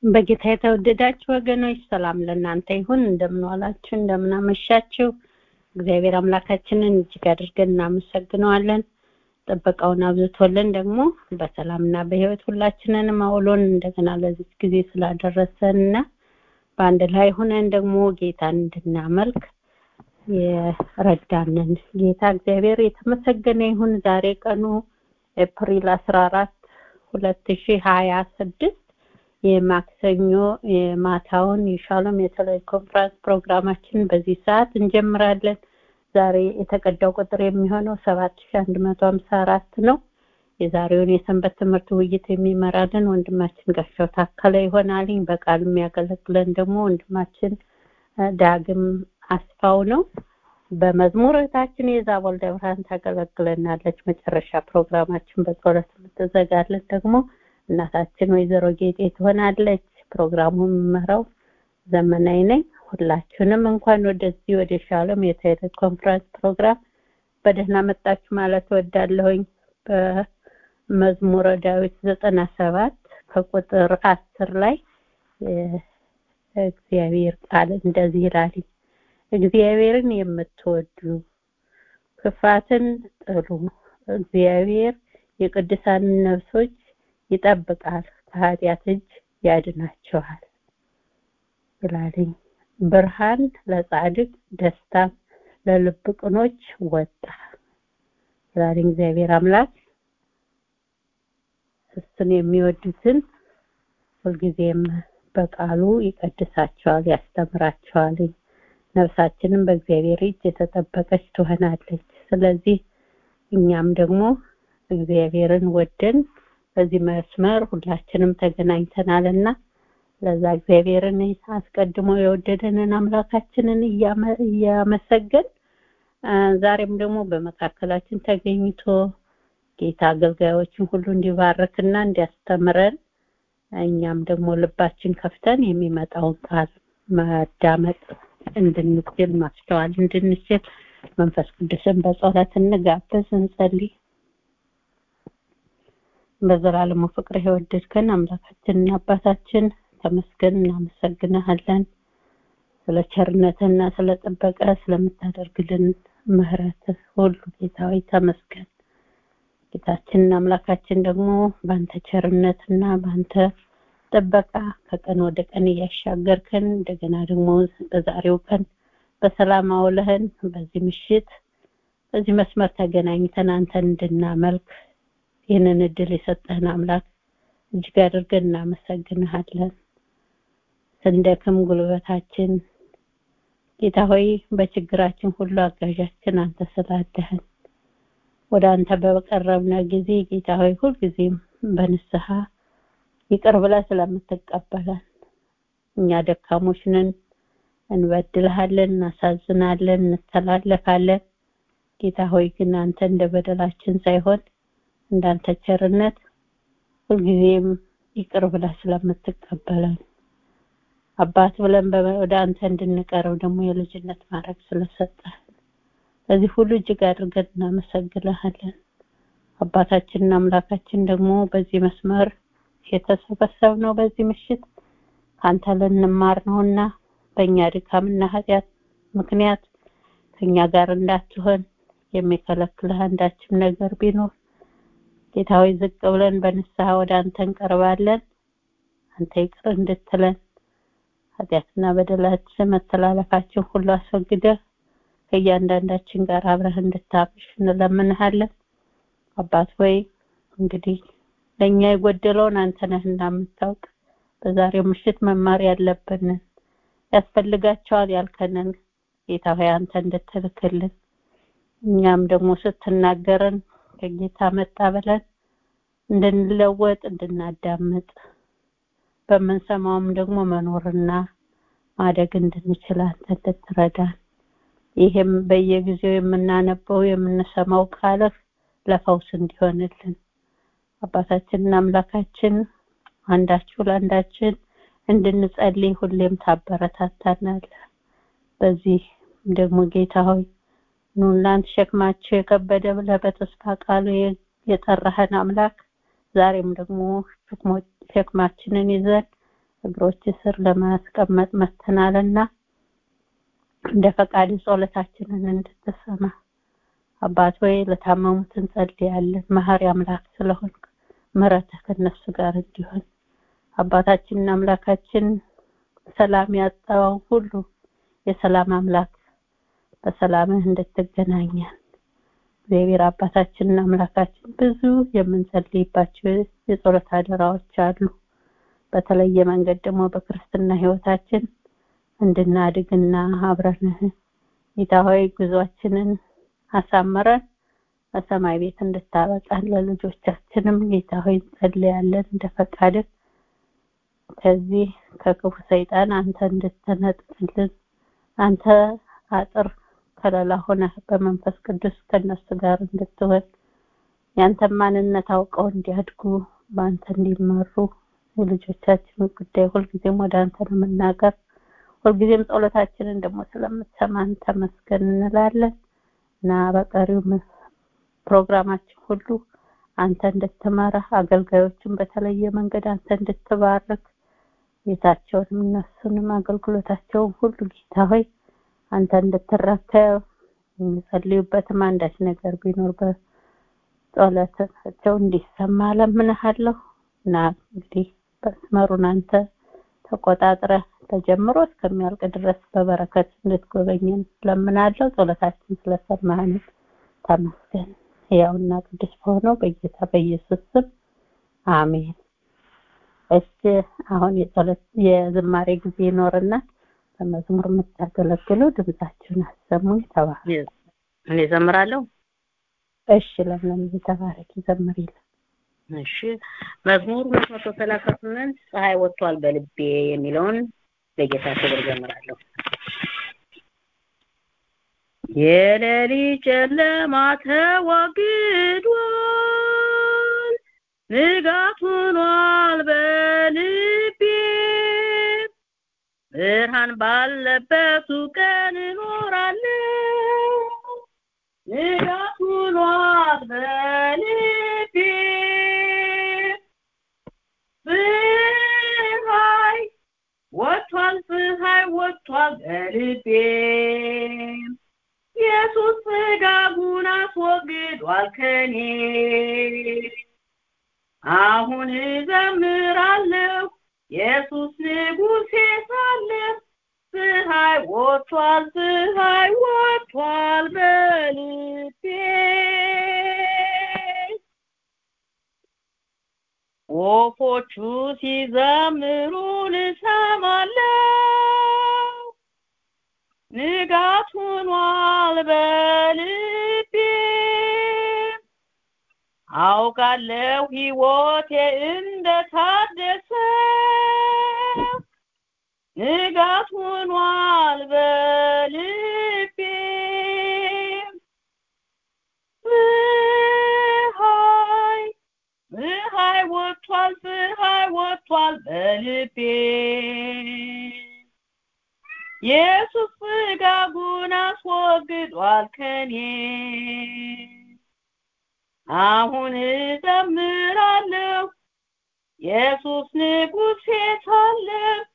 በጌታ የተወደዳችሁ ወገኖች ሰላም ለእናንተ ይሁን። እንደምን ዋላችሁ፣ እንደምን አመሻችሁ። እግዚአብሔር አምላካችንን እጅግ አድርገን እናመሰግነዋለን። ጥበቃውን አብዝቶልን ደግሞ በሰላምና በሕይወት ሁላችንንም አውሎን እንደገና ለዚህ ጊዜ ስላደረሰንና በአንድ ላይ ሆነን ደግሞ ጌታን እንድናመልክ የረዳንን ጌታ እግዚአብሔር የተመሰገነ ይሁን። ዛሬ ቀኑ ኤፕሪል 14 2026 የማክሰኞ የማታውን የሻሎም የቴሌኮንፈረንስ ፕሮግራማችን በዚህ ሰዓት እንጀምራለን። ዛሬ የተቀዳው ቁጥር የሚሆነው 7154 ነው። የዛሬውን የሰንበት ትምህርት ውይይት የሚመራልን ወንድማችን ጋሻው ታከለ ይሆናል። በቃል የሚያገለግለን ደግሞ ወንድማችን ዳግም አስፋው ነው። በመዝሙር እህታችን የዛቦል ደብራን ታገለግለናለች። መጨረሻ ፕሮግራማችን በጸሎት የምትዘጋለን ደግሞ እናታችን ወይዘሮ ጌጤ ትሆናለች። ፕሮግራሙን መራው ዘመናዊ ነኝ። ሁላችሁንም እንኳን ወደዚህ ወደ ሻሎም የቴሌኮንፈረንስ ፕሮግራም በደህና መጣችሁ ማለት ወዳለሁኝ። በመዝሙረ ዳዊት 97 ከቁጥር 10 ላይ እግዚአብሔር ቃል እንደዚህ ይላል። እግዚአብሔርን የምትወዱ ክፋትን ጥሉ፣ እግዚአብሔር የቅዱሳንን ነፍሶች ይጠብቃል፣ ከኃጢአት እጅ ያድናቸዋል ይላል። ብርሃን ለጻድቅ ደስታ ለልብ ቅኖች ወጣ ይላል እግዚአብሔር አምላክ። እሱን የሚወዱትን ሁልጊዜም በቃሉ ይቀድሳቸዋል፣ ያስተምራቸዋል። ነፍሳችንን በእግዚአብሔር እጅ የተጠበቀች ትሆናለች። ስለዚህ እኛም ደግሞ እግዚአብሔርን ወደን በዚህ መስመር ሁላችንም ተገናኝተናልና ለዛ እግዚአብሔርን አስቀድሞ የወደደንን አምላካችንን እያመሰገን ዛሬም ደግሞ በመካከላችን ተገኝቶ ጌታ አገልጋዮችን ሁሉ እንዲባርክና እንዲያስተምረን እኛም ደግሞ ልባችን ከፍተን የሚመጣውን ቃል ማዳመጥ እንድንችል ማስተዋል እንድንችል መንፈስ ቅዱስን በጸሎት እንጋብዝ፣ እንጸልይ። በዘላለሙ ፍቅር የወደድከን አምላካችንና አባታችን ተመስገን፣ እናመሰግንሃለን ስለ ቸርነትና ስለ ጥበቃ ስለምታደርግልን ምህረት ሁሉ ጌታ ሆይ ተመስገን። ጌታችንና አምላካችን ደግሞ በአንተ ቸርነትና በአንተ ጥበቃ ከቀን ወደ ቀን እያሻገርከን እንደገና ደግሞ በዛሬው ቀን በሰላም አውለህን በዚህ ምሽት በዚህ መስመር ተገናኝተን አንተን እንድናመልክ ይህንን እድል የሰጠህን አምላክ እጅግ አድርገን እናመሰግንሃለን። ስንደክም ጉልበታችን ጌታ ሆይ በችግራችን ሁሉ አጋዣችን አንተ ስላደህን ወደ አንተ በቀረብነ ጊዜ ጌታ ሆይ ሁልጊዜም በንስሐ ይቅር ብለህ ስለምትቀበለን እኛ ደካሞች ነን፣ እንበድልሃለን፣ እናሳዝናለን፣ እንተላለፋለን። ጌታ ሆይ ግን አንተ እንደ በደላችን ሳይሆን እንዳንተ ቸርነት ሁልጊዜም ይቅር ብለህ ስለምትቀበለን አባት ብለን ወደ አንተ እንድንቀርብ ደግሞ የልጅነት ማዕረግ ስለሰጠህ ለዚህ ሁሉ እጅግ አድርገን እናመሰግንሃለን። አባታችንና አምላካችን ደግሞ በዚህ መስመር የተሰበሰብነው በዚህ ምሽት ካንተ ልንማር ነውና በእኛ ድካምና ኃጢአት ምክንያት ከኛ ጋር እንዳትሆን የሚከለክልህ አንዳችም ነገር ቢኖር ጌታ ሆይ ዝቅ ብለን በንስሐ ወደ አንተ እንቀርባለን። አንተ ይቅር እንድትለን ኃጢአትና በደላችን መተላለፋችን ሁሉ አስወግደህ ከእያንዳንዳችን ጋር አብረህ እንድታብሽ እንለምንሃለን። አባት ሆይ እንግዲህ ለእኛ የጎደለውን አንተ ነህና የምታውቅ በዛሬው ምሽት መማር ያለብንን ያስፈልጋቸዋል ያልከንን ጌታ ሆይ አንተ እንድትልክልን እኛም ደግሞ ስትናገረን ከጌታ መጣ ብለን እንድንለወጥ እንድናዳምጥ በመንሰማውም ደግሞ መኖርና ማደግ እንድንችል አንተ እንድትረዳን ይሄም በየጊዜው የምናነበው የምንሰማው ቃልህ ለፈውስ እንዲሆንልን አባታችንና አምላካችን አንዳችሁ ለአንዳችን እንድንጸልይ ሁሌም ታበረታታናለህ። በዚህ ደግሞ ጌታ ሆይ ኑላንት ሸክማችሁ የከበደ ብለህ በተስፋ ቃሉ የጠራህን አምላክ ዛሬም ደግሞ ሸክማችንን ይዘን እግሮች ስር ለማስቀመጥ መተናልና እንደ ፈቃድ ጸሎታችንን እንድትሰማ አባት ሆይ ለታመሙት እንጸልያለን። መሐሪ አምላክ ስለሆንክ ምሕረትህ ከነሱ ጋር እንዲሆን አባታችንና አምላካችን ሰላም ያጣው ሁሉ የሰላም አምላክ በሰላምህ እንድትገናኘን እግዚአብሔር አባታችንና አምላካችን ብዙ የምንጸልይባቸው የጸሎት አደራዎች አሉ። በተለየ መንገድ ደግሞ በክርስትና ህይወታችን እንድናድግና አብረንህ ጌታዬ ጉዟችንን አሳምረን በሰማይ ቤት እንድታበቃን ለልጆቻችንም ጌታዬ እንጸልያለን። እንደ ፈቃድህ ከዚህ ከክፉ ሰይጣን አንተ እንድትነጥቅልን አንተ አጥር ከለላ ሆነህ በመንፈስ ቅዱስ ከነሱ ጋር እንድትሆን ያንተ ማንነት አውቀው እንዲያድጉ በአንተ እንዲመሩ የልጆቻችን ጉዳይ ሁልጊዜም ወደ አንተ ነው የምናቀር። ሁልጊዜም ጸሎታችንን ደግሞ ስለምትሰማን ተመስገን እንላለን እና በቀሪው ፕሮግራማችን ሁሉ አንተ እንድትመራ አገልጋዮችን በተለየ መንገድ አንተ እንድትባርክ ቤታቸውንም እነሱንም አገልግሎታቸውን ሁሉ ጌታ ሆይ አንተ እንድትረከብ የሚጸልዩበትም አንዳች ነገር ቢኖር በጸሎታቸው እንዲሰማ ለምንሃለሁ እና እንግዲህ መስመሩን አንተ ተቆጣጥረህ ተጀምሮ እስከሚያልቅ ድረስ በበረከት እንድትጎበኘን ለምናለሁ። ጸሎታችን ስለሰማህን ተመስገን። ያውና ቅዱስ ሆኖ በጌታ በኢየሱስ ስም አሜን። እሺ አሁን የዝማሬ ጊዜ ይኖርና በመዝሙር የምታገለግሉ ድምጻችሁን አሰሙኝ። ተባረክ። እኔ ዘምራለሁ። እሺ ለምን ተባረክ ይዘምሪልን። እሺ መዝሙር 238 ፀሐይ ወጥቷል በልቤ የሚለውን በጌታ ክብር ዘምራለሁ። የሌሊት ጨለማ ተወግዷል፣ ንጋት ሆኗል በልቤ፣ ብርሃን ባለበት ቀን እኖራለሁ፣ ንጋት ሆኗል በልቤ፣ ፀሐይ ወጥቷል በልቤ፣ ኢየሱስ ሥጋውን አስወግዷል ከኔ፣ አሁን እዘምራለሁ ኢየሱስ ንጉሴ ሳለ፣ ፀሐይ ወጥቷል በልቤ። ወፎቹ ሲዘምሩ እሰማለሁ፣ ንጋት ሆኗል በልቤ፣ አውቃለሁ ሕይወቴ እንደታደሰ፣ ንጋት ሆኗል በልቤ፣ ፀሐይ ወጥቷል በልቤ፣ ኢየሱስ ሥጋውን አስወግዷል ከኔ፣ አሁን እዘምራለሁ ኢየሱስ ንጉሴ ሳለ፣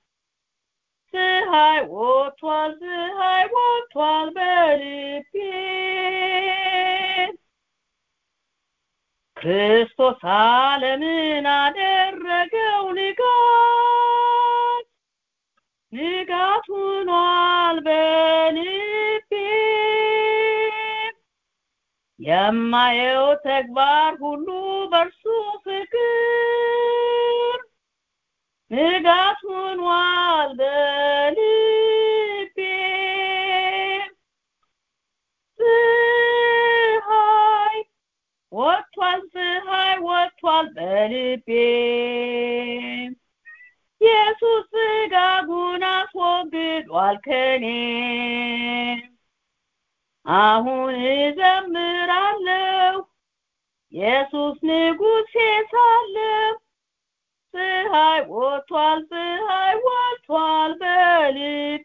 ፀሐይ ወጥቷል በልቤ። ክርስቶስ ዓለምን አደረገው ንጋት ሆኗል በልቤ፣ የማየው ተግባር ሁሉ በእርሱ ፍቅር፣ ንጋት ሆኗል በልቤ፣ ፀሐይ ወጥቷል በልቤ፣ ኢየሱስ ሥጋውን አስወግዷል ከኔ፣ አሁን እዘምራለሁ ኢየሱስ ንጉሴ ሳለ፣ ፀሐይ ወጥቷል በልቤ፣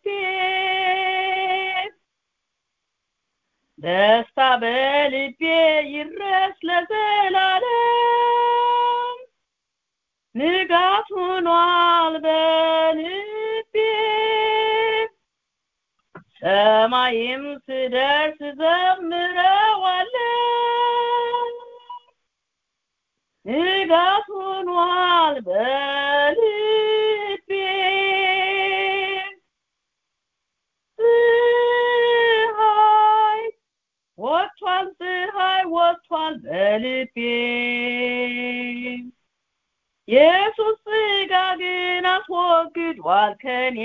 ደስታ በልቤ ይድረስ ለዘላለም፣ ንጋት ሆኗል በልቤ ሰማይም ስደርስ ዘምረዋለሁ ንጋት ሆኗል በልቤ ፀሐይ ወጥቷል በልቤ ኢየሱስ ሥጋ ግን አስወግዷል ከኔ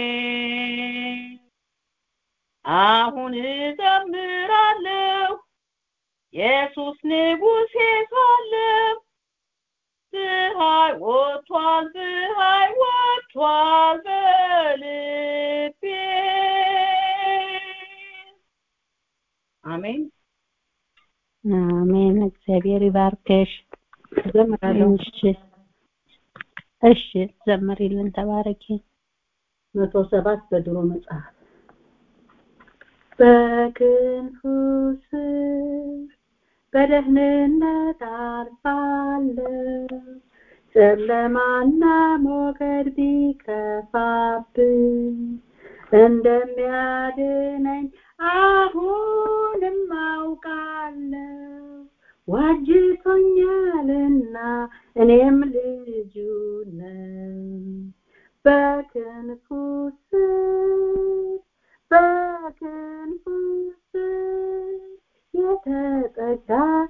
አሁን እዘምራለሁ ኢየሱስ ንጉሴ ሳለ ፀሐይ ወጥቷል በልቤ አሜን አሜን። እግዚአብሔር ይባርክሽ። ዘምራለሁ። እሺ ዘምሪልን ተባረኪ። 107 በድሮ መጽሐፍ በክንፉ ስር በደህንነት አርፋለሁ ጨለማና ሞገድ ቢከፋብኝ እንደሚያድነኝ አሁንም አውቃለሁ ዋጅቶኛልና እኔም ልጁ ነኝ በክንፉ ስር የተጠጋ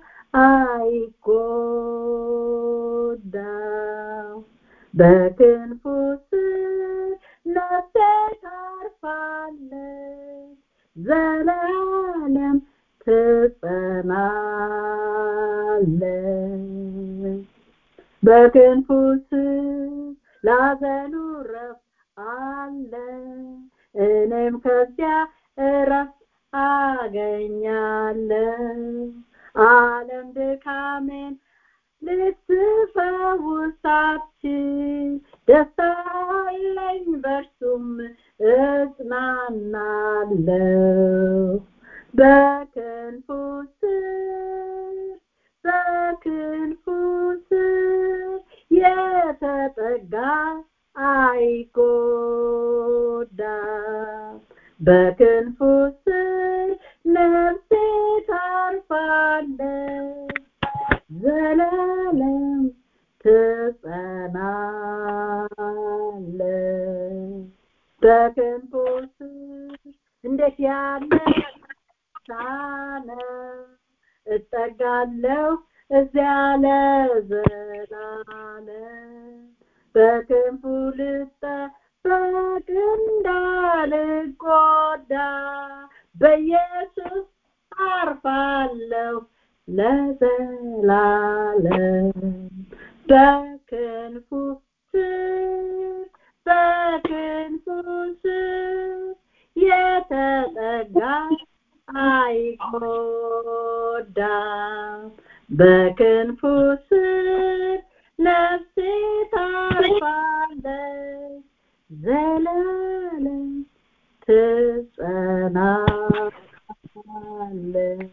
አይጎዳም በክንፉ ስር ነፍሴ ታርፋለች ዘላለም ትጸናለች በክንፉ ስር ላዘኑ ረፍት አለ እኔም ከዚያ እረፍት አገኛለሁ ዓለም ድካሜን ልትፈውስ ሳትችል ደስታ አለኝ በእርሱም እጽናናለሁ በክንፉ ስር የተጠጋ አይጎዳም በክንፉ ስር ነፍሴ ታርፋለች ዘላለም ትጸናለች በክንፉ ስር እንዴት ያለ ሳነው እጠጋለሁ እዚያ ለዘላለም በክንፉ ልጠበቅ እንዳልጎዳ በኢየሱስ አርፋለሁ ለዘላለም በክንፉ ስር የተጠጋ አይጎዳም በክንፉ ስር ነፍሴ ታርፋለች ዘላለም ትጸናለች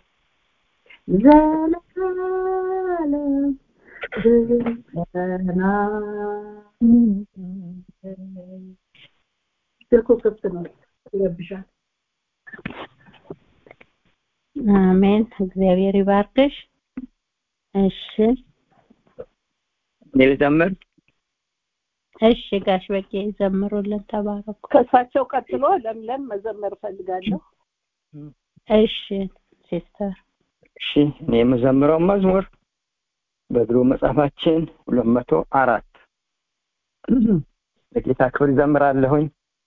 ዘላለም ትጸናለች ስልኩ ክፍት ነው ይረብሻል አሜን። እግዚአብሔር ይባርክሽ። እሺ ልዘምር። እሺ ጋሽ በቄ ዘምሩልን ተባረኩ። ከሳቸው ቀጥሎ ለምለም መዘመር ፈልጋለሁ። እሺ ሲስተር። እሺ እኔ የምዘምረው መዝሙር በድሮ መጽሐፋችን 204 ለጌታ ክብር ዘምራለሁኝ።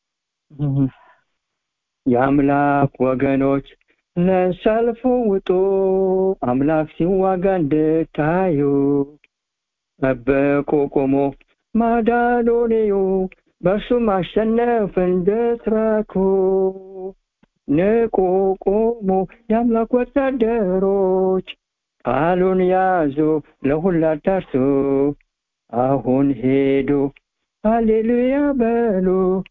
የአምላክ ወገኖች ለሰልፉ ውጡ አምላክ ሲዋጋ እንድታዩ ጠብቁ ቁሙ ማዳኑን እዩ በእርሱ ማሸነፍ እንድትረኩ ንቁ ቁሙ የአምላክ ወታደሮች ቃሉን ያዙ ለሁሉ አዳርሱ አሁን ሄዱ ሃሌሉያ በሉ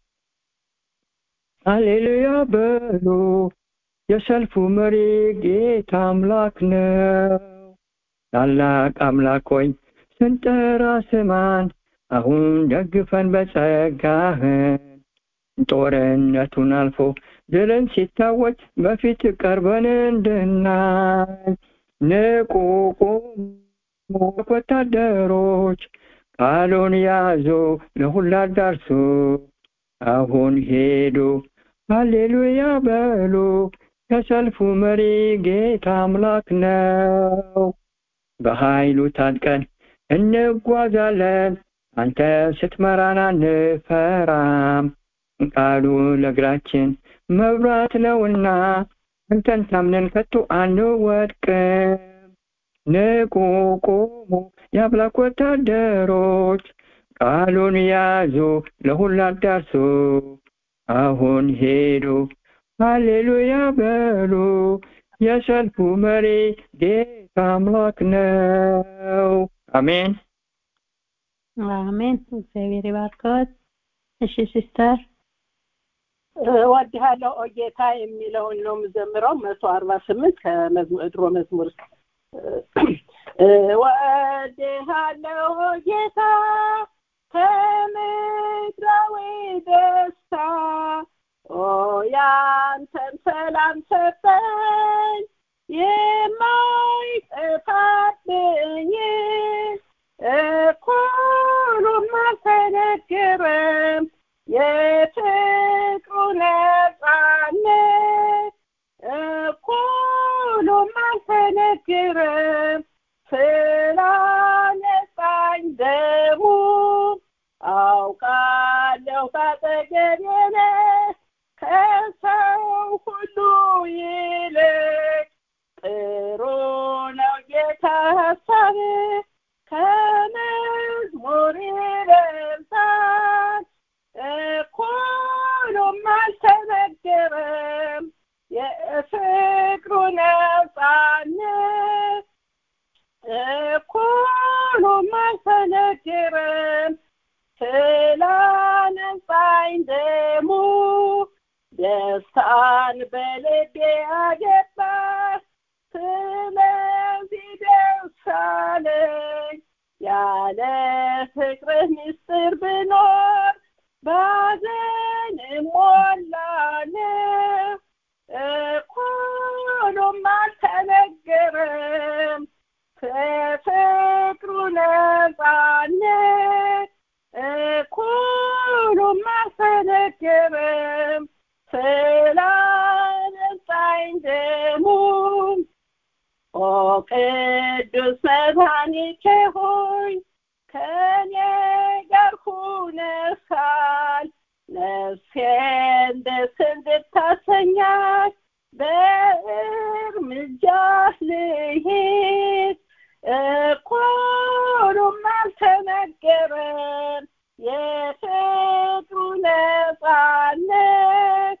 ሃሌሉያ በሉ የሰልፉ መሪ ጌታ አምላክ ነው ታላቅ አምላክ ሆይ ስንጠራ ስማን አሁን ደግፈን በጸጋህን ጦርነቱን አልፎ ድልን ሲታወጅ በፊት ቀርበን እንድናይ ንቁ ቁሙ ወታደሮች ቃሉን ያዙ ለሁሉ አዳርሱ አሁን ሄዱ ሃሌሉያ በሉ የሰልፉ መሪ ጌታ አምላክ ነው በኃይሉ ታጥቀን እንጓዛለን አንተ ስትመራን አንፈራም ቃሉ ለእግራችን መብራት ነውና አንተን ታምነን ከቶ አንወድቅም ንቁ ቁሙ የአምላክ ወታደሮች ቃሉን ያዙ ለሁሉ አዳርሱ አሁን ሄዱ ሃሌሉያ በሉ የሰልፉ መሪ ጌታ አምላክ ነው አሜን አሜን እግዚአብሔር ይባርክዎት እሺ ሲስተር እወድሃለሁ ኦ ጌታ የሚለውን ነው የምዘምረው 148 ከድሮ መዝሙር እወድሃለሁ ኦ ጌታ ከምድራዊ ደስታ ኦ ያንተን ሰላም ሰጠኝ የማይጠፋብኝ እኩሉም አልተነገረም የፍቅሩ ነፃነት እኩሉም አልተነገረም ስላነጻኝ ደሙ አውቃለሁ ባጠገቤ ነህ ከሰው ሁሉ ይልቅ ጥሩ ነው ጌታ ሀሳብህ ከመዝሙር ይበልጣል እኩሉም አልተነገረም የፍቅሩ ነፃነት እኩሉም አልተነገረም ስላነጻኝ ደሙ ደስታን በልቤ አገባ ስለዚህ ደስ አለኝ ያለ ፍቅርህ ምስጢር ብኖር ባዘን እሞላለሁ እኩሉም አልተነገረም ከፍቅሩ ነፃነት እኩሉም አልተነገረም ስላነጻኝ ደሙ ኦ ቅዱስ መድኃኒቴ ሆይ ከኔ ጋር ሁነሃል ነፍሴን ደስ እንድታሰኛት በእርምጃህ ልሂድ እኩሉም አልተነገረም የፍቅሩ ነፃነት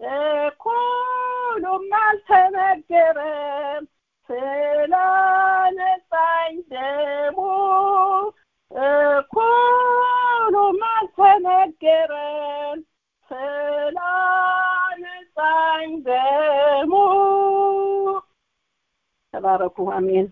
እኩሉም አልተነገረም ስላነጻኝ ደሙ እኩሉም አልተነገረም ስላነጻኝ ደሙ ተባረኩ አሜን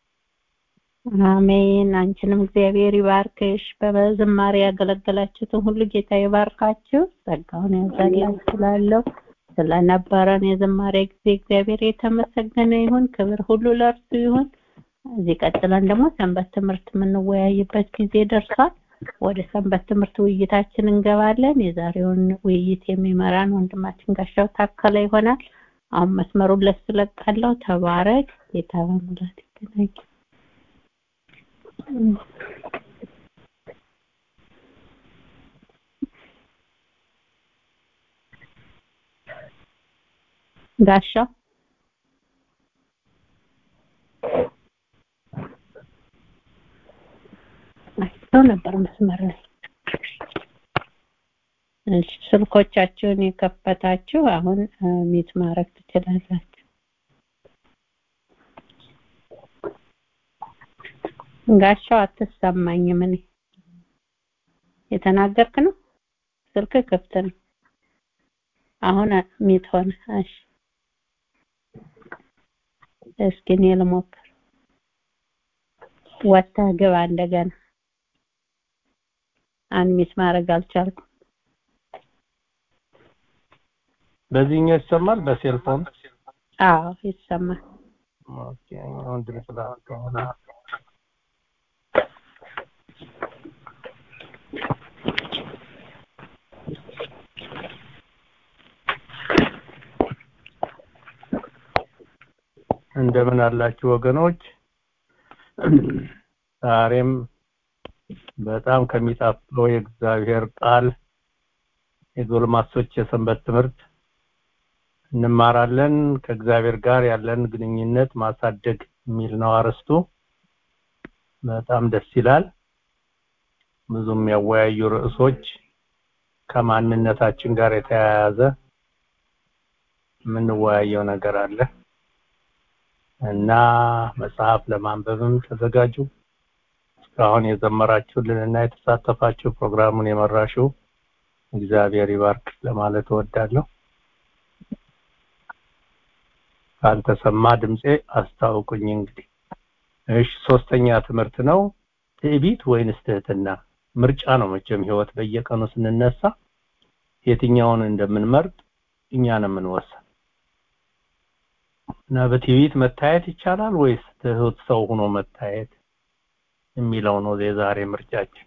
አሜን አንቺንም እግዚአብሔር ይባርክሽ በዝማሬ ያገለገላችሁትን ሁሉ ጌታ ይባርካችሁ ጸጋውን ያዛላችሁ ስለነበረን የዝማሬ ጊዜ እግዚአብሔር የተመሰገነ ይሁን ክብር ሁሉ ለእርሱ ይሁን እዚህ ቀጥለን ደግሞ ሰንበት ትምህርት የምንወያይበት ጊዜ ደርሷል ወደ ሰንበት ትምህርት ውይይታችን እንገባለን የዛሬውን ውይይት የሚመራን ወንድማችን ጋሻው ታከለ ይሆናል አሁን መስመሩን ለሱ ለቃለሁ ተባረክ ጌታ በሙላት ይገናኝ ጋሻው አይቶ ነበር መስመር ላይ እሺ ስልኮቻችሁን የከፈታችሁ አሁን ሚት ማድረግ ትችላላችሁ ጋሻው አትሰማኝም እኔ የተናገርክ ነው ስልክ ክፍት ነው አሁን ሚት ሆነ እሺ እስኪ እኔ ልሞክር ወጣ ገባ እንደገና አንሚት ማድረግ አልቻልኩም። በዚህኛው ይሰማል በሴልፎን? አዎ ይሰማል። ኦኬ አሁን ድረስ ላከውና እንደምን አላችሁ ወገኖች? ዛሬም በጣም ከሚጣፍጠው የእግዚአብሔር ቃል የጎልማሶች የሰንበት ትምህርት እንማራለን። ከእግዚአብሔር ጋር ያለን ግንኙነት ማሳደግ የሚል ነው አርስቱ። በጣም ደስ ይላል። ብዙም ያወያዩ ርዕሶች ከማንነታችን ጋር የተያያዘ የምንወያየው ነገር አለ እና መጽሐፍ ለማንበብም ተዘጋጁ። እስካሁን የዘመራችሁልንና የተሳተፋችሁ ፕሮግራሙን የመራችሁ እግዚአብሔር ይባርክ ለማለት እወዳለሁ። ካልተሰማ ድምጼ አስታውቁኝ። እንግዲህ እሺ፣ ሶስተኛ ትምህርት ነው። ትዕቢት ወይንስ ትህትና? ምርጫ ነው መቼም ህይወት በየቀኑ ስንነሳ የትኛውን እንደምንመርጥ እኛ ነን የምንወስነው። እና በትዕቢት መታየት ይቻላል ወይስ ትሁት ሰው ሆኖ መታየት የሚለው ነው የዛሬ ምርጫችን።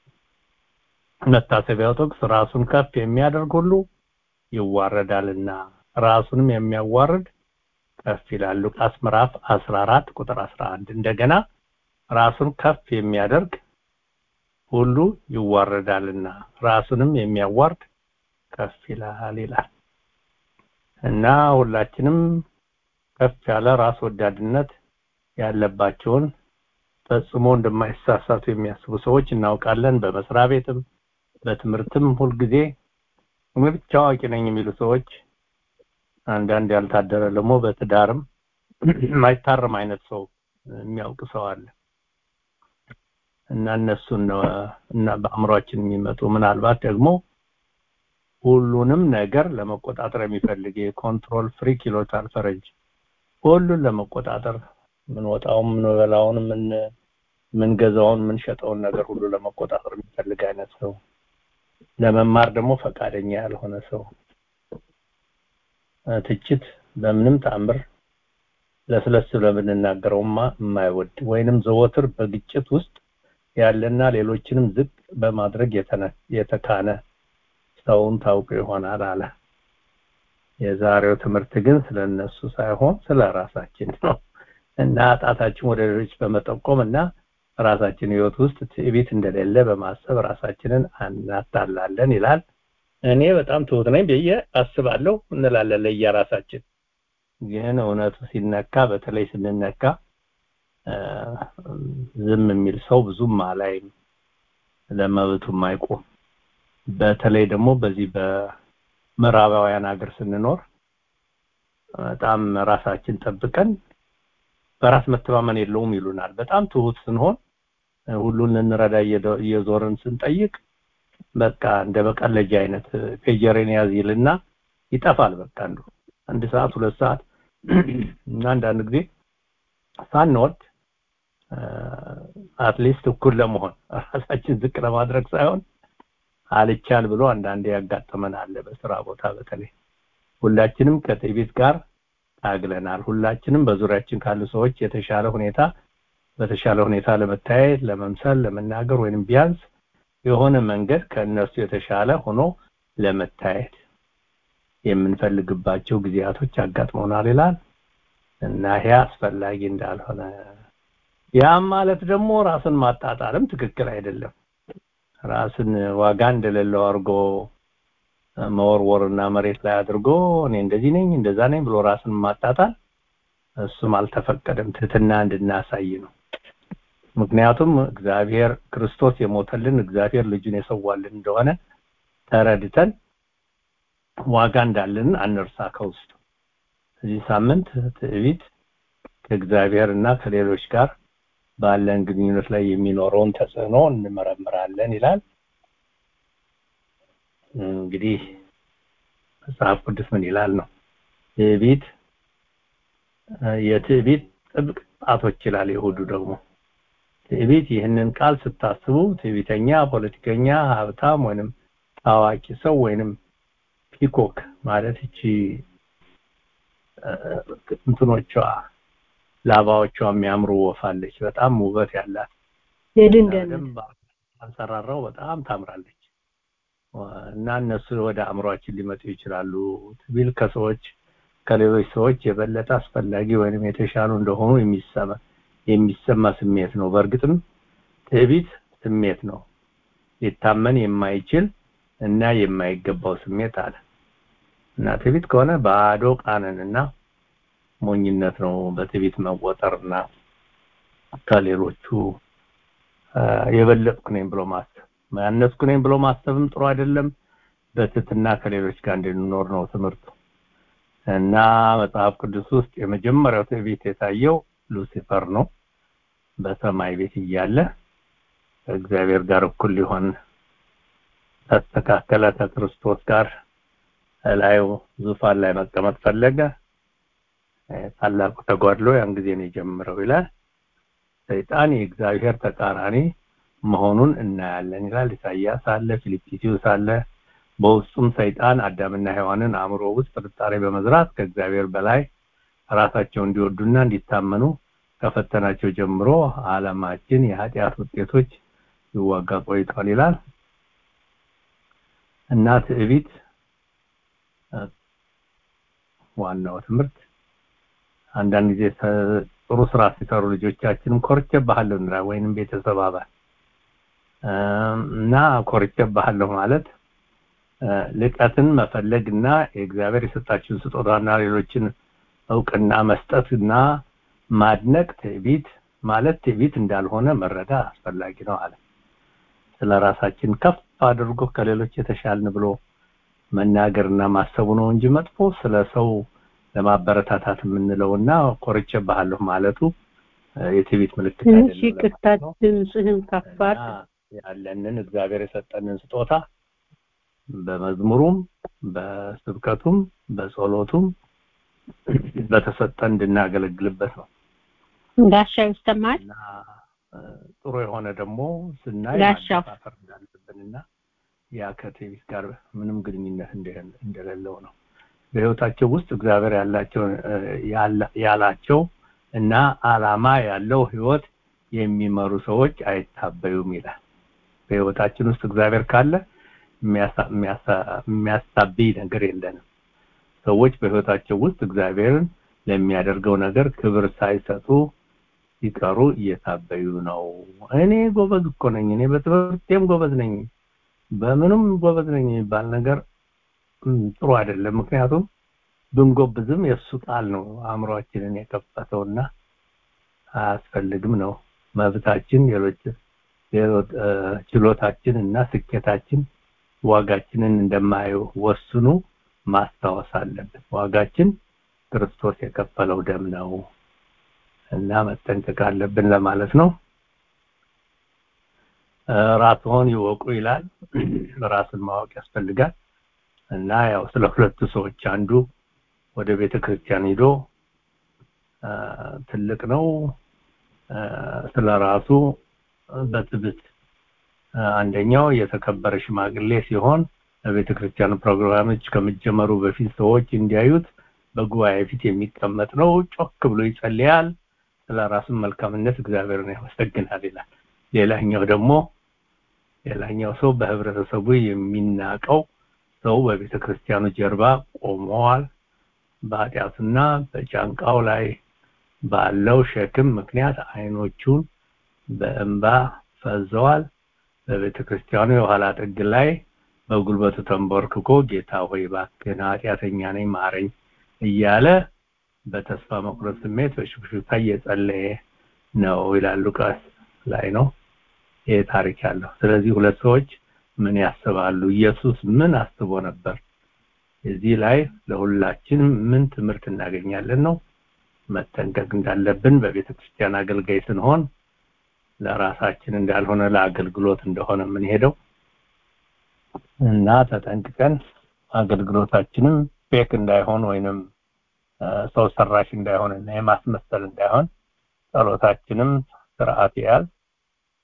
መታሰቢያው ጥቅስ ራሱን ከፍ የሚያደርግ ሁሉ ይዋረዳልና ራሱንም የሚያዋርድ ከፍ ይላል። ሉቃስ ምዕራፍ 14 ቁጥር 11። እንደገና ራሱን ከፍ የሚያደርግ ሁሉ ይዋረዳልና ራሱንም የሚያዋርድ ከፍ ይላል ይላል። እና ሁላችንም ከፍ ያለ ራስ ወዳድነት ያለባቸውን ፈጽሞ እንደማይሳሳቱ የሚያስቡ ሰዎች እናውቃለን። በመስሪያ ቤትም በትምህርትም ሁልጊዜ ብቻ አዋቂ ነኝ የሚሉ ሰዎች፣ አንዳንድ ያልታደረ ደግሞ በትዳርም የማይታረም አይነት ሰው የሚያውቅ ሰው አለ። እና እነሱን እና በአእምሮአችን የሚመጡ ምናልባት ደግሞ ሁሉንም ነገር ለመቆጣጠር የሚፈልግ የኮንትሮል ፍሪክ ይሉታል ፈረንጅ። ሁሉን ለመቆጣጠር ምን ወጣውን ምን በላውን ምን ገዛውን ምን ሸጠውን ነገር ሁሉ ለመቆጣጠር የሚፈልግ አይነት ሰው፣ ለመማር ደግሞ ፈቃደኛ ያልሆነ ሰው፣ ትችት በምንም ተአምር ለስለስ ለምንናገረውማ የማይወድ ወይንም ዘወትር በግጭት ውስጥ ያለና ሌሎችንም ዝቅ በማድረግ የተካነ ሰውን ታውቁ ይሆናል አለ። የዛሬው ትምህርት ግን ስለነሱ ሳይሆን ስለራሳችን ነው እና ጣታችን ወደ ሌሎች በመጠቆምና ራሳችን ህይወት ውስጥ ትዕቢት እንደሌለ በማሰብ ራሳችንን እናታላለን ይላል። እኔ በጣም ትሁት ነኝ ብዬ አስባለሁ እንላለን ለየራሳችን። ግን እውነቱ ሲነካ፣ በተለይ ስንነካ ዝም የሚል ሰው ብዙም አላይም፣ ለመብቱ የማይቆም። በተለይ ደግሞ በዚህ በምዕራባውያን ሀገር ስንኖር በጣም ራሳችን ጠብቀን በራስ መተማመን የለውም ይሉናል። በጣም ትሁት ስንሆን ሁሉን እንረዳ እየዞርን ስንጠይቅ በቃ እንደ በቀለጃ አይነት ፔጀሬን ያዝ ይልና ይጠፋል። በቃ አንድ ሰዓት 2 ሰዓት እና አንዳንድ ጊዜ ሳንወድ አትሊስት እኩል ለመሆን ራሳችን ዝቅ ለማድረግ ሳይሆን አልቻል ብሎ አንዳንዴ ያጋጥመናል። በስራ ቦታ በተለይ ሁላችንም ከትዕቢት ጋር ታግለናል። ሁላችንም በዙሪያችን ካሉ ሰዎች በተሻለ ሁኔታ ለመታየት፣ ለመምሰል፣ ለመናገር ወይንም ቢያንስ የሆነ መንገድ ከነሱ የተሻለ ሆኖ ለመታየት የምንፈልግባቸው ጊዜያቶች አጋጥመውናል ይላል እና ይሄ አስፈላጊ እንዳልሆነ፣ ያም ማለት ደግሞ ራስን ማጣጣልም ትክክል አይደለም። ራስን ዋጋ እንደሌለው አድርጎ መወርወርና መሬት ላይ አድርጎ እኔ እንደዚህ ነኝ እንደዛ ነኝ ብሎ ራስን ማጣጣል እሱም አልተፈቀደም። ትህትና እንድናሳይ ነው። ምክንያቱም እግዚአብሔር ክርስቶስ የሞተልን እግዚአብሔር ልጁን የሰዋልን እንደሆነ ተረድተን ዋጋ እንዳለን አንርሳ ከውስጥ። እዚህ ሳምንት ትዕቢት ከእግዚአብሔርና ከሌሎች ጋር ባለን ግንኙነት ላይ የሚኖረውን ተጽዕኖ እንመረምራለን ይላል። እንግዲህ መጽሐፍ ቅዱስ ምን ይላል ነው? የትዕቢት ጥብቅ ጣቶች ይላል ይሁዱ ደግሞ ትዕቢት ይህንን ቃል ስታስቡ ትዕቢተኛ ፖለቲከኛ ሀብታም ወይንም ታዋቂ ሰው ወይንም ፒኮክ ማለት እቺ እንትኖቿ ላባዎቿ የሚያምሩ ወፋለች በጣም ውበት ያላት የድንገት አንሰራራው በጣም ታምራለች እና እነሱ ወደ አእምሮአችን ሊመጡ ይችላሉ ትዕቢት ከሰዎች ከሌሎች ሰዎች የበለጠ አስፈላጊ ወይንም የተሻሉ እንደሆኑ የሚሰማ ስሜት ነው በእርግጥም ትዕቢት ስሜት ነው ሊታመን የማይችል እና የማይገባው ስሜት አለ እና ትዕቢት ከሆነ ባዶ ቃንንና ሞኝነት ነው በትዕቢት መወጠርና ከሌሎቹ የበለጥኩ ነኝ ብሎ ማሰብ ማንነትኩ ነኝ ብሎ ማሰብም ጥሩ አይደለም በትህትና ከሌሎች ጋር እንድንኖር ነው ትምህርቱ እና መጽሐፍ ቅዱስ ውስጥ የመጀመሪያው ትዕቢት የታየው ሉሲፈር ነው በሰማይ ቤት እያለ ከእግዚአብሔር ጋር እኩል ሊሆን ተስተካከለ ከክርስቶስ ጋር ላይ ዙፋን ላይ መቀመጥ ፈለገ ታላቁ ተጓድሎ ያን ጊዜ ነው የጀመረው ይላል ሰይጣን የእግዚአብሔር ተቃራኒ መሆኑን እናያለን ይላል ኢሳይያስ አለ ፊልጵስዩስ አለ በውስጡም ሰይጣን አዳምና ሔዋንን አእምሮ ውስጥ ጥርጣሬ በመዝራት ከእግዚአብሔር በላይ ራሳቸውን እንዲወዱና እንዲታመኑ ከፈተናቸው ጀምሮ ዓለማችን የኃጢአት ውጤቶች ይዋጋ ቆይቷል ይላል እና ትዕቢት ዋናው ትምህርት አንዳንድ ጊዜ ጥሩ ስራ ሲሰሩ ልጆቻችንን ኮርቸብሃለሁ እና ወይንም ቤተሰብ አባል እና ኮርቸብሃለሁ ማለት ልቀትን መፈለግና የእግዚአብሔር የሰጣችሁን ስጦታና ሌሎችን እውቅና መስጠትና ማድነቅ ትዕቢት ማለት ትዕቢት እንዳልሆነ መረዳ አስፈላጊ ነው አለ ስለራሳችን ከፍ አድርጎ ከሌሎች የተሻልን ብሎ መናገርና ማሰቡ ነው እንጂ መጥፎ ስለሰው ለማበረታታት የምንለውና ኮርቸብሃለሁ ማለቱ የትዕቢት ምልክት አይደለም እሺ ቅጣትን ጽህም ከፋት ያለንን እግዚአብሔር የሰጠንን ስጦታ በመዝሙሩም በስብከቱም በጸሎቱም በተሰጠን እንድናገለግልበት ነው ጋሻው ይስተማል ጥሩ የሆነ ደግሞ ስናይ ማፈር እንዳለብንና ያ ከትዕቢት ጋር ምንም ግንኙነት እንደሌለው ነው በህይወታቸው ውስጥ እግዚአብሔር ያላቸው እና ዓላማ ያለው ህይወት የሚመሩ ሰዎች አይታበዩም ይላል በህይወታችን ውስጥ እግዚአብሔር ካለ የሚያሳብይ ነገር የለንም ሰዎች በህይወታቸው ውስጥ እግዚአብሔርን ለሚያደርገው ነገር ክብር ሳይሰጡ ሲቀሩ እየታበዩ ነው እኔ ጎበዝ እኮ ነኝ እኔ በትምህርቴም ጎበዝ ነኝ በምንም ጎበዝ ነኝ የሚባል ነገር ጥሩ አይደለም ምክንያቱም ብንጎብዝም የሱ ቃል ነው አእምሮአችንን የከፈተውና አያስፈልግም ነው መብታችን ችሎታችን እና ስኬታችን ዋጋችንን እንደማይወስኑ ማስታወስ አለብን ዋጋችን ክርስቶስ የከፈለው ደም ነው እና መጠንቀቅ አለብን ለማለት ነው ራስዎን ይወቁ ይላል ራስን ማወቅ ያስፈልጋል እና ያው ስለ ሁለቱ ሰዎች አንዱ ወደ ቤተክርስቲያን ሄዶ ትልቅ ነው ስለራሱ በትዕቢት አንደኛው የተከበረ ሽማግሌ ሲሆን በቤተክርስቲያን ፕሮግራሞች ከመጀመሩ በፊት ሰዎች እንዲያዩት በጉባኤ ፊት የሚቀመጥ ነው ጮክ ብሎ ይጸልያል ስለራሱ መልካምነት እግዚአብሔርን ያመሰግናል ይላል ሌላኛው ሰው በህብረተሰቡ የሚናቀው ሰው በቤተክርስቲያኑ ጀርባ ቆሟል በኃጢአትና በጫንቃው ላይ ባለው ሸክም ምክንያት አይኖቹን በእንባ ፈዘዋል በቤተክርስቲያኑ የኋላ ጥግ ላይ በጉልበቱ ተንበርክኮ ጌታ ሆይ እባክህን ኃጢአተኛ ነኝ ማረኝ እያለ በተስፋ መቁረጥ ስሜት በሽክሽክታ እየጸለየ ነው ይላል ሉቃስ ላይ ነው ይሄ ታሪክ ያለው ስለዚህ ሁለት ሰዎች ምን ያስባሉ ኢየሱስ ምን አስቦ ነበር እዚህ ላይ ለሁላችን ምን ትምህርት እናገኛለን ነው መጠንቀቅ እንዳለብን በቤተክርስቲያን አገልጋይ ስንሆን ለራሳችን እንዳልሆነ ለአገልግሎት እንደሆነ ምን ሄደው እና ተጠንቅቀን አገልግሎታችንም ፌክ እንዳይሆን ወይንም ሰው ሰራሽ እንዳይሆንና የማስመሰል እንዳይሆን ጸሎታችንም ስርዓት ያዝ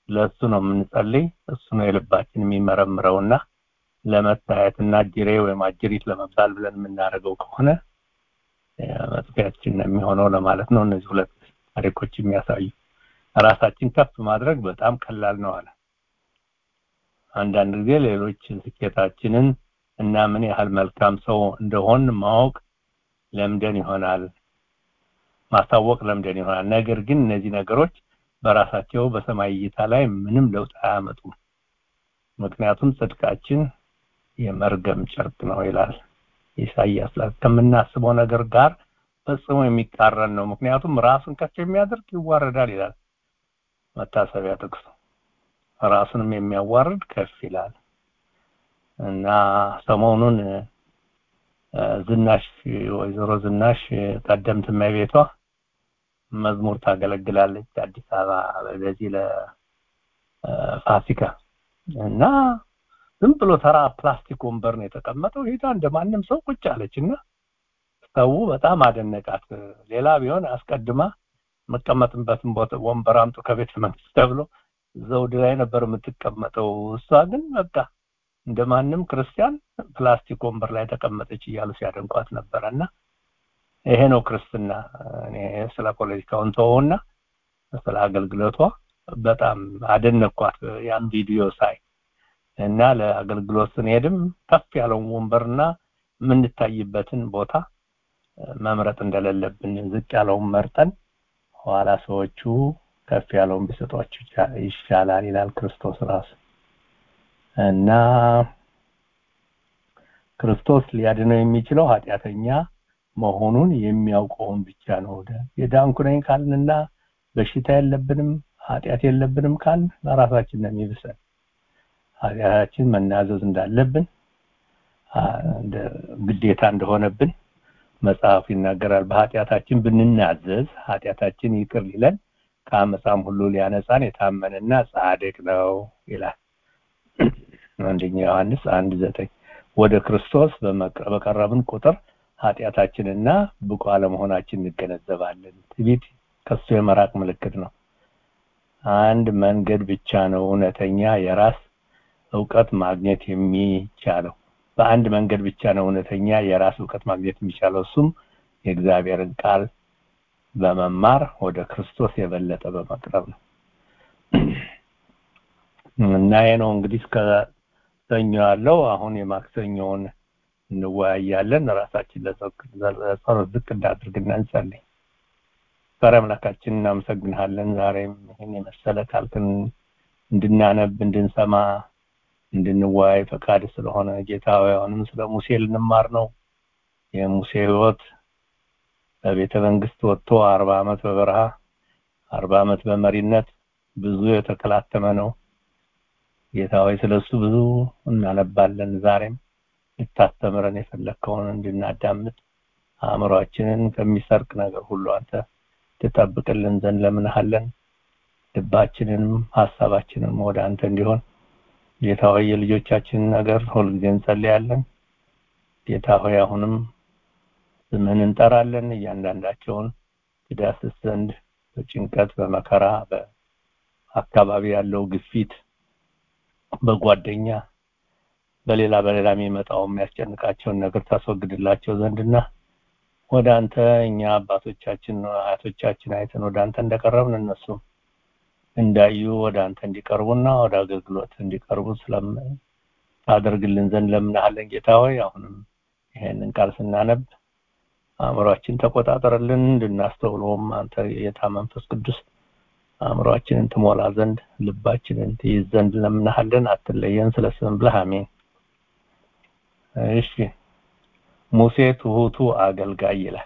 ለሱ ነው የምንጸልይ። እሱ ነው የልባችን የሚመረምረውና ለመታየትና ጅሬ ወይም አጅሪት ለመባል ብለን የምናደርገው ከሆነ መጥፊያችን ነው የሚሆነው ለማለት ነው። እነዚህ ሁለት ታሪኮች የሚያሳዩ ራሳችን ከፍ ማድረግ በጣም ቀላል ነው አለ። አንዳንድ ጊዜ ሌሎች ስኬታችንን እና ምን ያህል መልካም ሰው እንደሆን ማወቅ ለምደን ይሆናል፣ ማሳወቅ ለምደን ይሆናል። ነገር ግን እነዚህ ነገሮች በራሳቸው በሰማይ እይታ ላይ ምንም ለውጥ አያመጡም። ምክንያቱም ጽድቃችን የመርገም ጨርቅ ነው ይላል ኢሳይያስ። ከምናስበው ነገር ጋር ፈጽሞ የሚቃረን ነው። ምክንያቱም ራሱን ከፍ የሚያደርግ ይዋረዳል ይላል መታሰቢያ ጥቅሱ። ራሱንም የሚያዋርድ ከፍ ይላል እና ሰሞኑን ዝናሽ ወይዘሮ ዝናሽ ቀደምት እመቤቷ መዝሙር ታገለግላለች አዲስ አበባ በዚህ ለፋሲካ እና ዝም ብሎ ተራ ፕላስቲክ ወንበር ነው የተቀመጠው። ሄዳ እንደማንም ሰው ቁጭ አለችና ሰው በጣም አደነቃት። ሌላ ቢሆን አስቀድማ መቀመጥበትን ወንበር አምጡ ከቤተ መንግስት ተብሎ ዘውድ ላይ ነበር የምትቀመጠው። እሷ ግን በቃ እንደማንም ክርስቲያን ፕላስቲክ ወንበር ላይ ተቀመጠች እያሉ ሲያደንቋት ነበርና ይሄ ነው ክርስትና። እኔ ስለ ፖለቲካው እንተውና ስለ አገልግሎቷ በጣም አደነቅኳት ያን ቪዲዮ ሳይ እና ለአገልግሎት ስንሄድም ከፍ ያለውን ወንበርና የምንታይበትን ቦታ መምረጥ እንደሌለብን ዝቅ ያለውን መርጠን ኋላ ሰዎቹ ከፍ ያለውን ቢሰጧቸው ይሻላል ይላል ክርስቶስ ራሱ። እና ክርስቶስ ሊያድነው የሚችለው ኃጢአተኛ መሆኑን የሚያውቀውን ብቻ ነው። የዳንኩ ነኝ ካልንና በሽታ የለብንም ኃጢአት የለብንም ካልን ለራሳችን ነው የሚብሰን። ኃጢአታችን መናዘዝ እንዳለብን እንደ ግዴታ እንደሆነብን መጽሐፍ ይናገራል። በኃጢአታችን ብንናዘዝ ኃጢአታችን ይቅር ሊለን ከአመፃም ሁሉ ሊያነጻን የታመነና ጻድቅ ነው ይላል አንደኛ ዮሐንስ 1:9። ወደ ክርስቶስ በቀረብን ቁጥር ኃጢአታችንና ብቁ አለመሆናችን እንገነዘባለን። ትዕቢት ከሱ የመራቅ ምልክት ነው። አንድ መንገድ ብቻ ነው እውነተኛ የራስ ዕውቀት ማግኘት የሚቻለው። በአንድ መንገድ ብቻ ነው እውነተኛ የራስ ዕውቀት ማግኘት የሚቻለው፣ እሱም የእግዚአብሔርን ቃል በመማር ወደ ክርስቶስ የበለጠ በመቅረብ ነው። እና ይሄ ነው እንግዲህ ከሰኞ ያለው። አሁን የማክሰኞውን እንወያያለን። ራሳችን ለጸሎት ዝቅ እናድርግና እንጸልይ። ፈረ አምላካችን እናመሰግንሃለን። ዛሬም ይህን የመሰለ ቃልህን እንድናነብ እንድንሰማ እንድንወያይ ፈቃድ ስለሆነ ጌታ ሆይ አሁንም ስለ ሙሴ ልንማር ነው። የሙሴ ሕይወት በቤተ መንግስት ወጥቶ 40 ዓመት በበረሃ 40 ዓመት በመሪነት ብዙ የተከላተመ ነው። ጌታ ሆይ ስለሱ ብዙ እናነባለን። ዛሬም ልታስተምረን የፈለከውን እንድናዳምጥ አእምሮአችንን ከሚሰርቅ ነገር ሁሉ አንተ ትጠብቅልን ዘንድ ለምንሃለን። ልባችንንም ሐሳባችንን ወደ አንተ እንዲሆን ጌታ ሆይ የልጆቻችንን ነገር ሁልጊዜ እንጸልያለን። ጌታ ሆይ አሁንም ስምህን እንጠራለን። እያንዳንዳቸውን ትዳስስ ዘንድ በጭንቀት በመከራ በአካባቢ ያለው ግፊት በጓደኛ በሌላ የሚመጣው የሚያስጨንቃቸውን ነገር ታስወግድላቸው ዘንድና ወደ አንተ እኛ አባቶቻችን አያቶቻችን አይተን ወደ አንተ እንደቀረብን እነሱ እንዳዩ ወደ አንተ እንዲቀርቡና ወደ አገልግሎት እንዲቀርቡ ስለምታደርግልን ዘንድ ለምንሃለን። ጌታ ሆይ አሁንም ይሄንን ቃል ስናነብ አእምሮአችን ተቆጣጠርልን፣ እንድናስተውለውም አንተ የጌታ መንፈስ ቅዱስ አእምሮአችንን ትሞላ ዘንድ ልባችንን ትይዝ ዘንድ ለምንሃለን። አትለየን ስለ ስም ብለህ አሜን። እሺ ሙሴ ትሁቱ አገልጋይ ይላል።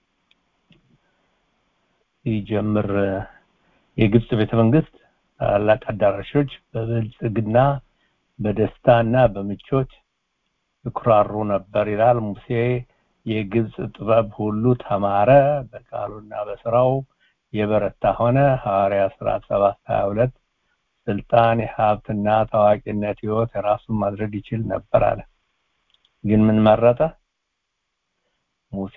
ይጀምር የግብጽ ቤተመንግስት ታላቅ አዳራሾች በብልጽግና በደስታና በምቾት ይኩራሩ ነበር ይላል። ሙሴ የግብጽ ጥበብ ሁሉ ተማረ፣ በቃሉና በስራው የበረታ ሆነ። ሐዋርያት ሥራ 7:22 ስልጣን የሀብትና ታዋቂነት ህይወት ራሱን ማድረግ ይችል ነበር አለ። ግን ምን መረጠ? ሙሴ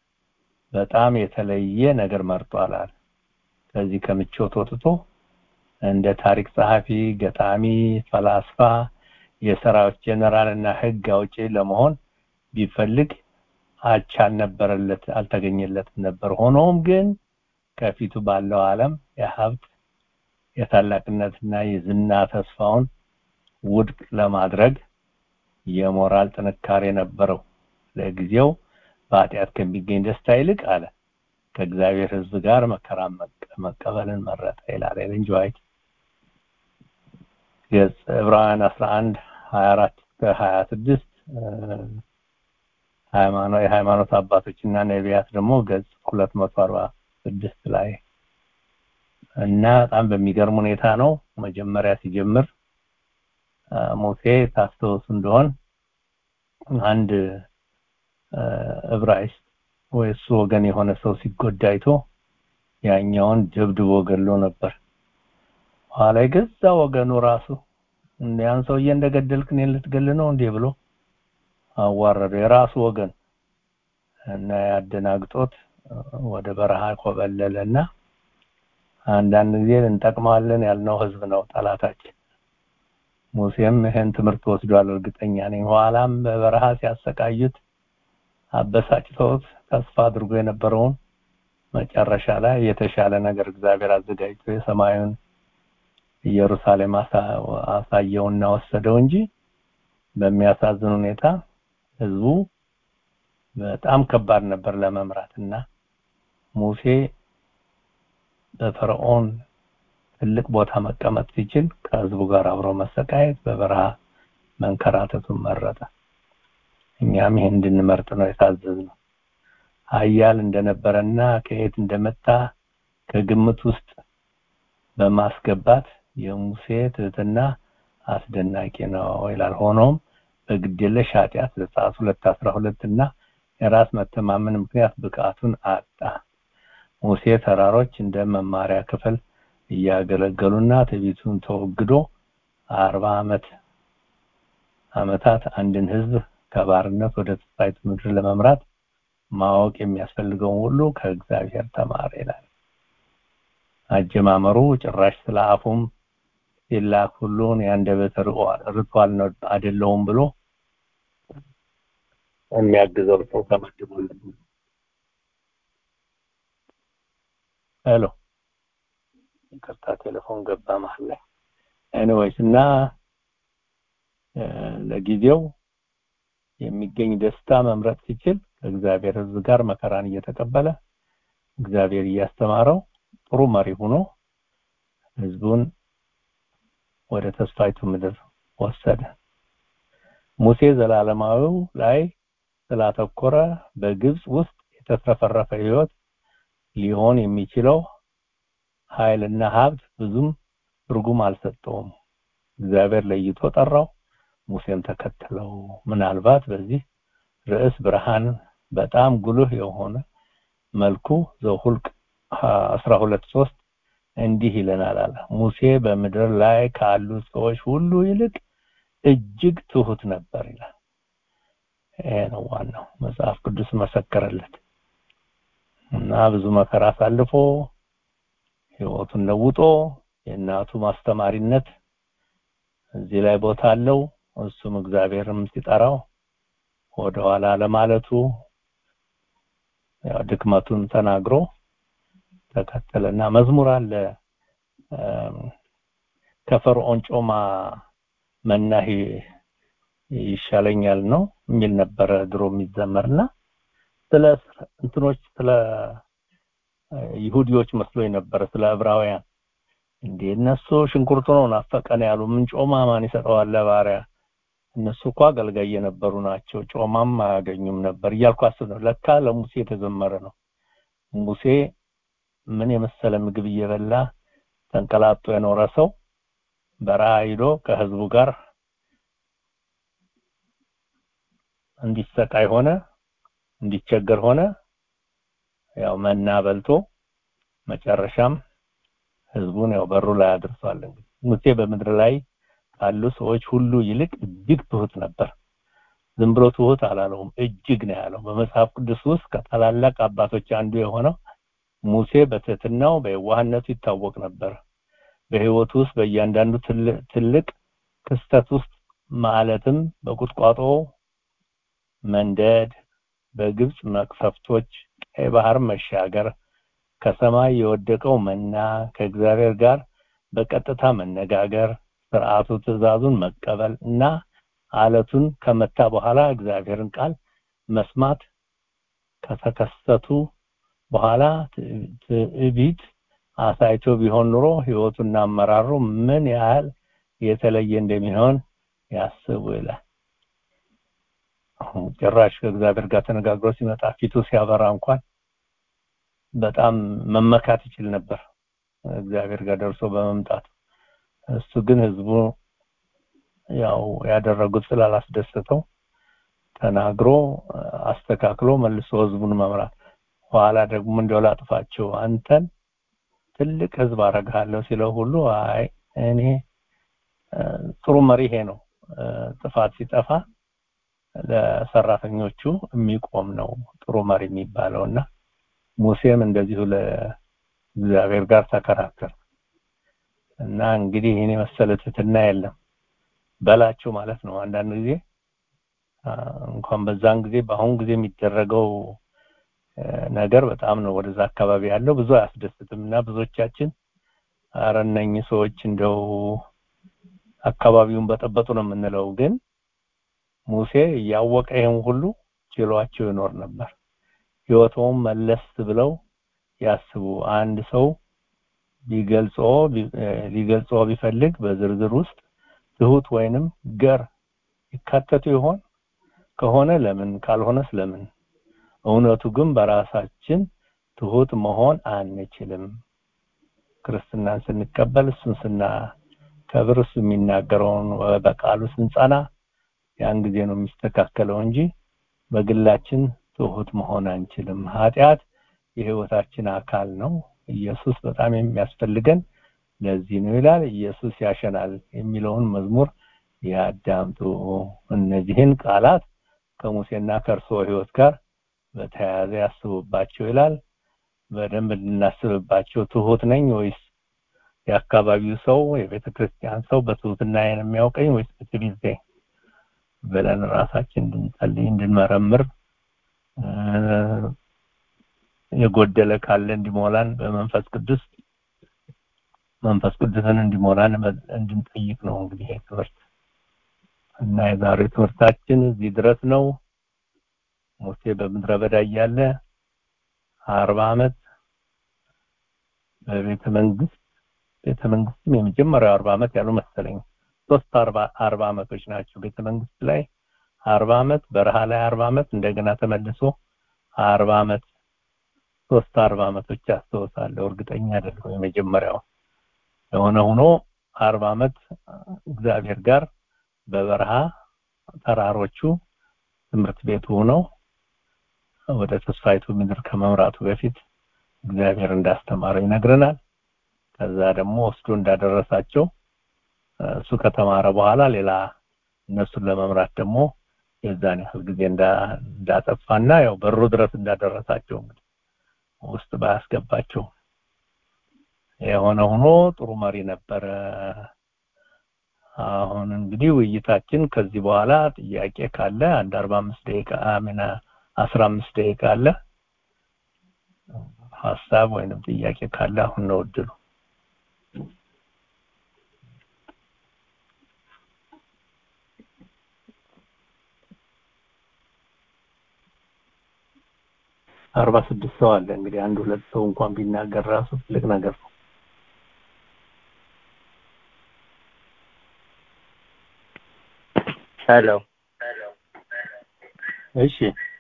በጣም የተለየ ነገር መርጧል አለ። ከዚህ ከምቾት ወጥቶ እንደ ታሪክ ጸሐፊ፣ ገጣሚ፣ ፈላስፋ፣ የሰራዊት ጀነራል እና ህግ አውጪ ለመሆን ቢፈልግ አቻ አልተገኘለትም ነበር። ሆኖም ግን ከፊቱ ባለው ዓለም የሀብት የታላቅነትና የዝና ተስፋውን ውድቅ ለማድረግ የሞራል ጥንካሬ ነበረው። ለጊዜው በኃጢአት ከሚገኝ ደስታ ይልቅ አለ ከእግዚአብሔር ሕዝብ ጋር መከራ መቀበልን መረጠ ይላል ኤለን ጂ ዋይት። ዕብራውያን 11:24-26 የሃይማኖት አባቶችና ነቢያት ደግሞ ገጽ 246 ላይ እና በጣም በሚገርም ሁኔታ ነው መጀመሪያ ሲጀምር ሙሴ ታስተውስ እንደሆን አንድ ዕብራይስጥ ወይስ ወገን የሆነ ሰው ሲጎዳ አይቶ ያኛውን ደብድቦ ገሎ ነበር። ኋላ ገዛ ወገኑ ራሱ ያን ሰውዬ እንደገደልክ እኔን ልትገል ነው እንዴ ብሎ አዋረደ። የራሱ ወገን እና ያደናግጦት ወደ በረሃ ኮበለለና አንዳንድ ጊዜ እንጠቅማለን ያልነው ህዝብ ነው ጠላታችን። ሙሴም ይሄን ትምህርት ወስዷል እርግጠኛ ነኝ። ኋላም በበረሃ ሲያሰቃዩት አበሳጭተውት ተስፋ አድርጎ የነበረውን መጨረሻ ላይ የተሻለ ነገር እግዚአብሔር አዘጋጅቶ የሰማዩን ኢየሩሳሌም አሳየውና ወሰደው እንጂ በሚያሳዝን ሁኔታ ህዝቡ በጣም ከባድ ነበር ለመምራትና ሙሴ በፈርዖን ትልቅ ቦታ መቀመጥ ሲችል ከህዝቡ ጋር አብሮ መሰቃየት በበረሃ መንከራተቱን መረጠ። እኛም ይሄን እንድንመርጥ ነው የታዘዝነው። ኃያል እንደነበረና ከየት እንደመጣ ከግምት ውስጥ በማስገባት የሙሴ ትህትና አስደናቂ ነው ይላል። ሆኖም በግድየለሽ ኃጢአት ዘጸአት 2:12 እና የራስ መተማመን ምክንያት ብቃቱን አጣ። ሙሴ ተራሮች እንደ መማሪያ ክፍል እያገለገሉና ትዕቢቱን ተወግዶ 40 ዓመታት አንድን ህዝብ ከባርነት ወደ ተስፋይቱ ምድር ለመምራት ማወቅ የሚያስፈልገው ሁሉ ከእግዚአብሔር ተማረ ይላል። አጀማመሩ ጭራሽ ስለ አፉም ሲላክ ሁሉን ያንደበት ርቷል ነው አይደለውም ብሎ የሚያግዘው ሰው ተመድቦለት። ሄሎ ይቅርታ ቴሌፎን ገባ መሀል ላይ። ኤኒዌይስ እና ለጊዜው የሚገኝ ደስታ መምረጥ ሲችል ከእግዚአብሔር ሕዝብ ጋር መከራን እየተቀበለ እግዚአብሔር እያስተማረው ጥሩ መሪ ሆኖ ሕዝቡን ወደ ተስፋይቱ ምድር ወሰደ። ሙሴ ዘላለማዊው ላይ ስላተኮረ በግብጽ ውስጥ የተትረፈረፈ ህይወት ሊሆን የሚችለው ኃይልና ሀብት ብዙም ትርጉም አልሰጠውም። እግዚአብሔር ለይቶ ጠራው፣ ሙሴም ተከተለው። ምናልባት በዚህ ርዕስ ብርሃን በጣም ጉልህ የሆነ መልኩ ዘኍልቍ 12:3 እንዲህ ይለናል አለ ሙሴ በምድር ላይ ካሉ ሰዎች ሁሉ ይልቅ እጅግ ትሁት ነበር ይላል። ይሄ ነው ዋናው መጽሐፍ ቅዱስ መሰከረለት እና ብዙ መከራ አሳልፎ ህይወቱን ለውጦ የእናቱ ማስተማሪነት እዚህ ላይ ቦታ አለው። እሱም እግዚአብሔርም ሲጠራው ወደ ኋላ ለማለቱ ያው ድክመቱን ተናግሮ ተከተለና መዝሙር አለ ከፈርዖን ጮማ መናህ ይሻለኛል ነው የሚል ነበር ድሮ የሚዘመርና ስለ እንትኖች ስለ ይሁዲዎች መስሎኝ ነበር ስለ ዕብራውያን እንዴ እነሱ ሽንኩርቱ ነው ናፈቀን ያሉ ምን ጮማ ማን ይሰጠዋል ለባሪያ እነሱ እኮ አገልጋይ የነበሩ ናቸው ጮማም አያገኙም ነበር እያልኩ አስብ ነው። ለካ ለሙሴ የተዘመረ ነው። ሙሴ ምን የመሰለ ምግብ እየበላ ተንቀላጦ የኖረ ሰው በረሃ ሄዶ ከህዝቡ ጋር እንዲሰቃይ ሆነ፣ እንዲቸገር ሆነ። ያው መና በልቶ መጨረሻም ህዝቡን ያው በሩ ላይ አድርሷል። እንግዲህ ሙሴ በምድር ላይ ካሉ ሰዎች ሁሉ ይልቅ እጅግ ትሁት ነበር። ዝም ብሎ ትሁት አላለውም፣ እጅግ ነው ያለው። በመጽሐፍ ቅዱስ ውስጥ ከታላላቅ አባቶች አንዱ የሆነው ሙሴ በትህትናው በየዋህነቱ ይታወቅ ነበር። በህይወቱ ውስጥ በእያንዳንዱ ትልቅ ክስተት ውስጥ ማለትም በቁጥቋጦ መንደድ፣ በግብጽ መቅሰፍቶች፣ ቀይ ባህር መሻገር፣ ከሰማይ የወደቀው መና፣ ከእግዚአብሔር ጋር በቀጥታ መነጋገር፣ ሥርዓቱ ትእዛዙን መቀበል እና አለቱን ከመታ በኋላ እግዚአብሔርን ቃል መስማት ከተከሰቱ በኋላ ትዕቢት አሳይቶ ቢሆን ኑሮ ህይወቱና አመራሩ ምን ያህል የተለየ እንደሚሆን ያስቡ ይላል። ጭራሽ ከእግዚአብሔር ጋር ተነጋግሮ ሲመጣ ፊቱ ሲያበራ እንኳን በጣም መመካት ይችል ነበር እግዚአብሔር ጋር ደርሶ በመምጣት። እሱ ግን ህዝቡ ያው ያደረጉት ስላላስደሰተው ተናግሮ አስተካክሎ መልሶ ህዝቡን መምራት፣ ኋላ ደግሞ እንደው ላጥፋቸው አንተን ትልቅ ህዝብ አረጋለሁ ሲለው ሁሉ አይ እኔ ጥሩ መሪ ይሄ ነው፣ ጥፋት ሲጠፋ ለሰራተኞቹ የሚቆም ነው ጥሩ መሪ የሚባለውና ሙሴም እንደዚሁ ለእግዚአብሔር ጋር ተከራከረ እና እንግዲህ እኔ መሰለ ትህትና የለም በላቸው ማለት ነው። አንዳንድ ጊዜ እንኳን በዛን ጊዜ በአሁን ጊዜ የሚደረገው ነገር በጣም ነው ወደዛ አካባቢ ያለው ብዙ አያስደስትምና ብዙዎቻችን አረነኝ ሰዎች እንደው አካባቢውን በጠበጡ ነው የምንለው። ግን ሙሴ ያወቀ ይሄን ሁሉ ችሏቸው ይኖር ነበር። ህይወቱን መለስ ብለው ያስቡ። አንድ ሰው ሊገልጸው ቢፈልግ በዝርዝር ውስጥ ትሁት ወይንም ገር ይካተቱ ይሆን? ከሆነ ለምን? ካልሆነስ ለምን? እውነቱ ግን በራሳችን ትሁት መሆን አንችልም። ክርስትናን ስንቀበል እሱን ስናከብር እሱ የሚናገረውን በቃሉ ስንጸና ያን ጊዜ ነው የሚስተካከለው እንጂ በግላችን ትሁት መሆን አንችልም። ኃጢአት የህይወታችን አካል ነው። ኢየሱስ በጣም የሚያስፈልገን ለዚህ ነው ይላል። ኢየሱስ ያሸናል የሚለውን መዝሙር ያዳምጡ። እነዚህን ቃላት ከሙሴና ከእርሱ ህይወት ጋር በተያያዘ ያስቡባቸው ይላል። በደንብ እንድናስብባቸው ትሁት ነኝ ወይስ የአካባቢው ሰው የቤተክርስቲያን ሰው በትሁትና የሚያውቀኝ ወይስ በትዕቢት ብለን ራሳችን እንድንጸልይ እንድንመረምር የጎደለ ካለ እንዲሞላን በመንፈስ ቅዱስን እንዲሞላን እንድንጠይቅ ነው እንግዲህ ትምህርት እና የዛሬ ትምህርታችን እዚህ ድረስ ነው። ሙሴ በምድረ በዳ እያለ 40 ዓመት በቤተ መንግስትም የመጀመሪያው 40 ዓመት ያለው መሰለኝ 40 ዓመቶች ናቸው። ቤተ መንግስት ላይ 40 ዓመት፣ በረሃ ላይ 40 ዓመት፣ እንደገና ተመልሶ 40 ዓመት 40 ዓመቶች አስተውሳለሁ። እርግጠኛ አይደለሁም የመጀመሪያው የሆነ ሆኖ 40 ዓመት እግዚአብሔር ጋር በበረሃ ተራሮቹ ትምህርት ቤቱ ሆነው ወደ ተስፋይቱ ምድር ከመምራቱ በፊት እግዚአብሔር እንዳስተማረው ይነግረናል። ከዛ ደግሞ ወስዶ እንዳደረሳቸው እሱ ከተማረ በኋላ ሌላ እነሱን ለመምራት ደግሞ የዛን ያህል ጊዜ እንዳጠፋና ያው በሩ ድረስ እንዳደረሳቸው እንግዲህ ውስጥ ባያስገባቸው የሆነ ሆኖ ጥሩ መሪ ነበር። አሁን እንግዲህ ውይይታችን ከዚህ በኋላ ጥያቄ ካለ አንድ 45 ደቂቃ 15 ደቂቃ አለ። ሐሳብ ወይንም ጥያቄ ካለ አሁን ነው እድሉ። አርባ 46 ሰው አለ። እንግዲህ አንድ ሁለት ሰው እንኳን ቢናገር ራሱ ትልቅ ነገር ነው። ሄሎ እሺ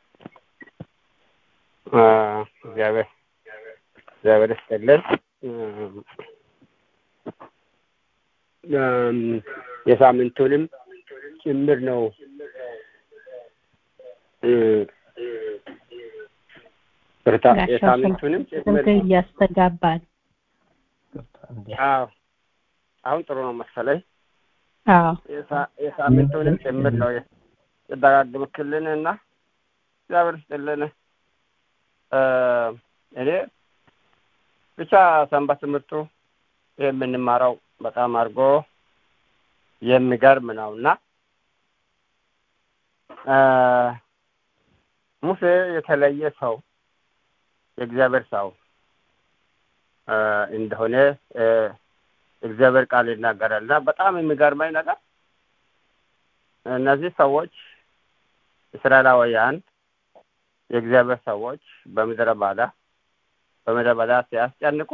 እግዚአብሔር ይስጥልን። የሳምንቱንም ጭምር ነው የሳምንቱንም ጭምር ያስተጋባል። አሁን ጥሩ ነው መሰለኝ። የሳምንቱንም ጭምር ነው የተደጋግምክልንና እግዚአብሔር ይስጥልን። እኔ ብቻ ሰንበት ትምህርቱ የምንማረው በጣም አድርጎ የሚገርም ነውና ሙሴ የተለየ ሰው የእግዚአብሔር ሰው እንደሆነ እግዚአብሔር ቃል ይናገራልና በጣም የሚገርመኝ ነገር እነዚህ ሰዎች እስራኤላውያን የእግዚአብሔር ሰዎች በምድረ በዳ ሲያስጨንቁ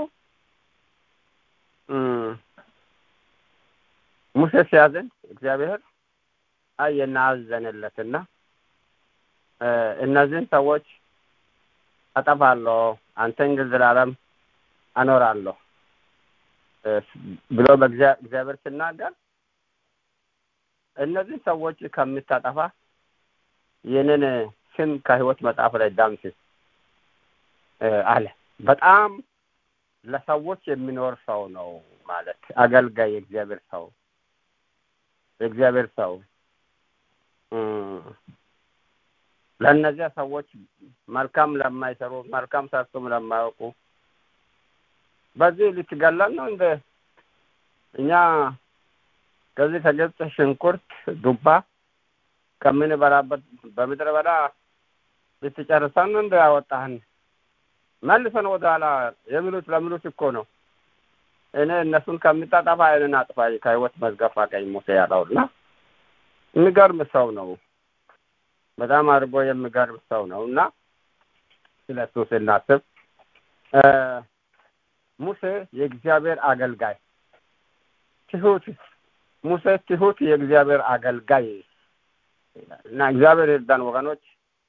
ሙሴ ሲያዝን እግዚአብሔር አየናዘነለትና እነዚህን ሰዎች አጠፋለሁ አንተን ግን ዘላለም አኖራለሁ ብሎ በእግዚአብሔር ሲናገር እነዚህ ሰዎች ከምታጠፋ የነነ ስም ከሕይወት መጽሐፍ ላይ ዳምስ አለ። በጣም ለሰዎች የሚኖር ሰው ነው ማለት አገልጋይ የእግዚአብሔር ሰው ለእነዚያ ሰዎች መልካም ለማይሰሩ መልካም ሰርቶም ለማያውቁ በዚህ ልትገለል ነው እንደ እኛ ከዚህ ከግብጽ ሽንኩርት ዱባ ከምንበላበት በምድረ በዳ ልትጨርሰን እንደ ያወጣህን መልሰን ወደኋላ ለሚሉት እኮ ነው። እኔ እነሱን ከምታጠፋ አይንን አጥፋ ከሕይወት መዝገብ አቀኝ ሙሴ ያለውና የሚገርም ሰው ነው። በጣም አድርጎ የሚገርም ሰው ነውና ስለሱ ስናስብ ሙሴ የእግዚአብሔር አገልጋይ ትሁት የእግዚአብሔር አገልጋይ እና እግዚአብሔር ይርዳን ወገኖች።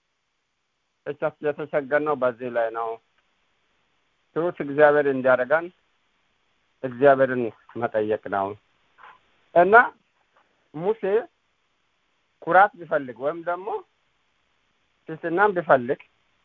የተቸገርነው በዚህ ላይ ነው። ትሁት እግዚአብሔር እንዲያደርገን እግዚአብሔርን መጠየቅ ነው እና ሙሴ ኩራት ቢፈልግ ወይም ደግሞ ትሕትናን ቢፈልግ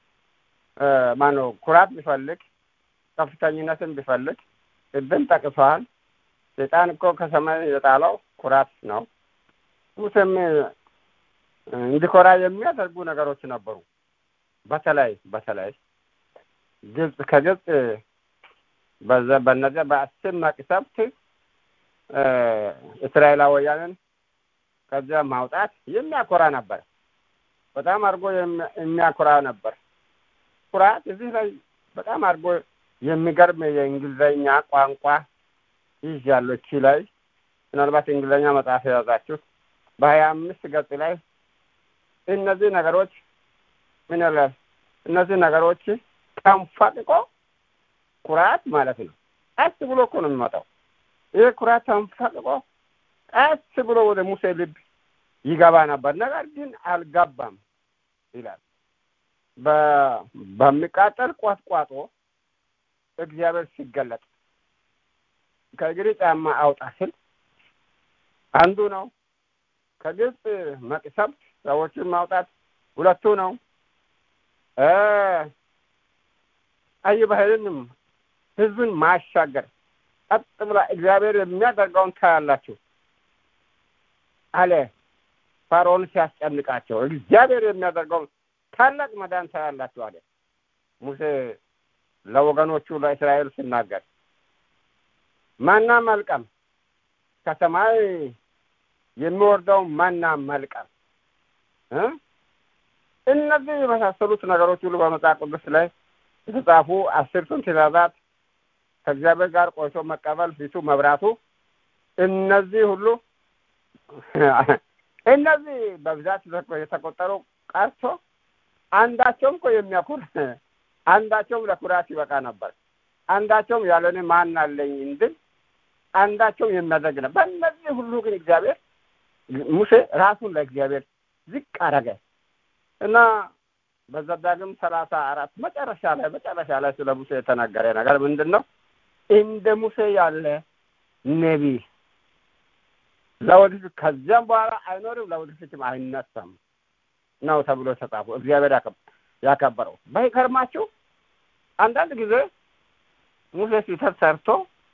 ኩራት ቢፈልግ ከፍተኝነትን ቢፈልግ እብን ጠቅሷል። ሰይጣን እኮ ከሰማይ የጣለው ኩራት ነው። ሙሴም እንዲኮራ የሚያደርጉ ነገሮች ነበሩ። በተለይ ከግብጽ በነዚያ በአስር መቅሰፍት እስራኤላውያንን ከዚያ ማውጣት የሚያኮራ ነበር። በጣም አድርጎ የሚያኮራ ነበር። ኩራት እዚህ ላይ በጣም አድርጎ የሚገርም የእንግሊዘኛ ቋንቋ ይዣለሁ። እቺ ላይ ምናልባት እንግሊዘኛ መጽሐፍ የያዛችሁ በ25 ገጽ ላይ እነዚህ ነገሮች እነዚህ ነገሮች ተንፈቅቆ ኩራት ማለት ነው። ቀስ ብሎ እኮ ነው የሚመጣው። ይሄ ኩራት ተንፈቅቆ ቀስ ብሎ ወደ ሙሴ ልብ ይገባ ነበር። ነገር ግን አልገባም ይላል። በሚቃጠል ቋጥቋጦ እግዚአብሔር ሲገለጥ ከእግሪ ጫማ አውጣ ስል አንዱ ነው። ከግብጽ መቅሰፍት ሰዎችን ማውጣት ሁለቱ ነው። ቀይ ባህርንም ሕዝብን ማሻገር ቀጥ ብላ እግዚአብሔር የሚያደርገውን ታያላችሁ አለ። ፈርዖን ሲያስጨንቃቸው እግዚአብሔር የሚያደርገውን ታላቅ መዳን ታያላችሁ አለ ሙሴ ለወገኖቹ ለእስራኤል ሲናገር። ማና መልቀም ከሰማይ የሚወርደው ማና መልቀም እነዚህ የመሳሰሉት ነገሮች ሁሉ በመጽሐፍ ቅዱስ ላይ የተጻፉ 10ቱን ትእዛዛት ከእግዚአብሔር ጋር ቆይቶ መቀበል ፊቱ መብራቱ እነዚህ ሁሉ እነዚህ በብዛት የተቆጠሩ ቀርቶ አንዳቸውም እኮ የሚያኩር አንዳቸውም ለኩራት ይበቃ ነበር። አንዳቸውም ያለኔ ማን አለኝ እንድል አንዳቸውም የሚያደርግ ነበር። በእነዚህ ሁሉ ግን እግዚአብሔር ሙሴ ራሱን ለእግዚአብሔር ዝቅ አደረገ እና በዘዳግም 34 መጨረሻ ላይ ስለ ሙሴ የተናገረ ነገር ምንድን ነው? እንደ ሙሴ ያለ ነቢይ ለወደፊት ከዚያም በኋላ አይኖርም ለወደፊትም አይነሳም ነው ተብሎ ተጻፈ። እግዚአብሔር ያከበረው ባይከርማችሁ አንዳንድ ጊዜ ሙሴ ሲተት ሰርቶ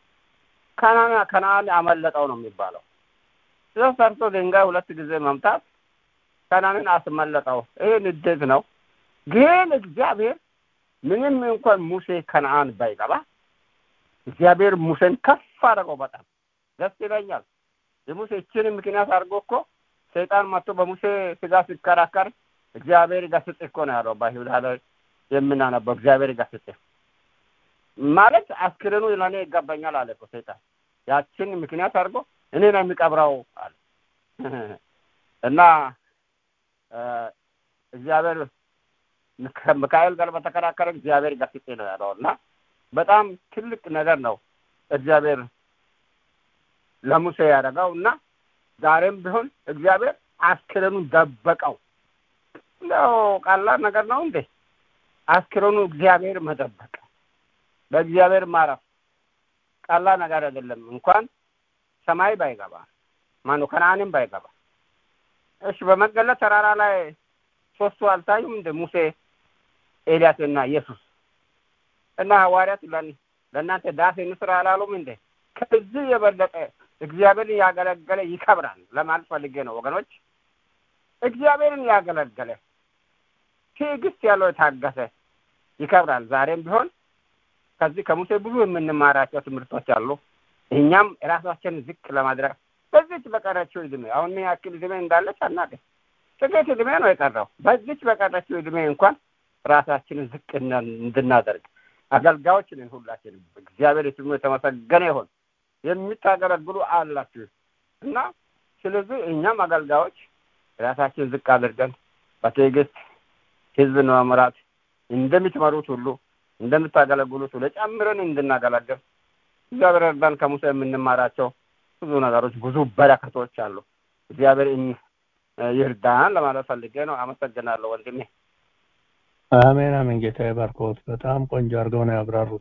ከነዓን አመለጠው ነው የሚባለው። ሰርቶ ድንጋይ 2 ጊዜ መምታት ከነዓንን አስመለጠው። ይሄ ንዴት ነው። ግን እግዚአብሔር ምንም እንኳን ሙሴ ከነዓን ባይገባ እግዚአብሔር ሙሴን ከፍ አደረገው። በጣም ደስ ይለኛል። የሙሴ እችን ምክንያት አድርጎ እኮ ሰይጣን መጥቶ በሙሴ ስጋ ሲከራከር እግዚአብሔር ይገስጽ እኮ ነው ያለው። በይሁዳ ላይ የምናነበው እግዚአብሔር ይገስጽ ማለት አስክሬኑ ለኔ ይገባኛል አለ እኮ ሰይጣን። ያችን ምክንያት አድርጎ እኔ ነው የሚቀብረው አለ እና እግዚአብሔር ሚካኤል ጋር በተከራከረ እግዚአብሔር ይገስጽ ነው ያለውና በጣም ትልቅ ነገር ነው እግዚአብሔር ለሙሴ ያደረገውና ዛሬም ቢሆን እግዚአብሔር አስክሬኑን ደበቀው። ነው ቀላል ነገር ነው እንዴ? አስክሬኑ እግዚአብሔር መደበቅ፣ በእግዚአብሔር ማረፍ ቀላል ነገር አይደለም። እንኳን ሰማይ ባይገባ ከነዓንም ባይገባ። እሺ በመገለጥ ተራራ ላይ ሶስቱ አልታዩም እንደ ሙሴ፣ ኤልያስና ኢየሱስ እና ሐዋርያት ለእናንተ ዳስ እንስራ አላሉም እንደ? ከዚህ የበለጠ እግዚአብሔርን ያገለገለ ይከብራል ለማለት ፈልጌ ነው ወገኖች። እግዚአብሔርን ያገለገለ ትዕግስት ያለው የታገሰ ይከብራል። ዛሬም ቢሆን ከዚህ ከሙሴ ብዙ የምንማራቸው ትምህርቶች አሉ። እኛም ራሳችንን ዝቅ ለማድረግ በዚች በቀረችው ዕድሜ አሁን ምን ያክል ዕድሜ እንዳለች አናውቅም። ጥቂት ዕድሜ ነው የቀረው። በዚች በቀረችው ዕድሜ እንኳን ራሳችንን ዝቅ እንድናደርግ አገልጋዮች ነን ሁላችንም። እግዚአብሔር ስሙ የተመሰገነ ይሁን። የሚታገለግሉ አላችሁ እና ስለዚህ እኛም አገልጋዮች ራሳችንን ዝቅ አድርገን በትዕግስት ሕዝብን መምራት እንደምትመሩት ሁሉ እንደምታገለግሉት ሁሉ ጨምረን እንድናገለግል እግዚአብሔር እርዳን። ከሙሴ የምንማራቸው ብዙ ነገሮች፣ ብዙ በረከቶች አሉ። እግዚአብሔር ይርዳን ለማለት ፈልጌ ነው። አመሰግናለሁ ወንድሜ። አሜን አሜን። ጌታ ይባርክዎት። በጣም ቆንጆ አድርገው ነው ያብራሩት።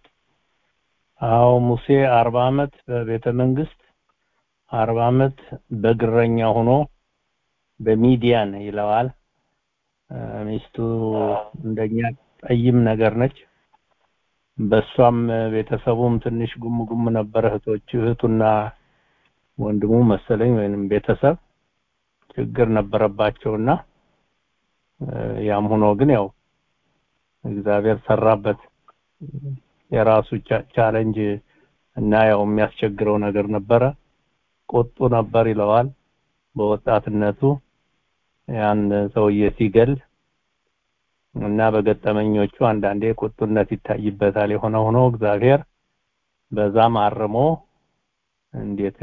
አዎ ሙሴ 40 ዓመት በቤተ መንግስት 40 ዓመት በግረኛ ሆኖ በሚዲያን ይለዋል። ሚስቱ እንደኛ ጠይም ነገር ነች። በሷም ቤተሰቡም ትንሽ ጉም ነበር። እህቱና ወንድሙ መሰለኝ ወይንም ቤተሰብ ችግር ነበረባቸውና ያም ሆኖ ግን ያው እግዚአብሔር ሰራበት። የራሱ ቻሌንጅ እና ያው የሚያስቸግረው ነገር ነበረ። ቁጡ ነበር ይለዋል። በወጣትነቱ ያን ሰውዬ ሲገል እና በገጠመኞቹ አንዳንዴ ቁጡነት ይታይበታል። የሆነ ሆኖ እግዚአብሔር በዛም አርሞ እንዴት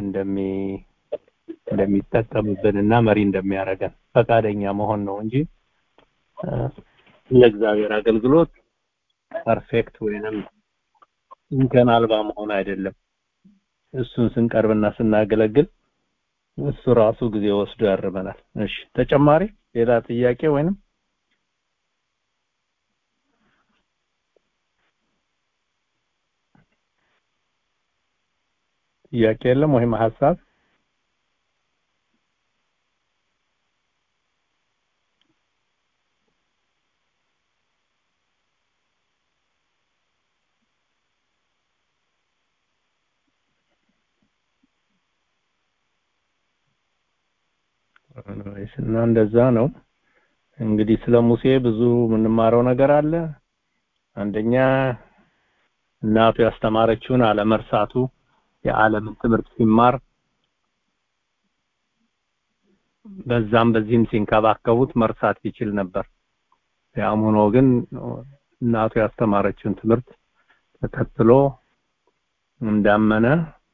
እንደሚጠቀምብንና መሪ እንደሚያደርገን ፈቃደኛ መሆን ነው እንጂ ለእግዚአብሔር አገልግሎት ፐርፌክት ወይንም እንከን አልባ መሆን አይደለም። እሱን ስንቀርብና ስናገለግል እሱ ራሱ ጊዜ ወስዶ ያርመናል። እሺ ተጨማሪ ሌላ ጥያቄ ወይንም ጥያቄ የለም ወይም ሐሳብ? እና እንደዛ ነው እንግዲህ ስለ ሙሴ ብዙ የምንማረው ነገር አለ። አንደኛ እናቱ ያስተማረችውን አለመርሳቱ፣ የዓለምን ትምህርት ሲማር በዛም በዚህም ሲንከባከቡት መርሳት ይችል ነበር። ያም ሆኖ ግን እናቱ ያስተማረችውን ትምህርት ተከትሎ እንዳመነ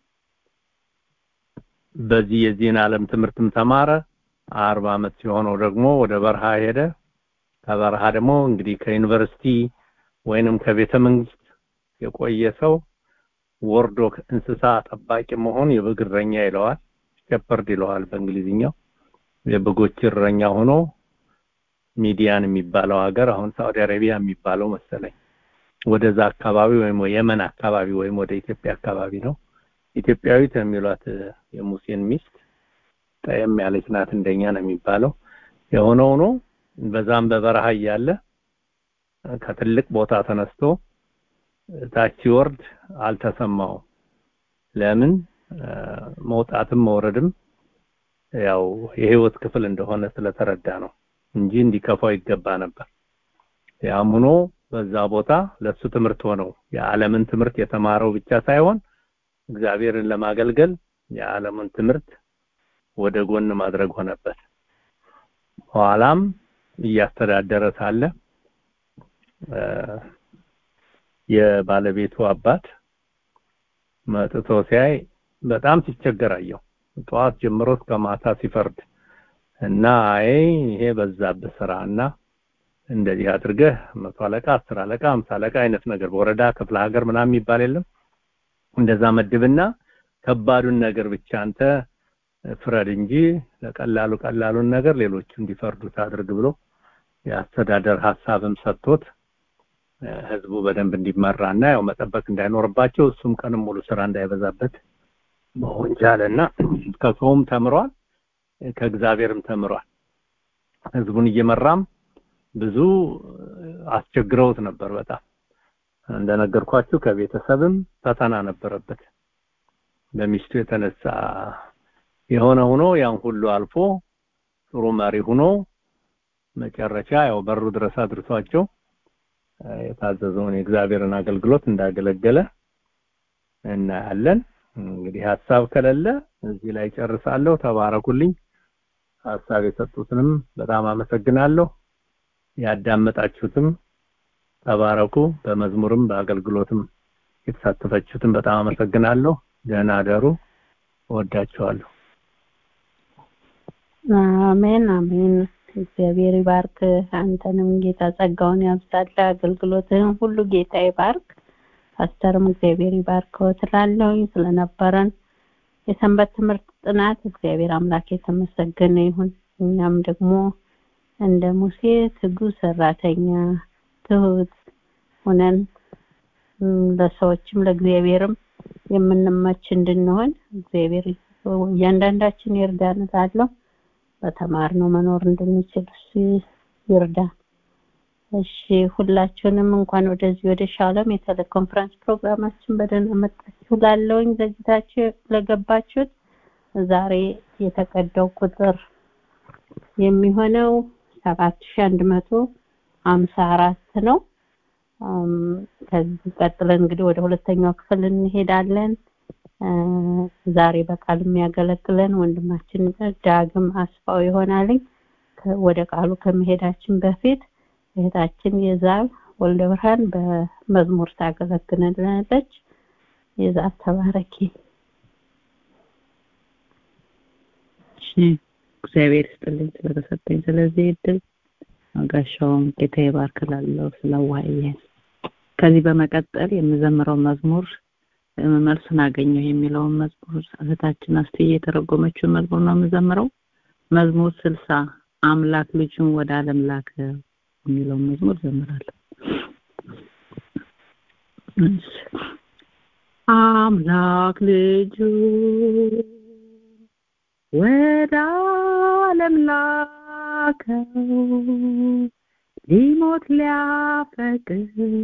በዚህ የዚህን ዓለም ትምህርትም ተማረ። 40 ዓመት ሲሆነው ደግሞ ወደ በረሃ ሄደ። ከበረሃ ደግሞ እንግዲህ ከዩኒቨርሲቲ ወይንም ከቤተ መንግስት የቆየ ሰው ወርዶ እንስሳ ጠባቂ መሆን የበግረኛ ይለዋል፣ ሸፐርድ ይለዋል በእንግሊዝኛው። የበጎች እረኛ ሆኖ ሚዲያን የሚባለው ሀገር አሁን ሳውዲ አረቢያ የሚባለው መሰለኝ ወደዛ አካባቢ ወይም የመን አካባቢ ወይም ወደ ኢትዮጵያ አካባቢ ነው። ኢትዮጵያዊት የሚሏት የሙሴን ሚስት ጠየም ያለች ናት፣ እንደኛ ነው የሚባለው። የሆነው ነው በዛም በበረሃ ያለ ከትልቅ ቦታ ተነስቶ ታች ወርድ አልተሰማው። ለምን? መውጣትም መውረድም ያው የህይወት ክፍል እንደሆነ ስለተረዳ ነው እንጂ እንዲከፋው ይገባ ነበር። ያም ሆኖ በዛ ቦታ ለሱ ትምህርት ሆነው የዓለምን ትምህርት የተማረው ብቻ ሳይሆን እግዚአብሔርን ለማገልገል የዓለምን ትምህርት ወደ ጎን ማድረግ ሆነበት። ኋላም እያስተዳደረ ሳለ የባለቤቱ አባት መጥቶ ሲያይ በጣም ሲቸገራየው ጧት ጀምሮ እስከ ማታ ሲፈርድ እና ይሄ በዛብህ ስራና እንደዚህ አድርገህ 100 አለቃ 10 አለቃ 50 አለቃ አይነት ነገር በወረዳ ክፍለ ሀገር ምናምን የሚባል የለም እንደዛ መድብና ከባዱን ነገር ብቻ አንተ ፍረድ እንጂ ለቀላሉን ነገር ሌሎች እንዲፈርዱት አድርግ ብሎ ያስተዳደር ሐሳብም ሰጥቶት ህዝቡ በደንብ እንዲመራና ያው መጠበቅ እንዳይኖርባቸው እሱም ቀንም ሙሉ ስራ እንዳይበዛበት በወንጀልና ከሰውም ተምሯል ከእግዚአብሔርም ተምሯል። ህዝቡን እየመራም ብዙ አስቸግረውት ነበር። በጣም እንደነገርኳችሁ ከቤተሰብም ፈተና ነበረበት። በሚስቱ የተነሳ የሆነ ሆኖ ያን ሁሉ አልፎ ጥሩ መሪ ሆኖ መጨረሻ ያው በሩ ድረስ አድርሷቸው የታዘዘውን የእግዚአብሔርን አገልግሎት እንዳገለገለ እናያለን። እንግዲህ ሐሳብ ከሌለ እዚህ ላይ ጨርሳለሁ። ተባረኩልኝ። ሐሳብ የሰጡትንም በጣም አመሰግናለሁ። ያዳመጣችሁትም ተባረኩ። በመዝሙርም በአገልግሎትም የተሳተፋችሁትን በጣም አመሰግናለሁ። ደህና አደሩ። እወዳችኋለሁ። አሜን አሜን። እግዚአብሔር ይባርክ። አንተንም ጌታ ጸጋውን ያብዛልህ። አገልግሎትህን ሁሉ ጌታ ይባርክ። ፓስተርም እግዚአብሔር ይባርከው ትላለሁ። ስለነበረን የሰንበት ትምህርት ጥናት እግዚአብሔር አምላክ የተመሰገነ ይሁን። እኛም ደግሞ እንደ ሙሴ ትጉህ ሰራተኛ ትሁት ሆነን ለሰዎችም ለእግዚአብሔርም የምንመች እንድንሆን እግዚአብሔር እያንዳንዳችን ይርዳን እላለሁ። በተማርነው መኖር እንድንችል ይርዳን። እሺ ሁላችሁንም እንኳን ወደዚህ ወደ ሻሎም የቴሌኮንፈረንስ ፕሮግራማችን በደህና መጣችሁ። ላለውኝ ዘግይታችሁ ለገባችሁት ዛሬ የተቀደው ቁጥር የሚሆነው 7154 ነው። ከዚህ ቀጥለን እንግዲህ ወደ ሁለተኛው ክፍል እንሄዳለን። ዛሬ በቃል የሚያገለግለን ወንድማችን ዳግም አስፋው ይሆናል። ወደ ቃሉ ከመሄዳችን በፊት እህታችን የዛብ ወልደ ብርሃን በመዝሙር ታገለግለናለች። የዛብ ተባረኪ። እሺ እግዚአብሔር ይስጥልኝ ስለተሰጠኝ ስለዚህ እድል አጋሻውን ጌታ ይባርክላለሁ ስለዋየን። ከዚህ በመቀጠል የምዘምረው መዝሙር መልሱን አገኘው የሚለውን መዝሙር እህታችን አስተየ የተረጎመችው መዝሙር ነው የምዘምረው። መዝሙር 60 አምላክ ልጁን ወደ ዓለም ላከ የሚለውን መዝሙር ዘምራለሁ። አምላክ ልጁን ወደ ዓለም ላከው ሊሞት ሊያፈቅር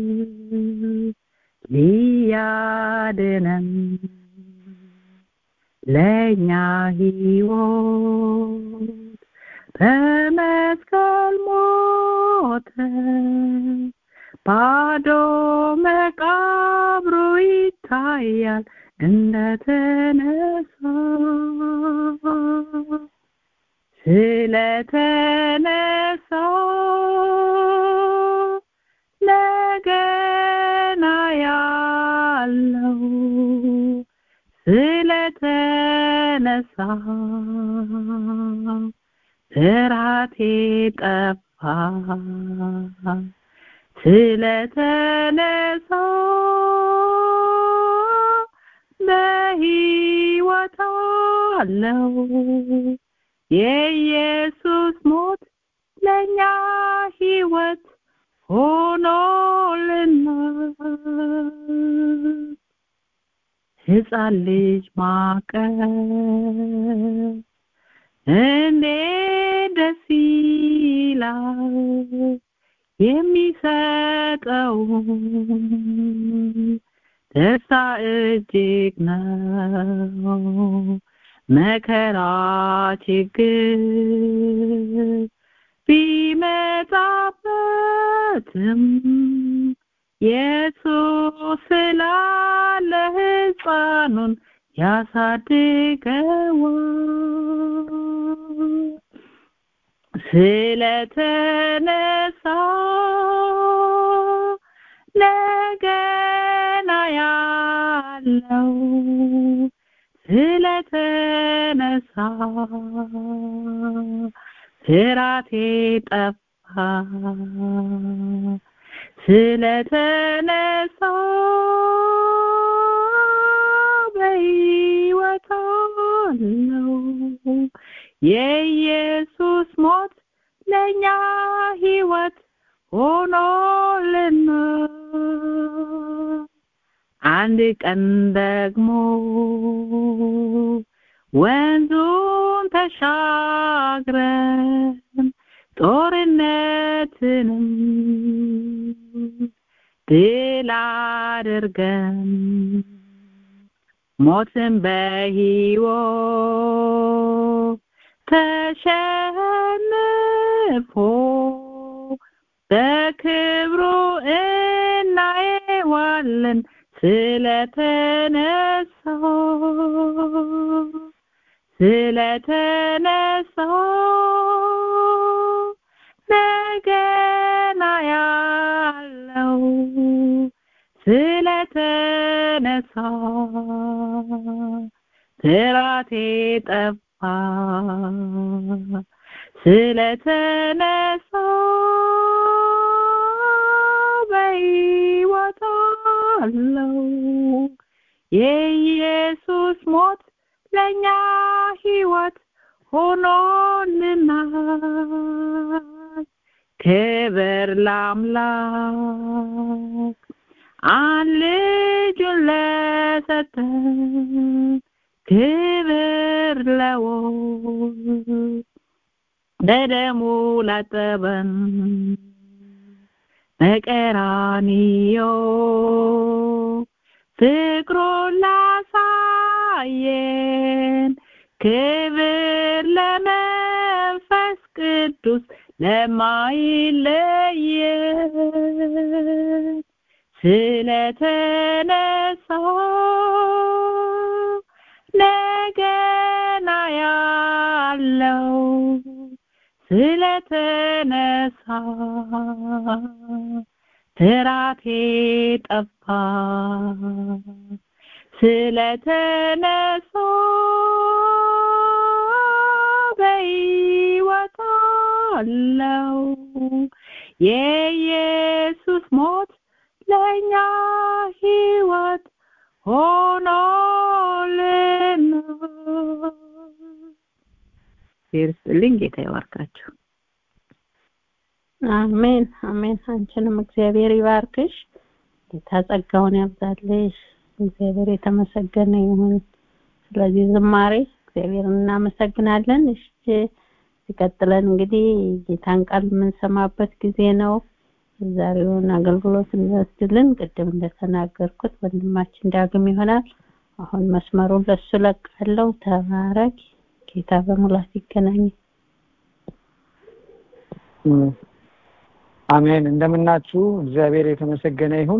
ሊያድነን ለእኛ ሕይወት በመስቀል ሞተ ባዶ መቃብሩ ይታያል እንደተነሳ ስለተነሳ ነገና ያለው ስለተነሳ ፍርሃቴ ጠፋ ስለተነሳ በሕይወት አለው የኢየሱስ ሞት ለኛ ሕይወት ሆኖልናል። ሕፃን ልጅ ማቀፍ እንዴት ደስ ይላል የሚሰጠው ደስታ እጅግ ነው። መከራ ችግር ቢመጣበትም ኢየሱስ ስላለ ሕፃኑን ያሳድገዋል ስለተነሳ ነገና ያለው ስለተነሳ ፍራቴ ጠፋ ስለተነሳ በሕይወት አለው የኢየሱስ ሞት ለኛ ሕይወት ሆኖልና አንድ ቀን ደግሞ ወንዙን ተሻግረን ጦርነትንም ድል አድርገን ሞትን በሕይወት ተሸንፎ በክብሩ እናየዋለን ስለተነሳ ነገና ያለው ስለተነሳ ፍራቴ ጠፋ ስለተነሳ በሕይወት አለው የኢየሱስ ሞት ለኛ ሕይወት ሆኖልናል ክብር ለአምላክ አንድ ልጁን ለሰጠን ክብር ለወልድ በደሙ ላጠበን በቀራንዮ ፍቅሩን ላሳየን ክብር ለመንፈስ ቅዱስ ለማይለየን ስለተነሳ ነገና ያለው ስለተነሳ ፍራቴ ጠፋ ስለተነሳ በሕይወት አለው የኢየሱስ ሞት ለኛ ሕይወት ሆኖልናል ይርስልኝ ጌታ ይባርካችሁ አሜን አሜን አንቺንም እግዚአብሔር ይባርክሽ ጌታ ጸጋውን ያብዛልሽ እግዚአብሔር የተመሰገነ ይሁን ስለዚህ ዝማሬ እግዚአብሔርን እናመሰግናለን እሺ ሲቀጥለን እንግዲህ ጌታን ቃል የምንሰማበት ጊዜ ነው ዛሬውን አገልግሎት እንወስድልን ቅድም እንደተናገርኩት ወንድማችን ዳግም ይሆናል አሁን መስመሩን ለሱ ለቃለው ተባረክ ጌታ በሙላት ይገናኝ አሜን እንደምናችሁ እግዚአብሔር የተመሰገነ ይሁን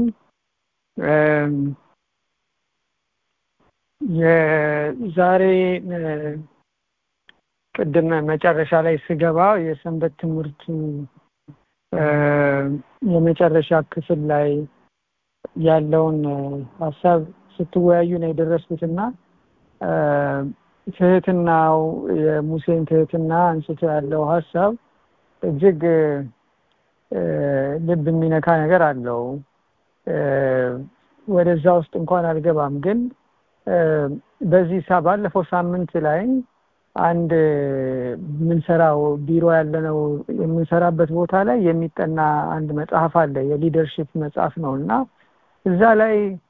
የዛሬ ቅድም መጨረሻ ላይ ስገባ የሰንበት ትምህርቱ የመጨረሻ ክፍል ላይ ያለውን ሐሳብ ስትወያዩ ነው የደረስኩትና ትህትናው የሙሴን ትህትና አንስቶ ያለው ሐሳብ እጅግ ልብ የሚነካ ነገር አለው ወደዛ ውስጥ እንኳን አልገባም ግን በዚህ ባለፈው ሳምንት ላይ አንድ ምንሰራው ቢሮ ያለነው የምንሰራበት ቦታ ላይ የሚጠና አንድ መጽሐፍ አለ የሊደርሺፕ መጽሐፍ ነውና እዛ ላይ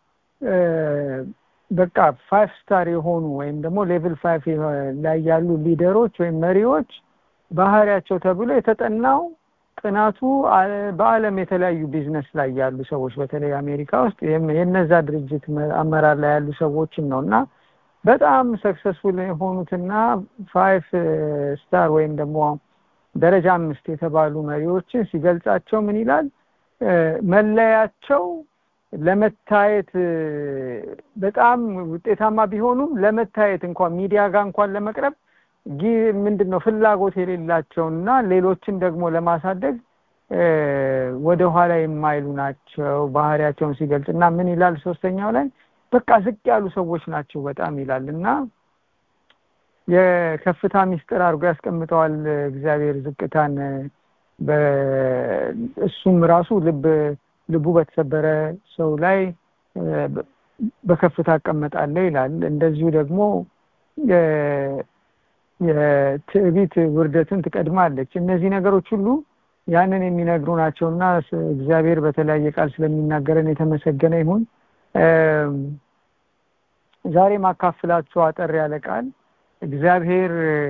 በቃ 5 ስታር የሆኑ ወይም ደግሞ ሌቭል 5 ላይ ያሉ ሊደሮች ወይም መሪዎች ባህሪያቸው ተብሎ የተጠናው ጥናቱ በአለም የተለያዩ ቢዝነስ ላይ ያሉ ሰዎች በተለይ አሜሪካ ውስጥ የነዛ ድርጅት አመራር ላይ ያሉ ሰዎችን ነውና በጣም ሰክሰስፉል የሆኑትና 5 ስታር ወይም ደግሞ ደረጃ 5 የተባሉ መሪዎችን ሲገልጻቸው ምን ይላል መለያቸው ለመታየት በጣም ውጤታማ ቢሆኑም ለመታየት እንኳን ሚዲያ ጋር እንኳን ለመቅረብ ምንድነው ፍላጎት የሌላቸውና ሌሎችን ደግሞ ለማሳደግ ወደ ኋላ የማይሉ ናቸው ባህሪያቸውን ሲገልጽና ምን ይላል ሶስተኛው ላይ በቃ ዝቅ ያሉ ሰዎች ናቸው በጣም ይላልና የከፍታ ሚስጥር አድርጎ ያስቀምጠዋል እግዚአብሔር ዝቅታን በእሱም ራሱ ልቡ በተሰበረ ሰው ላይ በከፍታ አቀመጣለ ይላል እንደዚሁ ደግሞ የትዕቢት ውርደትን ትቀድማለች እነዚህ ነገሮች ሁሉ ያንን የሚነግሩ ናቸውና እግዚአብሔር በተለያየ ቃል ስለሚናገረን የተመሰገነ ይሁን ዛሬ ማካፈላችሁ አጠር ያለ ቃል እግዚአብሔር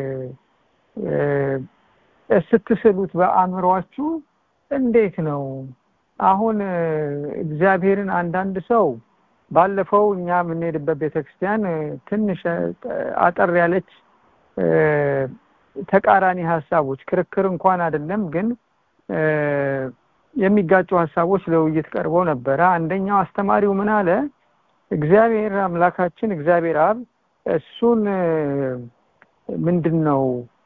ስትስሉት በአእምሮአችሁ እንዴት ነው አሁን እግዚአብሔርን አንዳንድ ሰው ባለፈው እኛ የምንሄድበት ቤተክርስቲያን ትንሽ አጠር ያለች ተቃራኒ ሐሳቦች ክርክር እንኳን አይደለም ግን የሚጋጩ ሐሳቦች ለውይይት ቀርበው ነበር አንደኛው አስተማሪው ምን አለ እግዚአብሔር አምላካችን እግዚአብሔር አብ እሱን ምንድነው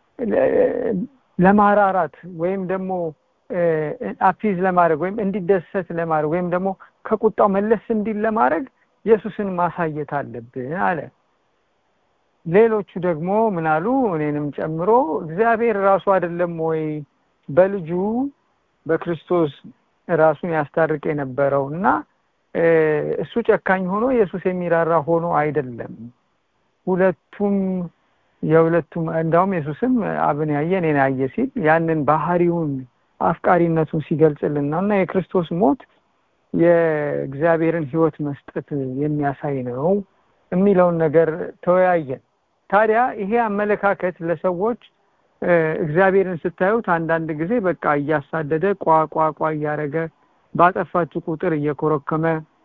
ለማራራት ወይም ደግሞ አፒዝ ለማድረግ ወይም እንዲደሰት ለማድረግ ወይም ደግሞ ከቁጣው መለስ እንዲል ለማድረግ ኢየሱስን ማሳየት አለብን አለ ሌሎቹ ደግሞ ምናሉ እኔንም ጨምሮ እግዚአብሔር ራሱ አይደለም ወይ በልጁ በክርስቶስ ራሱን ያስታርቅ የነበረውና እሱ ጨካኝ ሆኖ ኢየሱስ የሚራራ ሆኖ አይደለም ሁለቱም እንዳውም ኢየሱስም አብን ያየ እኔን ያየ ሲል ያንን ባህሪውን አፍቃሪነቱን ሲገልጽልናና የክርስቶስ ሞት የእግዚአብሔርን ሕይወት መስጠት የሚያሳይ ነው የሚለውን ነገር ተወያየን ታዲያ ይሄ አመለካከት ለሰዎች እግዚአብሔርን ስታዩት አንዳንድ ጊዜ በቃ እያሳደደ ቋቋቋ ያረገ ባጠፋችሁ ቁጥር እየኮረከመ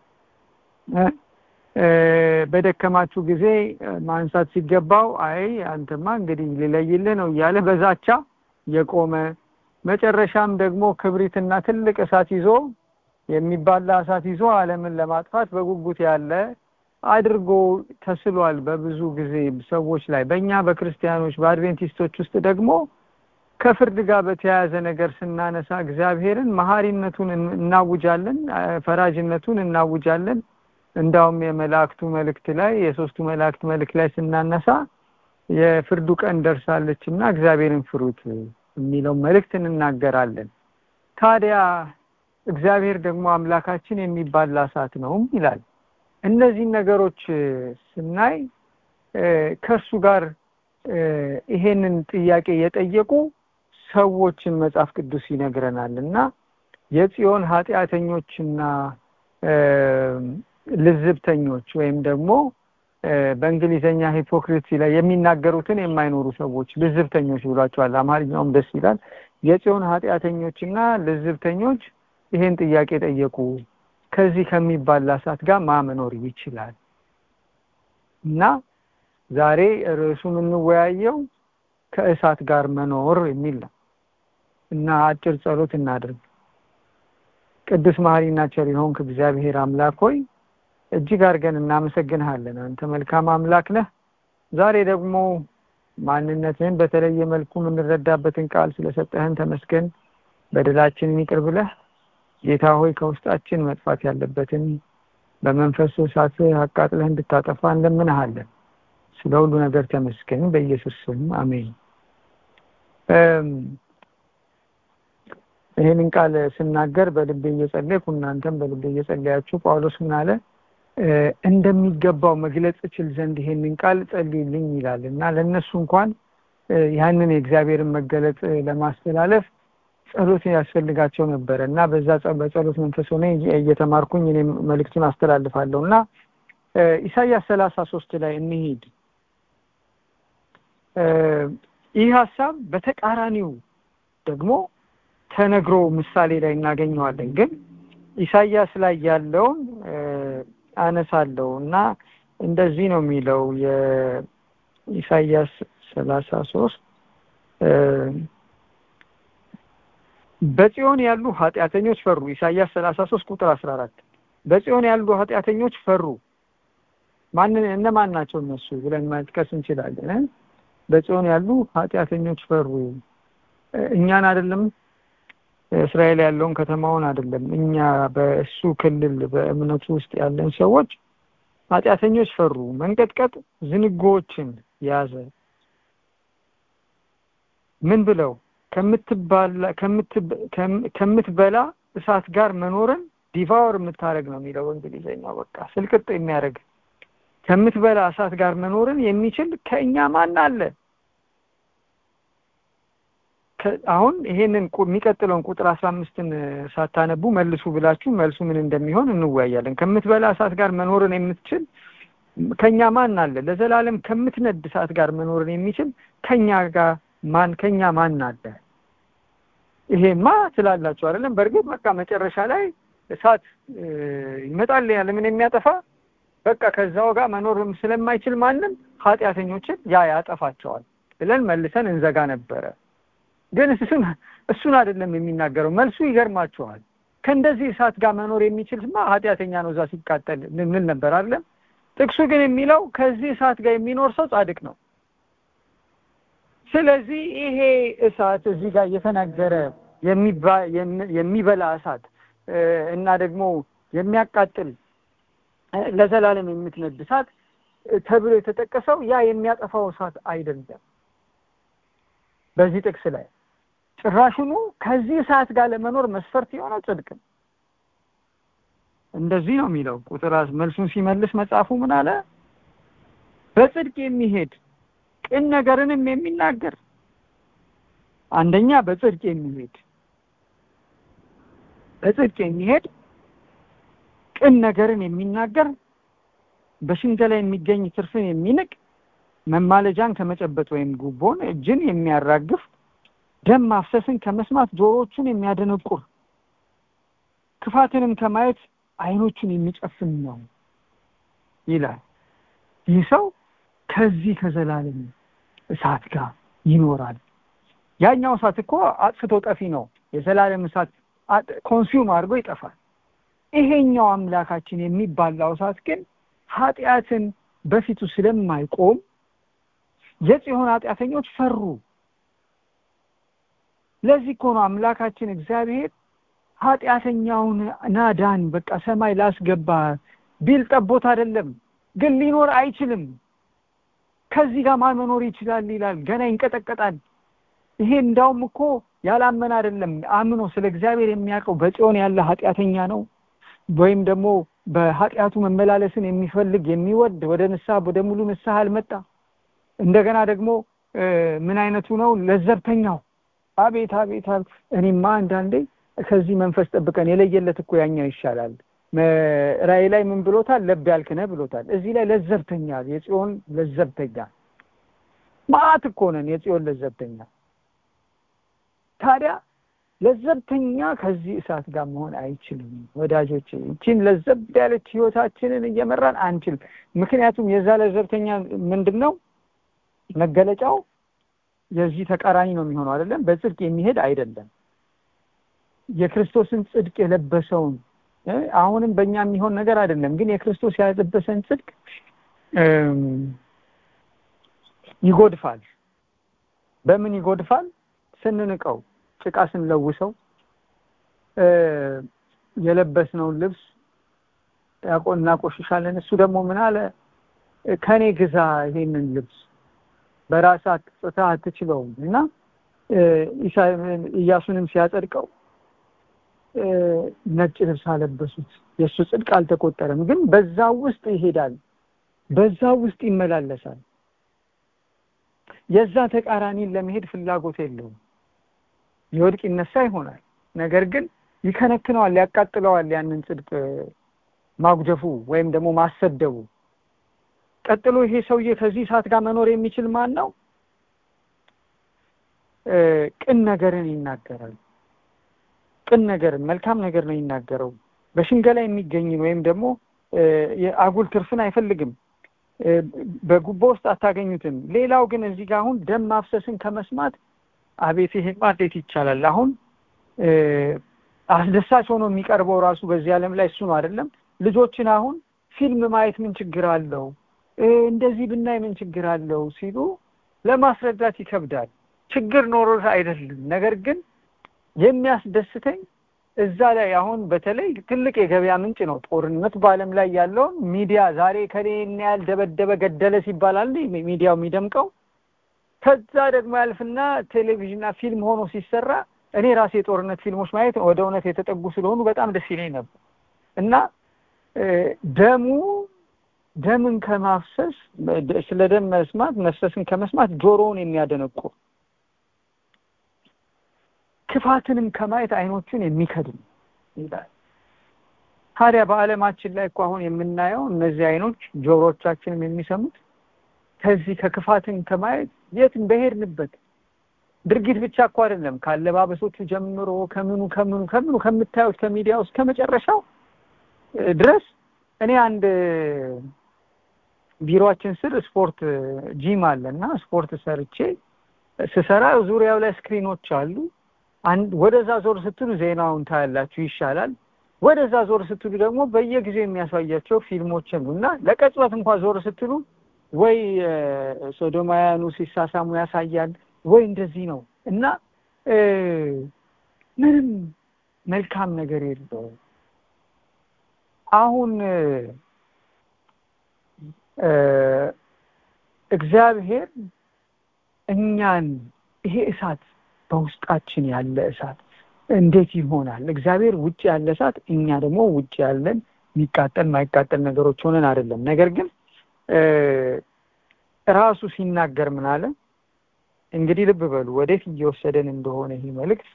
በደከማችሁ ጊዜ ማንሳት ሲገባው አይ አንተማ እንግዲህ ሊለይልህ ነው ያለ በዛቻ የቆመ መጨረሻም ደግሞ ክብሪትና ትልቅ እሳት ይዞ የሚባላ እሳት ይዞ ዓለምን ለማጥፋት በጉጉት ያለ አድርጎ ተስሏል በብዙ ጊዜ ሰዎች ላይ በእኛ በክርስቲያኖች በአድቬንቲስቶች ውስጥ ደግሞ ከፍርድ ጋር በተያያዘ ነገር ስናነሳ እግዚአብሔርን መሐሪነቱን እናውጃለን ፈራጅነቱን እናውጃለን እንዳውም የመላእክቱ መልእክት ላይ የሶስቱ መላእክት መልእክት ላይ ስናነሳ የፍርዱ ቀን ደርሳለችና እግዚአብሔርን ፍሩት የሚለው መልእክት እንናገራለን ታዲያ እግዚአብሔር ደግሞ አምላካችን የሚባል እሳት ነው ይላል እነዚህ ነገሮች ስናይ ከሱ ጋር ይሄንን ጥያቄ የጠየቁ ሰዎችን መጽሐፍ ቅዱስ ይነግረናልና የጽዮን ኃጢያተኞችና ልዝብተኞች ወይም ደግሞ በእንግሊዘኛ ሂፖክሪሲ ላይ የሚናገሩትን የማይኖሩ ሰዎች ልዝብተኞች ብሏቸዋል አማርኛውም ደስ ይላል የጽዮን ኃጢያተኞችና ልዝብተኞች ይሄን ጥያቄ ጠየቁ ከዚህ ከሚባል እሳት ጋር ማመኖር ይችላል እና ዛሬ ርዕሱን እንወያየው ከእሳት ጋር መኖር የሚል ነው እና አጭር ጸሎት እናድርግ ቅዱስ መሐሪና ቸር የሆንክ እግዚአብሔር አምላክ ሆይ እጅግ አድርገን እናመሰግንሃለን አንተ መልካም አምላክ ነህ ዛሬ ደግሞ ማንነትህን በተለየ መልኩ እንረዳበትን ቃል ስለሰጠህን ተመስገን በደላችንን ይቅር ብለህ ጌታ ሆይ ከውስጣችን መጥፋት ያለበትን በመንፈስ እሳት አቃጥለህ እንድታጠፋ እንለምንሃለን ስለሁሉ ነገር ተመስገን በኢየሱስ ስም አሜን ይሄንን ቃል ስናገር በልቤ እየጸለይኩ እናንተም በልቤ እየጸለያችሁ ጳውሎስ ምን አለ እንደሚገባው መግለጽ እችል ዘንድ ይሄንን ቃል ጸልይልኝ ይላልና ለነሱ እንኳን ያንን የእግዚአብሔርን መገለጽ ለማስተላለፍ ጸሎት ያስፈልጋቸው ነበርና በዛ በጸሎት መንፈስ ሆነ እየተማርኩኝ እኔ መልእክቱን አስተላልፋለሁና ኢሳይያስ 33 ላይ እንሂድ ይህ ሐሳብ በተቃራኒው ደግሞ ተነግሮ ምሳሌ ላይ እናገኘዋለን ግን ኢሳይያስ ላይ ያለውን አነሳለሁና እንደዚህ ነው የሚለው የኢሳይያስ 33 በጽዮን ያሉ ኃጢአተኞች ፈሩ። ኢሳይያስ 33 ቁጥር 14 በጽዮን ያሉ ኃጢአተኞች ፈሩ። እነማን ናቸው እነሱ ብለን መጥቀስ እንችላለን። በጽዮን ያሉ ኃጢአተኞች ፈሩ። እኛን አይደለም፣ እስራኤል ያለውን ከተማውን አይደለም፣ እኛ በእሱ ክልል በእምነቱ ውስጥ ያለን ሰዎች ኃጢአተኞች ፈሩ። መንቀጥቀጥ ዝንጎዎችን ያዘ። ምን ብለው? ከምትበላ እሳት ጋር መኖርን ዲቫውር የምታረግ ነው የሚለው እንግሊዘኛው። በቃ ስልቅጥ የሚያደርግ ከምትበላ እሳት ጋር መኖርን የሚችል ከኛ ማን አለ? አሁን ይሄንን የሚቀጥለውን ቁጥር 15ን ሳታነቡ መልሱ ብላችሁ መልሱ ምን እንደሚሆን እንወያያለን። ከምትበላ እሳት ጋር መኖርን የምትችል ከኛ ማን አለ? ለዘላለም ከምትነድ እሳት ጋር መኖርን የሚችል ከኛ ማን አለ? ይሄማ ስላላችሁ አይደለም። በእርግጥ በቃ መጨረሻ ላይ እሳት ይመጣል ያለምን የሚያጠፋ በቃ ከዛው ጋር መኖር ስለማይችል ማንም ኃጢአተኞችን ያጠፋቸዋል ብለን መልሰን እንዘጋ ነበረ። ግን እሱን አይደለም የሚናገረው። መልሱ ይገርማችኋል። ከእንደዚህ እሳት ጋር መኖር የሚችልማ ኃጢአተኛ ነው እዛ ሲቃጠል እንል ነበር አይደለም። ጥቅሱ ግን የሚለው ከዚህ እሳት ጋር የሚኖር ሰው ጻድቅ ነው። ስለዚህ ይሄ እሳት እዚህ ጋር እየተናገረ የሚበላ እሳት እና ደግሞ የሚያቃጥል ለዘላለም የምትነድ እሳት ተብሎ የተጠቀሰው ያ የሚያጠፋው እሳት አይደለም። በዚህ ጥቅስ ላይ ጭራሹኑ ከዚህ እሳት ጋር ለመኖር መስፈርት የሆነው ጽድቅ ነው። እንደዚህ ነው የሚለው ቁጥር መልሱን ሲመልስ መጽሐፉ ምን አለ? በጽድቅ የሚሄድ ቅን ነገርንም የሚናገር። አንደኛ በጽድቅ የሚሄድ ቅን ነገርን የሚናገር፣ በሽንገላ የሚገኝ ትርፍን የሚንቅ፣ መማለጃን ከመጨበጥ ወይም ጉቦን እጅን የሚያራግፍ፣ ደም ማፍሰስን ከመስማት ጆሮቹን የሚያደነቁር፣ ክፋትንም ከማየት አይኖቹን የሚጨፍን ነው ይላል። ይህ ሰው ከዚህ ከዘላለም እሳት ጋር ይኖራል። ያኛው እሳት እኮ አጥፍቶ ጠፊ ነው። የዘላለም እሳት ኮንሱም አድርጎ ይጠፋል። ይሄኛው አምላካችን የሚባላው እሳት ግን ኃጢአትን በፊቱ ስለማይቆም የጽዮን ኃጢአተኞች ፈሩ። ለዚህ እኮ ነው አምላካችን እግዚአብሔር ኃጢአተኛውን ናዳን በቃ ሰማይ ላስገባ ቢል ጠቦት አይደለም፣ ግን ሊኖር አይችልም። ከዚህ ጋር ማን መኖር ይችላል ይላል። ገና ይንቀጠቀጣል። ይሄ እንዳውም እኮ ያላመነ አይደለም፣ አምኖ ስለ እግዚአብሔር የሚያውቀው በጽዮን ያለ ኃጢአተኛ ነው ወይም ደግሞ በኃጢአቱ መመላለስን የሚፈልግ የሚወድ ወደ ንስሐ ወደ ሙሉ ንስሐ አልመጣ። እንደገና ደግሞ ምን አይነቱ ነው? ለዘብተኛው። አቤት እኔማ አንዳንዴ ከዚህ መንፈስ ጠብቀን የለየለት እኮ ያኛው ይሻላል። ራእይ ላይ ምን ብሎታል? ለብ ያልክነ ብሎታል። እዚህ ላይ ለዘብተኛ፣ የጽዮን ለዘብተኛ ማአት እኮ ነን የጽዮን ለዘብተኛ። ታዲያ ለዘብተኛ ከዚህ እሳት ጋር መሆን አይችልም ወዳጆቼ። እቺን ለዘብ ያለች ህይወታችንን እየመራን አንችል። ምክንያቱም የዛ ለዘብተኛ ምንድነው መገለጫው? የዚህ ተቃራኒ ነው የሚሆነው አይደለም። በጽድቅ የሚሄድ አይደለም። የክርስቶስን ጽድቅ የለበሰውን አሁንም በእኛ የሚሆን ነገር አይደለም፣ ግን የክርስቶስ ያለበሰን ጽድቅ ይጎድፋል። በምን ይጎድፋል? ስንንቀው፣ ጭቃ ስንለውሰው፣ የለበስነውን ልብስ እናቆሽሻለን። እሱ ደግሞ ምን አለ? ከኔ ግዛ ይሄንን ልብስ በራስህ አጥጽተህ አትችለውም። እና ኢያሱንም ሲያጸድቀው ነጭ ልብስ አለበሱት። የሱ ጽድቅ አልተቆጠረም፣ ግን በዛው ውስጥ ይሄዳል፣ በዛው ውስጥ ይመላለሳል። የዛ ተቃራኒን ለመሄድ ፍላጎት የለውም። ይወድቅ ይነሳ ይሆናል፣ ነገር ግን ይከነክነዋል፣ ያቃጥለዋል። ያንን ጽድቅ ማጉደፉ ወይም ደግሞ ማሰደቡ። ቀጥሎ ይሄ ሰውዬ ከዚህ እሳት ጋር መኖር የሚችል ማን ነው? ቅን ነገርን ይናገራል። ቅን ነገርን፣ መልካም ነገር ነው ይናገረው። በሽንገላ የሚገኝ ወይም ደግሞ የአጉል ትርፍን አይፈልግም። በጉቦ ውስጥ አታገኙትም። ሌላው ግን እዚህ ጋር አሁን ደም ማፍሰስን ከመስማት አቤት ይሄማ እንዴት ይቻላል? አሁን አስደሳች ሆኖ የሚቀርበው ራሱ በዚህ ዓለም ላይ እሱ ነው አይደለም። ልጆችን አሁን ፊልም ማየት ምን ችግር አለው፣ እንደዚህ ብናይ ምን ችግር አለው ሲሉ ለማስረዳት ይከብዳል። ችግር ኖሮ አይደለም። ነገር ግን የሚያስደስተኝ እዛ ላይ አሁን በተለይ ትልቅ የገበያ ምንጭ ነው ጦርነት በዓለም ላይ ያለው ሚዲያ። ዛሬ ከኔን ያህል ደበደበ ገደለ ሲባላል ሚዲያው የሚደምቀው። ከዛ ደግሞ ያልፍና ቴሌቪዥንና ፊልም ሆኖ ሲሰራ እኔ ራሴ የጦርነት ፊልሞች ማየት ወደ እውነት የተጠጉ ስለሆኑ በጣም ደስ ይለኝ ነበር እና ደምን ከማፍሰስ ስለ ደም መስማት መፍሰስን ከመስማት ጆሮውን የሚያደነቁር ክፋትንም ከማየት አይኖቹን የሚከድን ይላል። ታዲያ በዓለማችን ላይ እኮ አሁን የምናየው እነዚህ አይኖች ጆሮዎቻችንም የሚሰሙት ከዚህ ከክፋትን ከማየት የት በሄድንበት ድርጊት ብቻ እኮ አይደለም፣ ካለባበሶቹ ጀምሮ ከምኑ ከምታዩት ከሚዲያው እስከ መጨረሻው ድረስ። እኔ አንድ ቢሮአችን ስር ስፖርት ጂም አለና ስፖርት ስሰራ ዙሪያው ላይ ስክሪኖች አሉ። ወደዛ ዞር ስትሉ ዜናውን ታያላችሁ፣ ይሻላል። ወደዛ ዞር ስትሉ ደግሞ በየጊዜው የሚያሳያቸው ፊልሞች እና ለቀጽበት እንኳን ዞር ስትሉ ወይ ሶዶማውያኑ ሲሳሳሙ ያሳያል ወይ እንደዚህ ነው እና ምንም መልካም ነገር የለውም። አሁን እግዚአብሔር እኛን ይሄ እሳት በውስጣችን ያለ እሳት እንዴት ይሆናል? እግዚአብሔር ውጭ ያለ እሳት፣ እኛ ደግሞ ውጭ ያለን የሚቃጠል ማይቃጠል ነገሮች ሆነን አይደለም። ነገር ግን ራሱ ሲናገር ምን አለ? እንግዲህ ልብ በሉ ወዴት እየወሰደን እንደሆነ ይሄ መልእክት።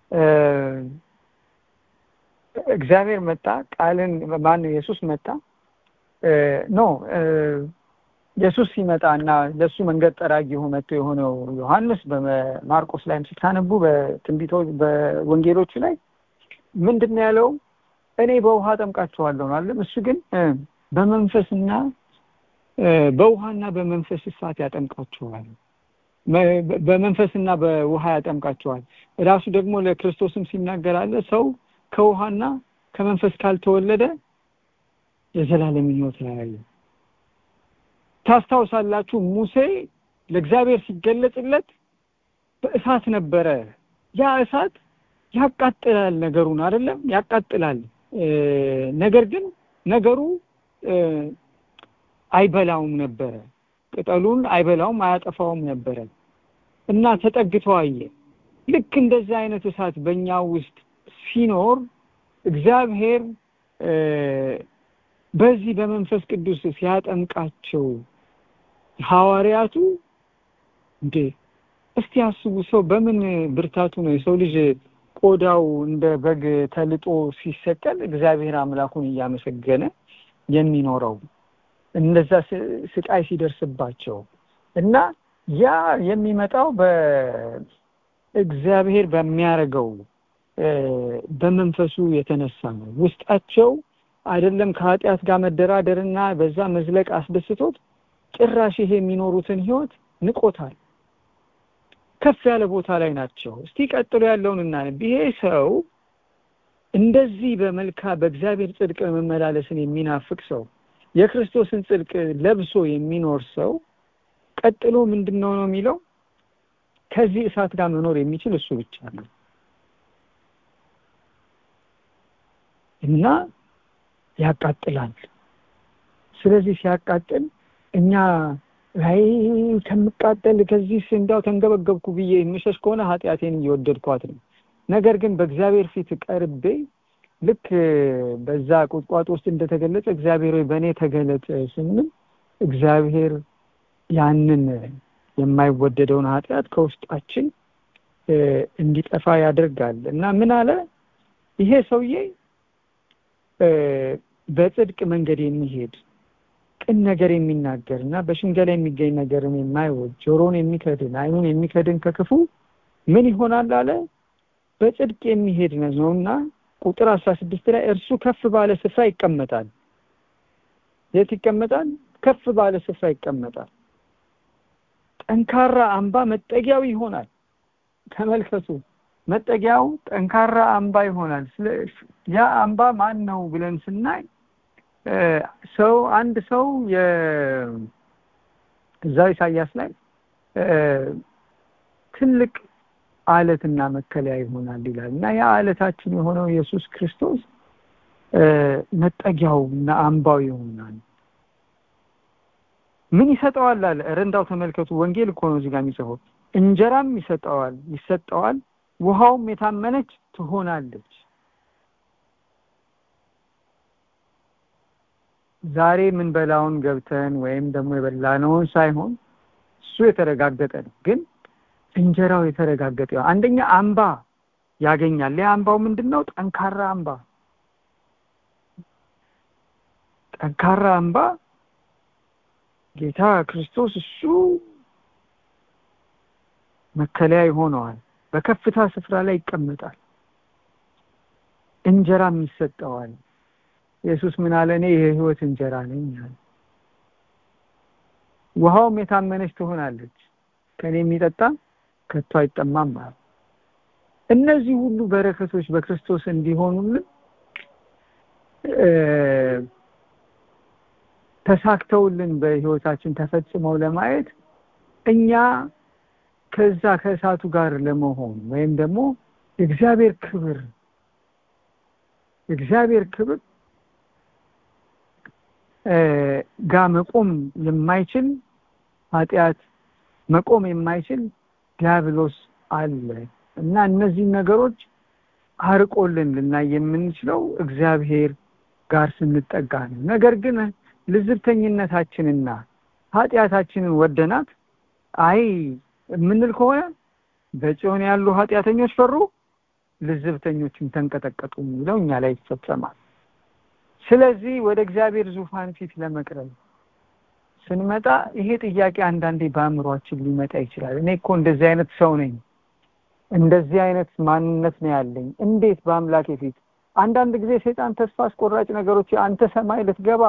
እግዚአብሔር መጣ፣ ቃልን ማነው ኢየሱስ መጣ ኢየሱስ ሲመጣና ለሱ መንገድ ጠራጊ መጥቶ የሆነው ዮሐንስ በማርቆስ ላይም ሲታነቡ በትንቢቶች በወንጌሎቹ ላይ ምንድነው ያለው? እኔ በውሃ ጠምቃቸዋለሁ ማለት እሱ ግን በመንፈስና በውሃና በመንፈስ እሳት ያጠምቃቸዋል። በመንፈስና በውሃ ያጠምቃቸዋል። ራሱ ደግሞ ለክርስቶስም ሲናገር አለ ሰው ከውሃና ከመንፈስ ካልተወለደ የዘላለም ሕይወት አያየም። ታስታውሳላችሁ ሙሴ ለእግዚአብሔር ሲገለጽለት በእሳት ነበረ። ያ እሳት ያቃጥላል ነገሩን አይደለም ያቃጥላል። ነገር ግን ነገሩ አይበላውም ነበረ። ቅጠሉን አይበላውም አያጠፋውም ነበረ እና ተጠግቶ አየ። ልክ እንደዚህ አይነት እሳት በእኛ ውስጥ ሲኖር እግዚአብሔር በዚህ በመንፈስ ቅዱስ ሲያጠምቃቸው ሐዋርያቱ እስቲ አስቡ፣ ሰው በምን ብርታቱ ነው የሰው ልጅ ቆዳው እንደ በግ ተልጦ ሲሰቀል እግዚአብሔር አምላኩን እያመሰገነ የሚኖረው? እንደዛ ስቃይ ሲደርስባቸው እና ያ የሚመጣው በእግዚአብሔር በሚያረገው በመንፈሱ የተነሳ ነው። ውስጣቸው አይደለም ከኃጢአት ጋር መደራደርና በዛ መዝለቅ አስደስቶት ጭራሽ ይሄ የሚኖሩትን ህይወት ንቆታል። ከፍ ያለ ቦታ ላይ ናቸው። እስቲ ቀጥሎ ያለውን እናነብ። ይሄ ሰው እንደዚህ በእግዚአብሔር ጽድቅ መመላለስን የሚናፍቅ ሰው፣ የክርስቶስን ጽድቅ ለብሶ የሚኖር ሰው ቀጥሎ ምንድነው ነው የሚለው? ከዚህ እሳት ጋር መኖር የሚችል እሱ ብቻ ነው እና ያቃጥላል። ስለዚህ ሲያቃጥል እኛ ላይ ከምቃጠል ከዚህ እንዳው ተንገበገብኩ ብዬ የምሸሽ ከሆነ ኃጢአቴን እየወደድኳት ነው። ነገር ግን በእግዚአብሔር ፊት ቀርቤ ልክ በዛ ቁጥቋጦ ውስጥ እንደተገለጸ እግዚአብሔር ሆይ በእኔ ተገለጥ ስንል እግዚአብሔር ያንን የማይወደደውን ኃጢአት ከውስጣችን እንዲጠፋ ያደርጋል እና ምን አለ ይሄ ሰውዬ በጽድቅ መንገድ የሚሄድ ቅን ነገር የሚናገርና በሽንገላ የሚገኝ ነገርን የማይወድ ጆሮን የሚከድን አይኑን የሚከድን ከክፉ ምን ይሆናል አለ? በጽድቅ የሚሄድ ነውና ቁጥር 16 ላይ እርሱ ከፍ ባለ ስፍራ ይቀመጣል። የት ይቀመጣል? ከፍ ባለ ስፍራ ይቀመጣል። ጠንካራ አምባ መጠጊያው ይሆናል። ተመልከቱ፣ መጠጊያው ጠንካራ አምባ ይሆናል። ያ አምባ ማን ነው ብለን ስናይ አንድ ሰው እዛው ኢሳይያስ ላይ ትልቅ አለትና መከለያ ይሆናል ይላል እና ያ አለታችን የሆነው ኢየሱስ ክርስቶስ መጠጊያውና አምባው ይሆናል። ምን ይሰጠዋል አለ ረንዳው ተመልከቱ። ወንጌል እኮ ነው እዚህ ጋር የሚጽፈው። እንጀራም ይሰጠዋል፣ ውሃውም የታመነች ትሆናለች። ዛሬ ምን በላውን ገብተን ወይም ደግሞ የበላነውን ሳይሆን እሱ የተረጋገጠ ነው። ግን እንጀራው የተረጋገጠ አንደኛ አምባ ያገኛል። ያ አምባው ምንድነው? ጠንካራ አምባ። ጠንካራ አምባ ጌታ ክርስቶስ እሱ መከለያ ይሆነዋል። በከፍታ ስፍራ ላይ ይቀመጣል። እንጀራም ይሰጠዋል። ኢየሱስ ምን አለ? እኔ የሕይወት እንጀራ ነኝ አለ። ውሃውም የታመነች ትሆናለች፣ ከኔ የሚጠጣ ከቶ አይጠማም አለ። እነዚህ ሁሉ በረከቶች በክርስቶስ እንዲሆኑልን ተሳክተውልን በሕይወታችን ተፈጽመው ለማየት እኛ ከዛ ከእሳቱ ጋር ለመሆን ወይም ደግሞ የእግዚአብሔር ክብር ጋር መቆም የማይችል ኃጢአት መቆም የማይችል ዲያብሎስ አለ እና እነዚህ ነገሮች አርቆልን ልናይ የምንችለው እግዚአብሔር ጋር ስንጠጋ ነው። ነገር ግን ልዝብተኝነታችንና ኃጢአታችንን ወደናት አይ የምንል ከሆነ በጽዮን ያሉ ኃጢአተኞች ፈሩ፣ ልዝብተኞችም ተንቀጠቀጡ የሚለው እኛ ላይ ይፈጸማል። ስለዚህ ወደ እግዚአብሔር ዙፋን ፊት ለመቅረብ ስንመጣ ይሄ ጥያቄ አንዳንዴ በአእምሯችን ሊመጣ ይችላል። እኔ እኮ እንደዚህ አይነት ሰው ነኝ፣ እንደዚህ አይነት ማንነት ነው ያለኝ፣ እንዴት በአምላኬ ፊት? አንዳንድ ጊዜ ሰይጣን ተስፋ አስቆራጭ ነገሮች አንተ ሰማይ ልትገባ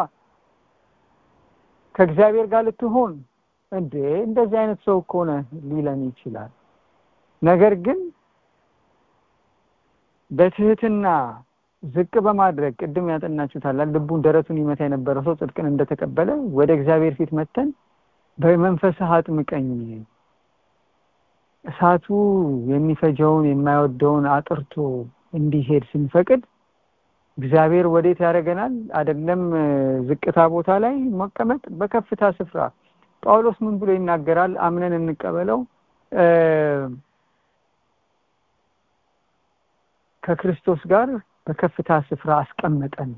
ከእግዚአብሔር ጋር ልትሆን እንደዚህ አይነት ሰው እኮ ነህ ሊለን ይችላል። ነገር ግን በትህትና ዝቅ በማድረግ ቅድም ያጠናችሁታል ልቡን ደረቱን ይመታ የነበረ ሰው ጽድቅን እንደተቀበለ ወደ እግዚአብሔር ፊት መተን በመንፈስህ አጥምቀኝ፣ እሳቱ የሚፈጀውን የማይወደውን አጥርቶ እንዲሄድ ስንፈቅድ እግዚአብሔር ወዴት ያደርገናል? አይደለም ዝቅታ ቦታ ላይ መቀመጥ፣ በከፍታ ስፍራ። ጳውሎስ ምን ብሎ ይናገራል? አምነን እንቀበለው ከክርስቶስ ጋር በከፍታ ስፍራ አስቀመጠን።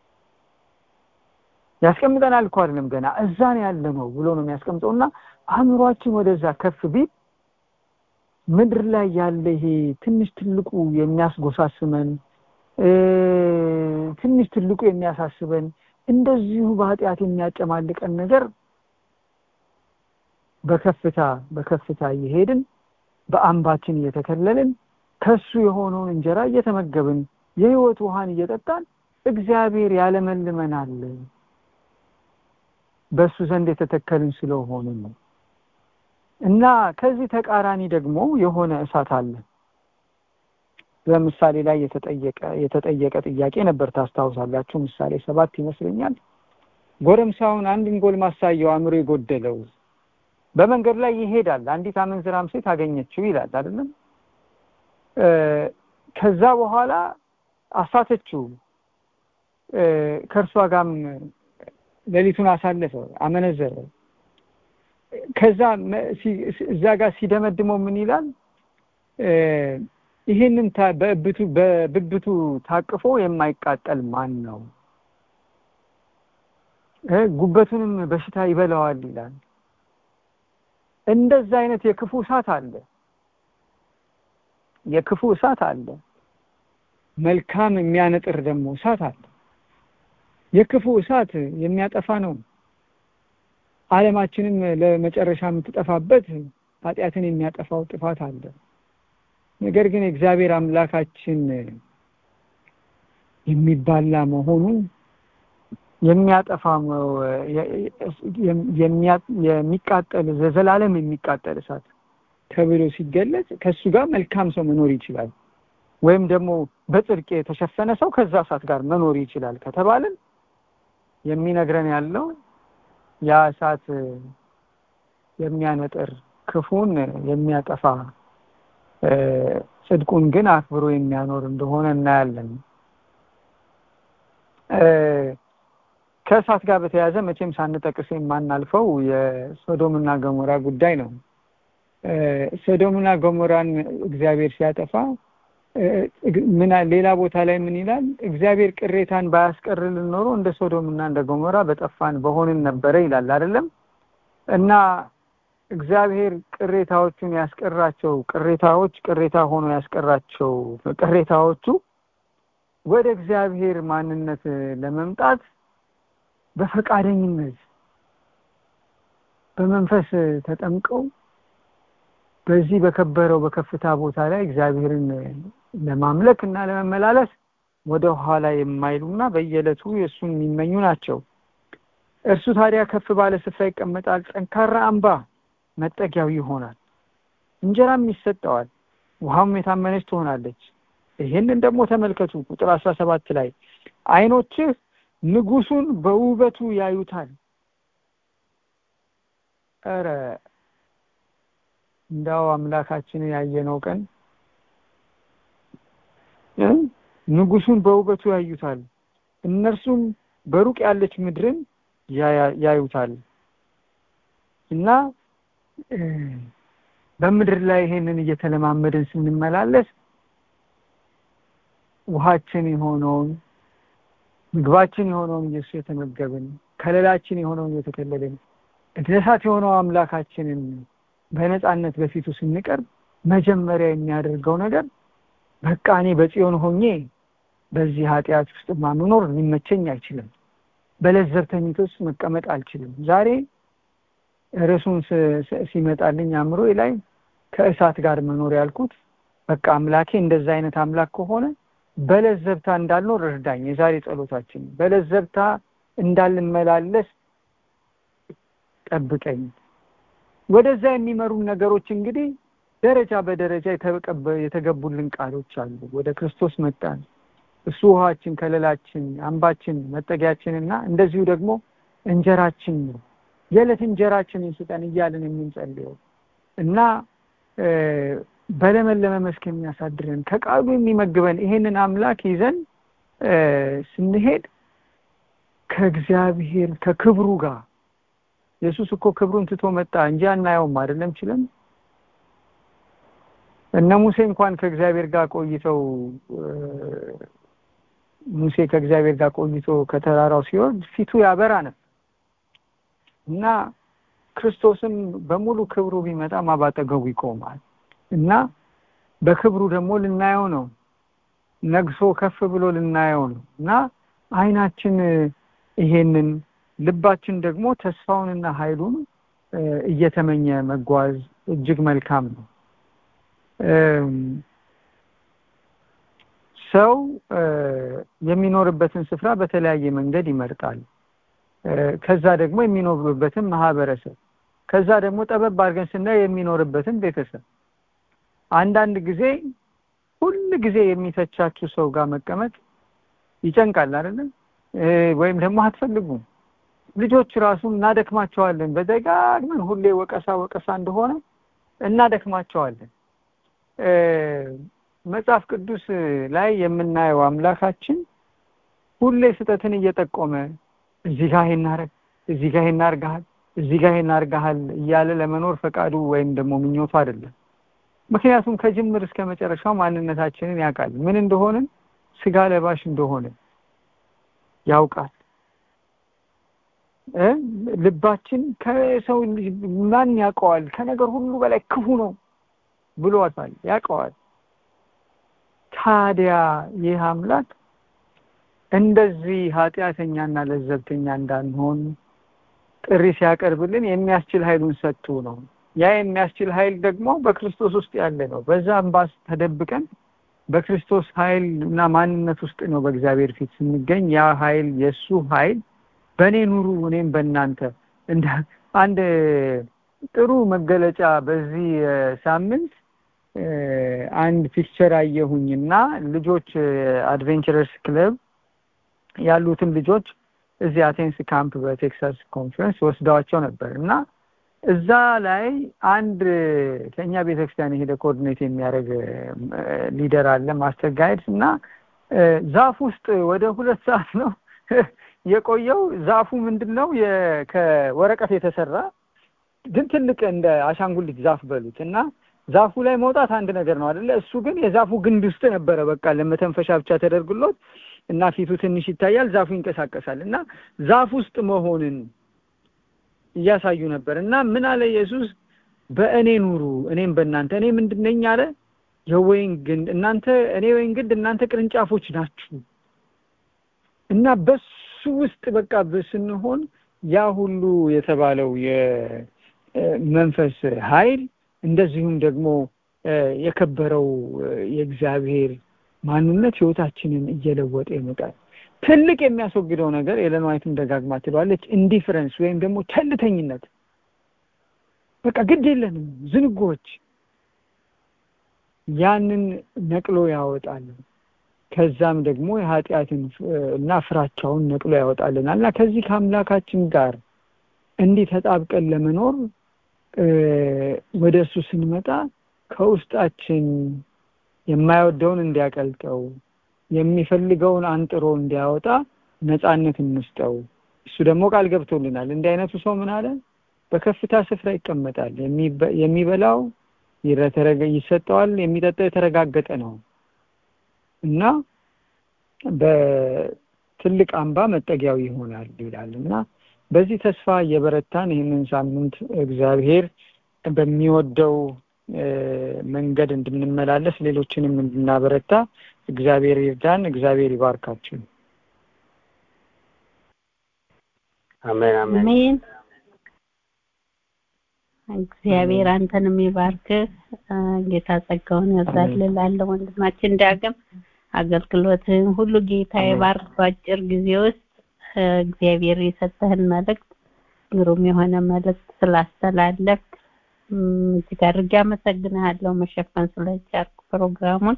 ያስቀምጠናል እኮ አይደለም ገና እዛ ነው ያለነው ብሎ ነው የሚያስቀምጠውና አእምሯችን ወደዛ ከፍ ቢል ምድር ላይ ያለ ይሄ ትንሽ ትልቁ የሚያስጎሳስመን ትንሽ ትልቁ የሚያሳስበን እንደዚሁ በኃጢአት የሚያጨማልቀን ነገር በከፍታ እየሄድን በአምባችን እየተከለልን ከሱ የሆነውን እንጀራ እየተመገብን የሕይወት ውሃን እየጠጣን እግዚአብሔር ያለመልመናል። በሱ ዘንድ የተተከልን ስለሆነ ነው። እና ከዚህ ተቃራኒ ደግሞ የሆነ እሳት አለ። በምሳሌ ላይ የተጠየቀ ጥያቄ ነበር፣ ታስታውሳላችሁ? ምሳሌ 7 ይመስለኛል። ጎረምሳውን አንድን ጎልማሳ አእምሮ የጎደለው በመንገድ ላይ ይሄዳል፣ አንዲት አመንዝራም ሴት አገኘችው ይላል አይደለም? ከዛ በኋላ አሳተችው፣ ከእርሷ ጋርም ሌሊቱን አሳለፈ፣ አመነዘረ። ከዛ እዛ ጋር ሲደመድመው ምን ይላል? ይሄንን በብብቱ ታቅፎ የማይቃጠል ማን ነው? ጉበቱንም በሽታ ይበላዋል ይላል። እንደዛ አይነት የክፉ እሳት አለ። መልካም የሚያነጥር ደግሞ እሳት አለ። የክፉ እሳት የሚያጠፋ ነው። ዓለማችንን ለመጨረሻ የምትጠፋበት ኃጢአትን የሚያጠፋው ጥፋት አለ። ነገር ግን እግዚአብሔር አምላካችን የሚባላ መሆኑን የሚያጠፋ የሚቃጠል ዘላለም የሚቃጠል እሳት ተብሎ ሲገለጽ ከሱ ጋር መልካም ሰው መኖር ይችላል ወይም ደግሞ በጽድቅ የተሸፈነ ሰው ከዛ እሳት ጋር መኖር ይችላል ከተባለን የሚነግረን ያለው ያ እሳት የሚያነጥር ክፉን የሚያጠፋ ጽድቁን ግን አክብሮ የሚያኖር እንደሆነ እናያለን። ከእሳት ጋር በተያያዘ መቼም ሳንጠቅስ የማናልፈው የሶዶምና ገሞራ ጉዳይ ነው። ሶዶምና ገሞራን እግዚአብሔር ሲያጠፋ ሌላ ቦታ ላይ ምን ይላል? እግዚአብሔር ቅሬታን ባያስቀርልን ኖሮ እንደ ሶዶምና እንደ ገሞራ በጠፋን በሆንን ነበረ ይላል አይደለም? እና እግዚአብሔር ቅሬታዎቹን ያስቀራቸው ቅሬታ ሆኖ ያስቀራቸው ቅሬታዎቹ ወደ እግዚአብሔር ማንነት ለመምጣት በፈቃደኝነት በመንፈስ ተጠምቀው በዚህ በከበረው በከፍታ ቦታ ላይ እግዚአብሔርን ለማምለክ እና ለመመላለስ ወደ ኋላ የማይሉና በየዕለቱ የሱን የሚመኙ ናቸው። እርሱ ታዲያ ከፍ ባለ ስፍራ ይቀመጣል፣ ጠንካራ አምባ መጠጊያው ይሆናል፣ እንጀራም ይሰጠዋል፣ ውሃም የታመነች ትሆናለች። ይሄንን ደግሞ ተመልከቱ ቁጥር 17 ላይ ዓይኖችህ ንጉሱን በውበቱ ያዩታል። ኧረ እንዳው አምላካችንን ያየነው ቀን ንጉሱን በውበቱ ያዩታል፣ እነርሱም በሩቅ ያለች ምድርን ያዩታል። እና በምድር ላይ ይሄንን እየተለማመድን ስንመላለስ ውሃችን የሆነውን ምግባችን የሆነውን ኢየሱስ የተመገብን ከለላችን የሆነውን የተከለለን እድሳት የሆነው አምላካችንን በነጻነት በፊቱ ስንቀርብ መጀመሪያ የሚያደርገው ነገር በቃ እኔ በጽዮን ሆኜ በዚህ ኃጢአት ውስጥ ማኖር ሊመቸኝ አይችልም፣ በለዘብተኝነት ውስጥ መቀመጥ አልችልም። ዛሬ ርዕሱን ሲመጣልኝ አእምሮዬ ላይ ከእሳት ጋር መኖር ያልኩት በቃ አምላኬ እንደዛ አይነት አምላክ ከሆነ በለዘብታ እንዳልኖር እርዳኝ። የዛሬ ጸሎታችን በለዘብታ እንዳልመላለስ ጠብቀኝ። ወደዛ የሚመሩ ነገሮች እንግዲህ ደረጃ በደረጃ የተገቡልን ቃሎች አሉ። ወደ ክርስቶስ መጣን፣ እሱ ውሃችን፣ ከለላችን፣ አምባችን፣ መጠጊያችንና እንደዚሁ ደግሞ እንጀራችን ነው። የዕለት እንጀራችንን ስጠን እያልን የምንጸልየው እና በለመለመ መስክ የሚያሳድረን ከቃሉ የሚመግበን ይሄንን አምላክ ይዘን ስንሄድ ከእግዚአብሔር ከክብሩ ጋር ኢየሱስ እኮ ክብሩን ትቶ መጣ እንጂ አናየውም አይደለም ችለን እነ ሙሴ እንኳን ከእግዚአብሔር ጋር ቆይተው ሙሴ ከእግዚአብሔር ጋር ቆይቶ ከተራራው ሲወርድ ፊቱ ያበራ ነበር እና ክርስቶስም በሙሉ ክብሩ ቢመጣ ማባጠገቡ ይቆማል እና በክብሩ ደግሞ ልናየው ነው፣ ነግሶ ከፍ ብሎ ልናየው ነው እና አይናችን ይሄንን ልባችን ደግሞ ተስፋውንና ኃይሉን እየተመኘ መጓዝ እጅግ መልካም ነው። ሰው የሚኖርበትን ስፍራ በተለያየ መንገድ ይመርጣል። ከዛ ደግሞ የሚኖርበትን ማህበረሰብ፣ ከዛ ደግሞ ጠበብ አድርገን ስናይ የሚኖርበትን ቤተሰብ። አንዳንድ ጊዜ ሁሉ ጊዜ የሚተቻችሁ ሰው ጋር መቀመጥ ይጨንቃል አይደል? ወይም ደግሞ አትፈልጉም። ልጆች ራሱ እናደክማቸዋለን፣ በደጋግመን ሁሌ ወቀሳ እንደሆነ እናደክማቸዋለን። መጽሐፍ ቅዱስ ላይ የምናየው አምላካችን ሁሌ ስህተትን እየጠቆመ እዚህ ጋር ይናረግ፣ እዚህ ጋር ይናርጋል፣ እዚህ ጋር ይናርጋል እያለ ለመኖር ፈቃዱ ወይም ደግሞ ምኞቱ አይደለም። ምክንያቱም ከጅምር እስከ መጨረሻው ማንነታችንን ያውቃል። ምን እንደሆነን ስጋ ለባሽ እንደሆነ ያውቃል። ልባችን ከሰው ማን ያውቀዋል? ከነገር ሁሉ በላይ ክፉ ነው ብሎታል፣ ያውቀዋል። ታዲያ ይህ አምላክ እንደዚህ ኃጢአተኛና ለዘብተኛ እንዳንሆን ጥሪ ሲያቀርብልን የሚያስችል ኃይሉን ሰጥቶ ነው። ያ የሚያስችል ኃይል ደግሞ በክርስቶስ ውስጥ ያለ ነው። በዛ አምባስ ተደብቀን በክርስቶስ ኃይል እና ማንነት ውስጥ ነው በእግዚአብሔር ፊት ስንገኝ ያ ኃይል የሱ ኃይል በእኔ ኑሩ እኔም በእናንተ እንደ አንድ ጥሩ መገለጫ በዚህ ሳምንት አንድ ፒክቸር አየሁኝና ልጆች አድቬንቸረስ ክለብ ያሉትን ልጆች እዚህ አቴንስ ካምፕ በቴክሳስ ኮንፈረንስ ወስደዋቸው ነበርና እዛ ላይ አንድ ከኛ ቤተክርስቲያን የሄደ ኮኦርዲኔት የሚያደርግ ሊደር አለ ማስተር ጋይድስ እና ዛፍ ውስጥ ወደ 2 ሰዓት ነው የቆየው። ዛፉ ምንድነው ከወረቀት የተሰራ ግን ትልቅ እንደ አሻንጉሊት ዛፍ በሉት እና ዛፉ ላይ መውጣት አንድ ነገር ነው አይደለ? እሱ ግን የዛፉ ግንድ ውስጥ ነበረ። በቃ ለመተንፈሻ ብቻ ተደርግሎት እና ፊቱ ትንሽ ይታያል፣ ዛፉ ይንቀሳቀሳል እና ዛፍ ውስጥ መሆንን እያሳዩ ነበር። እና ምን አለ ኢየሱስ? በእኔ ኑሩ እኔም በእናንተ። እኔ ምንድነኝ አለ? የወይን ግንድ እናንተ፣ እኔ ወይን ግንድ እናንተ ቅርንጫፎች ናችሁ። እና በሱ ውስጥ በቃ በስንሆን ያ ሁሉ የተባለው የመንፈስ ኃይል እንደዚሁም ደግሞ የከበረው የእግዚአብሔር ማንነት ህይወታችንን እየለወጠ ይመጣል። ትልቅ የሚያስወግደው ነገር ኤለን ዋይትም ደጋግማ ትለዋለች፣ ኢንዲፈረንስ ወይም ደግሞ ቸልተኝነት። በቃ ግድ የለንም ዝንጎች ያንን ነቅሎ ያወጣል። ከዛም ደግሞ የኃጢአትን እና ፍራቻውን ነቅሎ ያወጣልናል። እና ከዚህ ከአምላካችን ጋር እንዲህ ተጣብቀን ለመኖር ወደሱ ስንመጣ ከውስጣችን የማይወደውን እንዲያቀልጠው የሚፈልገውን አንጥሮ እንዲያወጣ ነፃነት እንስጠው። እሱ ደግሞ ቃል ገብቶልናል። እንዲህ አይነቱ ሰው ምን አለ? በከፍታ ስፍራ ይቀመጣል፣ የሚበላው ይሰጠዋል፣ የሚጠጣው የተረጋገጠ ነው እና በትልቅ አምባ መጠጊያው ይሆናል ይላልና በዚህ ተስፋ የበረታን ይህንን ሳምንት እግዚአብሔር በሚወደው መንገድ እንድንመላለስ ሌሎችንም እንድናበረታ እግዚአብሔር ይርዳን። እግዚአብሔር ይባርካችሁ። አሜን አሜን። እግዚአብሔር አንተንም ይባርክ። ጌታ ጸጋውን ያዛልላል። ወንድማችን ዳግም አገልግሎትን ሁሉ ጌታ ይባርክ። በአጭር ጊዜ ውስጥ እግዚአብሔር የሰጠህን መልእክት ግሩም የሆነ መልእክት ስላስተላለፍ እጅግ አድርጌ አመሰግናለሁ። መሸፈን ስለቻልኩ ፕሮግራሙን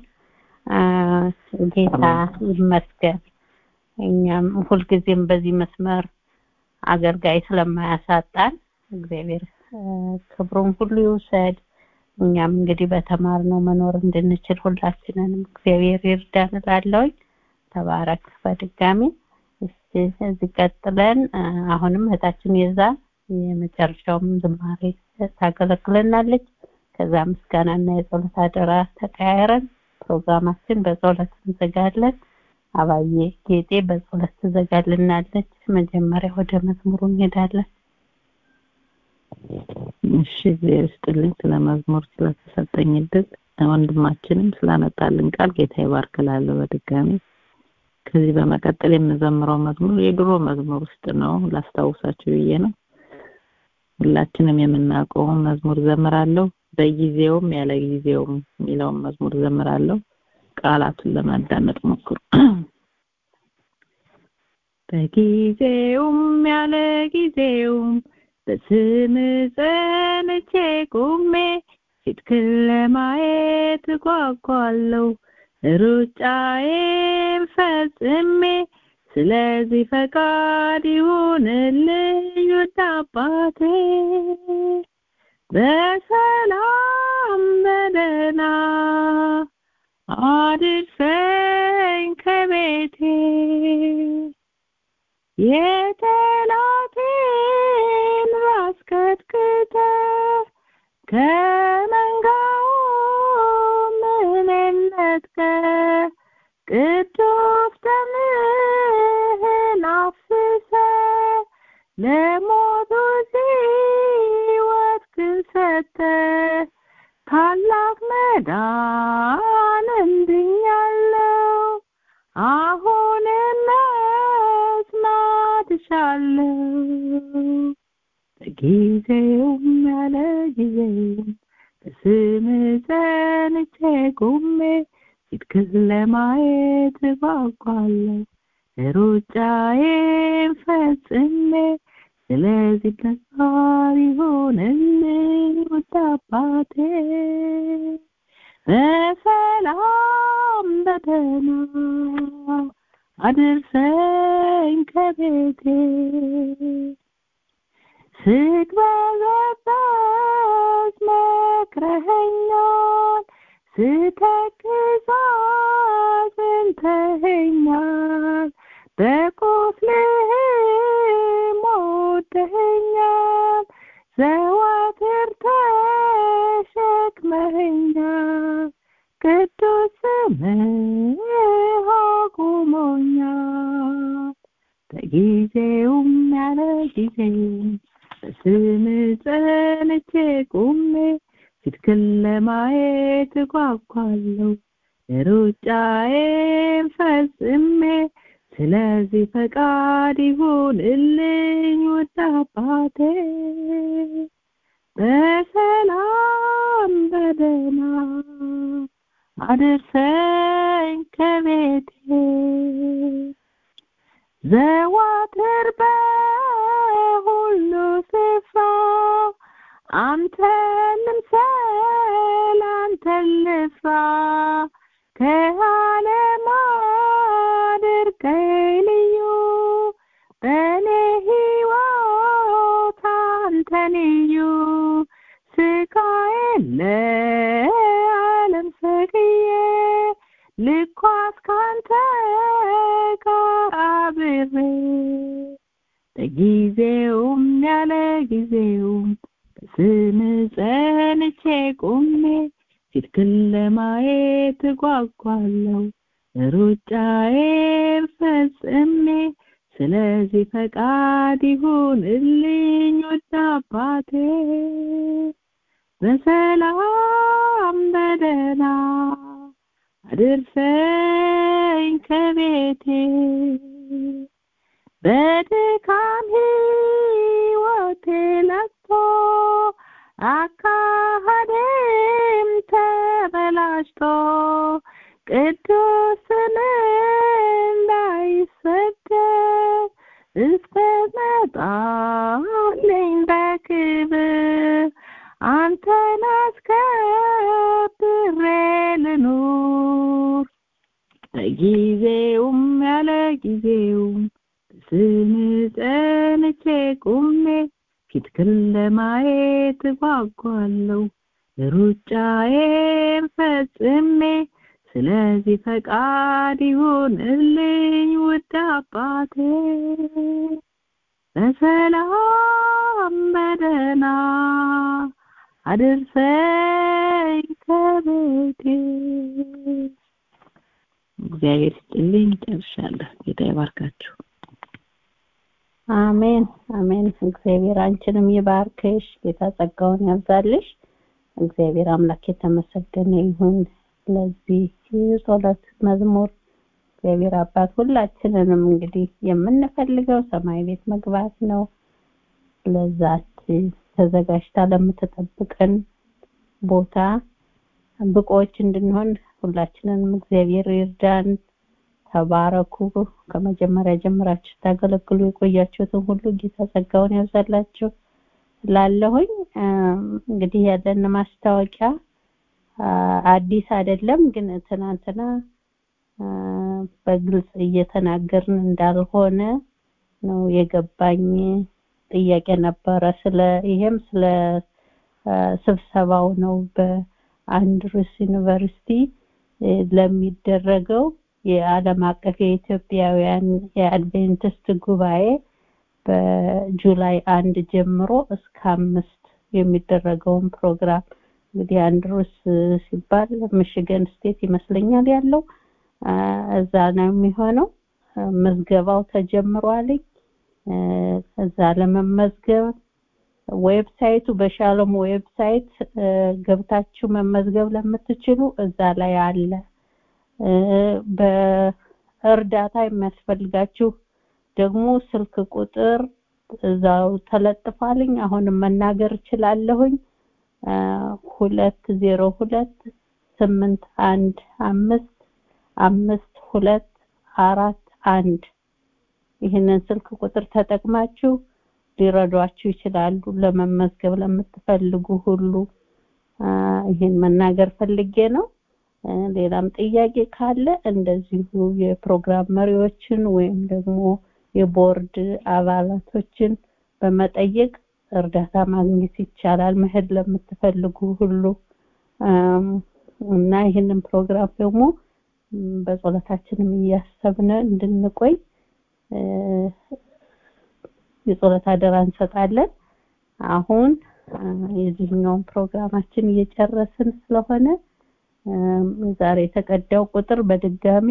ጌታ ይመስገን። እኛም ሁልጊዜም በዚህ መስመር አገልጋይ ስለማያሳጣን እግዚአብሔር ክብሩን ሁሉ ይውሰድ። እኛም እንግዲህ በተማርነው መኖር እንድንችል ሁላችንንም እግዚአብሔር ይርዳን እላለሁ። ተባረክ። በድጋሚ እዚህ ቀጥለን አሁንም እህታችን የዛ የመጨረሻውን ዝማሬ ታገለግለናለች። ከዛ ምስጋናና የጸሎት አደራ ተቀያየረን ፕሮግራማችን በጸሎት እንዘጋለን። አባዬ ጌጤ በጸሎት ትዘጋልናለች። መጀመሪያ ወደ መዝሙሩ እንሄዳለን። እሺ፣ እግዚአብሔር ይስጥልኝ ስለ መዝሙር ስለተሰጠኝ እድል፣ ወንድማችንም ስላመጣልን ቃል ጌታ ይባርክላል። በድጋሚ ከዚህ በመቀጠል የምዘምረው መዝሙር የድሮ መዝሙር ውስጥ ነው፣ ላስታውሳችሁ ብዬ ነው። ሁላችንም የምናውቀው መዝሙር ዘምራለሁ። በጊዜውም ያለ ጊዜውም የሚለውን መዝሙር ዘምራለሁ። ቃላቱን ለማዳመጥ ሞክሩ። በጊዜውም ያለ ጊዜውም በስምህ ጸንቼ ቆሜ ፊትህን ለማየት ጓጓለሁ፣ ሩጫዬን ፈጽሜ። ስለዚህ ፈቃድ ይሁንልኝ ውድ አባቴ፣ በሰላም በደህና አድርሰኝ ከቤቴ። የጠላቴን ራስ ቀጥቅጠህ ከመንጋው ምንም ነጥቀህ ቅዱስ ደምህን አፍስሰህ ለሞቱ ሕይወትህን ሰጠህ። ታላቅ መዳን እንድኛለሁ፣ አሁንም መጽናት እሻለሁ። በጊዜውም ያለ ጊዜውም በስምህ ጸንቼ ቆሜ ፊትህን ለማየት እጓጓለሁ፣ ሩጫዬን ፈጽሜ። ስለዚህ ፈቃድ ይሁንልኝ ውድ አባቴ በሰላም በደህና አድርሰኝ ከቤቴ ስግበዘበዝ መክረኸኛል ስተክዝ አጽንተኸኛል በቁስልህም ወደኸኛል ዘወትር ተሸክመኸኛል ቅዱስ ስምህ አቁሞኛል በጊዜውም ያለ ጊዜውም በስምህ ጸንቼ ቆሜ ፊትህን ለማየት እጓጓለሁ ሩጫዬን ፈጽሜ ስለዚህ ፈቃድ ይሁንልኝ ውድ አባቴ በሰላም በደህና አድርሰኝ ከቤቴ ዘወትር በሁሉ ስፍራ አንተን ልምሰል አንተን ልፍራ ከዓለም አድርገኝ ልዩ በእኔ ሕይወት አንተን እዩ ስቃዬን ለዓለም ሰቅዬ ልኳስ ካንተ ጋር አብሬ በጊዜውም ያለ ጊዜውም በስምህ ጸንቼ ቆሜ ፊትህን ለማየት እጓጓለሁ ሩጫዬን ፈጽሜ ስለዚህ ፈቃድ ይሁንልኝ ውድ አባቴ በሰላም በደህና አድርሰኝ ከቤቴ በድካም ሕይወቴ ለቅቶ አካሄዴም ተበላሽቶ ቅዱስ ስምህ እንዳይሰደብ እስከመጣልኝ በክብር አንተን አስከብሬ ልኑር በጊዜውም ያለ ጊዜውም በስምህ ጸንቼ ቆሜ ፊትህን ለማየት እጓጓለሁ ሩጫዬን ፈጽሜ ስለዚህ ፈቃድ ይሁንልኝ ውድ አባቴ በሰላም በደህና አድርሰኝ ከቤቴ እግዚአብሔር ይስጥልኝ ጨርሻለሁ ጌታ ይባርካችሁ አሜን አሜን እግዚአብሔር አንቺንም ይባርክሽ ጌታ ጸጋውን ያብዛልሽ እግዚአብሔር አምላክ የተመሰገነ ይሁን ለዚህ ጸሎት መዝሙር እግዚአብሔር አባት ሁላችንንም እንግዲህ የምንፈልገው ሰማይ ቤት መግባት ነው ለዛች ተዘጋጅታ ለምትጠብቀን ቦታ ብቆች እንድንሆን ሁላችንንም እግዚአብሔር ይርዳን ተባረኩ ከመጀመሪያ ጀምራችሁ ታገለግሉ የቆያችሁትን ሁሉ ጌታ ጸጋውን ያብዛላችሁ ላለሁኝ እንግዲህ ያለን ማስታወቂያ አዲስ አይደለም ግን ትናንትና በግልጽ እየተናገርን እንዳልሆነ ነው የገባኝ ጥያቄ ነበረ ይሄም ስለ ስብሰባው ነው በአንድሩስ ዩኒቨርሲቲ ለሚደረገው የዓለም አቀፍ የኢትዮጵያውያን የአድቬንቲስት ጉባኤ በጁላይ 1 ጀምሮ እስከ 5 የሚደረገውን ፕሮግራም እንግዲህ አንድሩስ ሲባል ሚሽገን ስቴት ይመስለኛል ያለው እዛ ነው የሚሆነው መዝገባው ተጀምሯል እዛ ለመመዝገብ ዌብሳይቱ በሻሎም ዌብሳይት ገብታችሁ መመዝገብ ለምትችሉ እዛ ላይ አለ በእርዳታ የሚያስፈልጋችሁ ደግሞ ስልክ ቁጥር እዛው ተለጥፋልኝ አሁን መናገር እችላለሁኝ 202-815-5241 ይሄንን ስልክ ቁጥር ተጠቅማችሁ ሊረዷችሁ ይችላሉ። ለመመዝገብ ለምትፈልጉ ሁሉ ይሄን መናገር ፈልጌ ነው። ሌላም ጥያቄ ካለ እንደዚሁ የፕሮግራም መሪዎችን ወይም ደግሞ የቦርድ አባላቶችን በመጠየቅ እርዳታ ማግኘት ይቻላል መሄድ ለምትፈልጉ ሁሉ። እና ይሄንን ፕሮግራም ደግሞ በጸሎታችንም እያሰብን እንድንቆይ የጸሎት አደራ እንሰጣለን። አሁን የዚህኛውን ፕሮግራማችን እየጨረስን ስለሆነ ዛሬ የተቀዳው ቁጥር በድጋሚ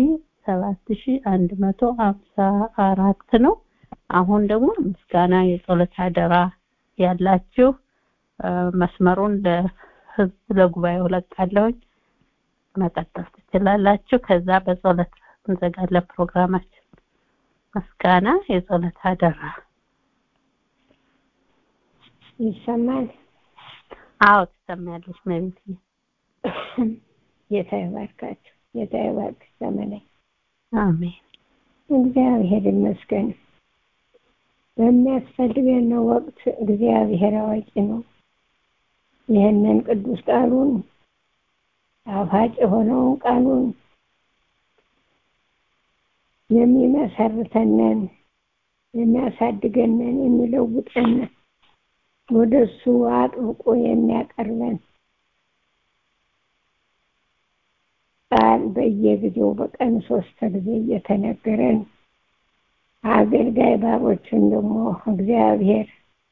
7154 ነው። አሁን ደግሞ ምስጋና የጸሎት አደራ ያላችሁ መስመሩን ለህዝብ ለጉባኤው ለቃለሁ መቀጠል ትችላላችሁ። ከዛ በጸሎት እንዘጋለን ፕሮግራማችን። ምስጋና የጸሎት አደራ ይሰማል? አዎ ትሰማለች ማለት ነው። ጌታ ይባርካችሁ። ጌታ ይባርክ ዘመናይ። አሜን። እግዚአብሔር ይመስገን። በሚያስፈልገን ወቅት እግዚአብሔር አዋቂ ነው። ይህንን ቅዱስ ቃሉን ጣፋጭ የሆነውን ቃሉን የሚመሰርተንን የሚያሳድገንን የሚለውጠንን ወደሱ አጥብቆ የሚያቀርበን ቃል በየጊዜው በቀን 3 ጊዜ እየተነገረን አገልጋይ ባሮችን ደግሞ እግዚአብሔር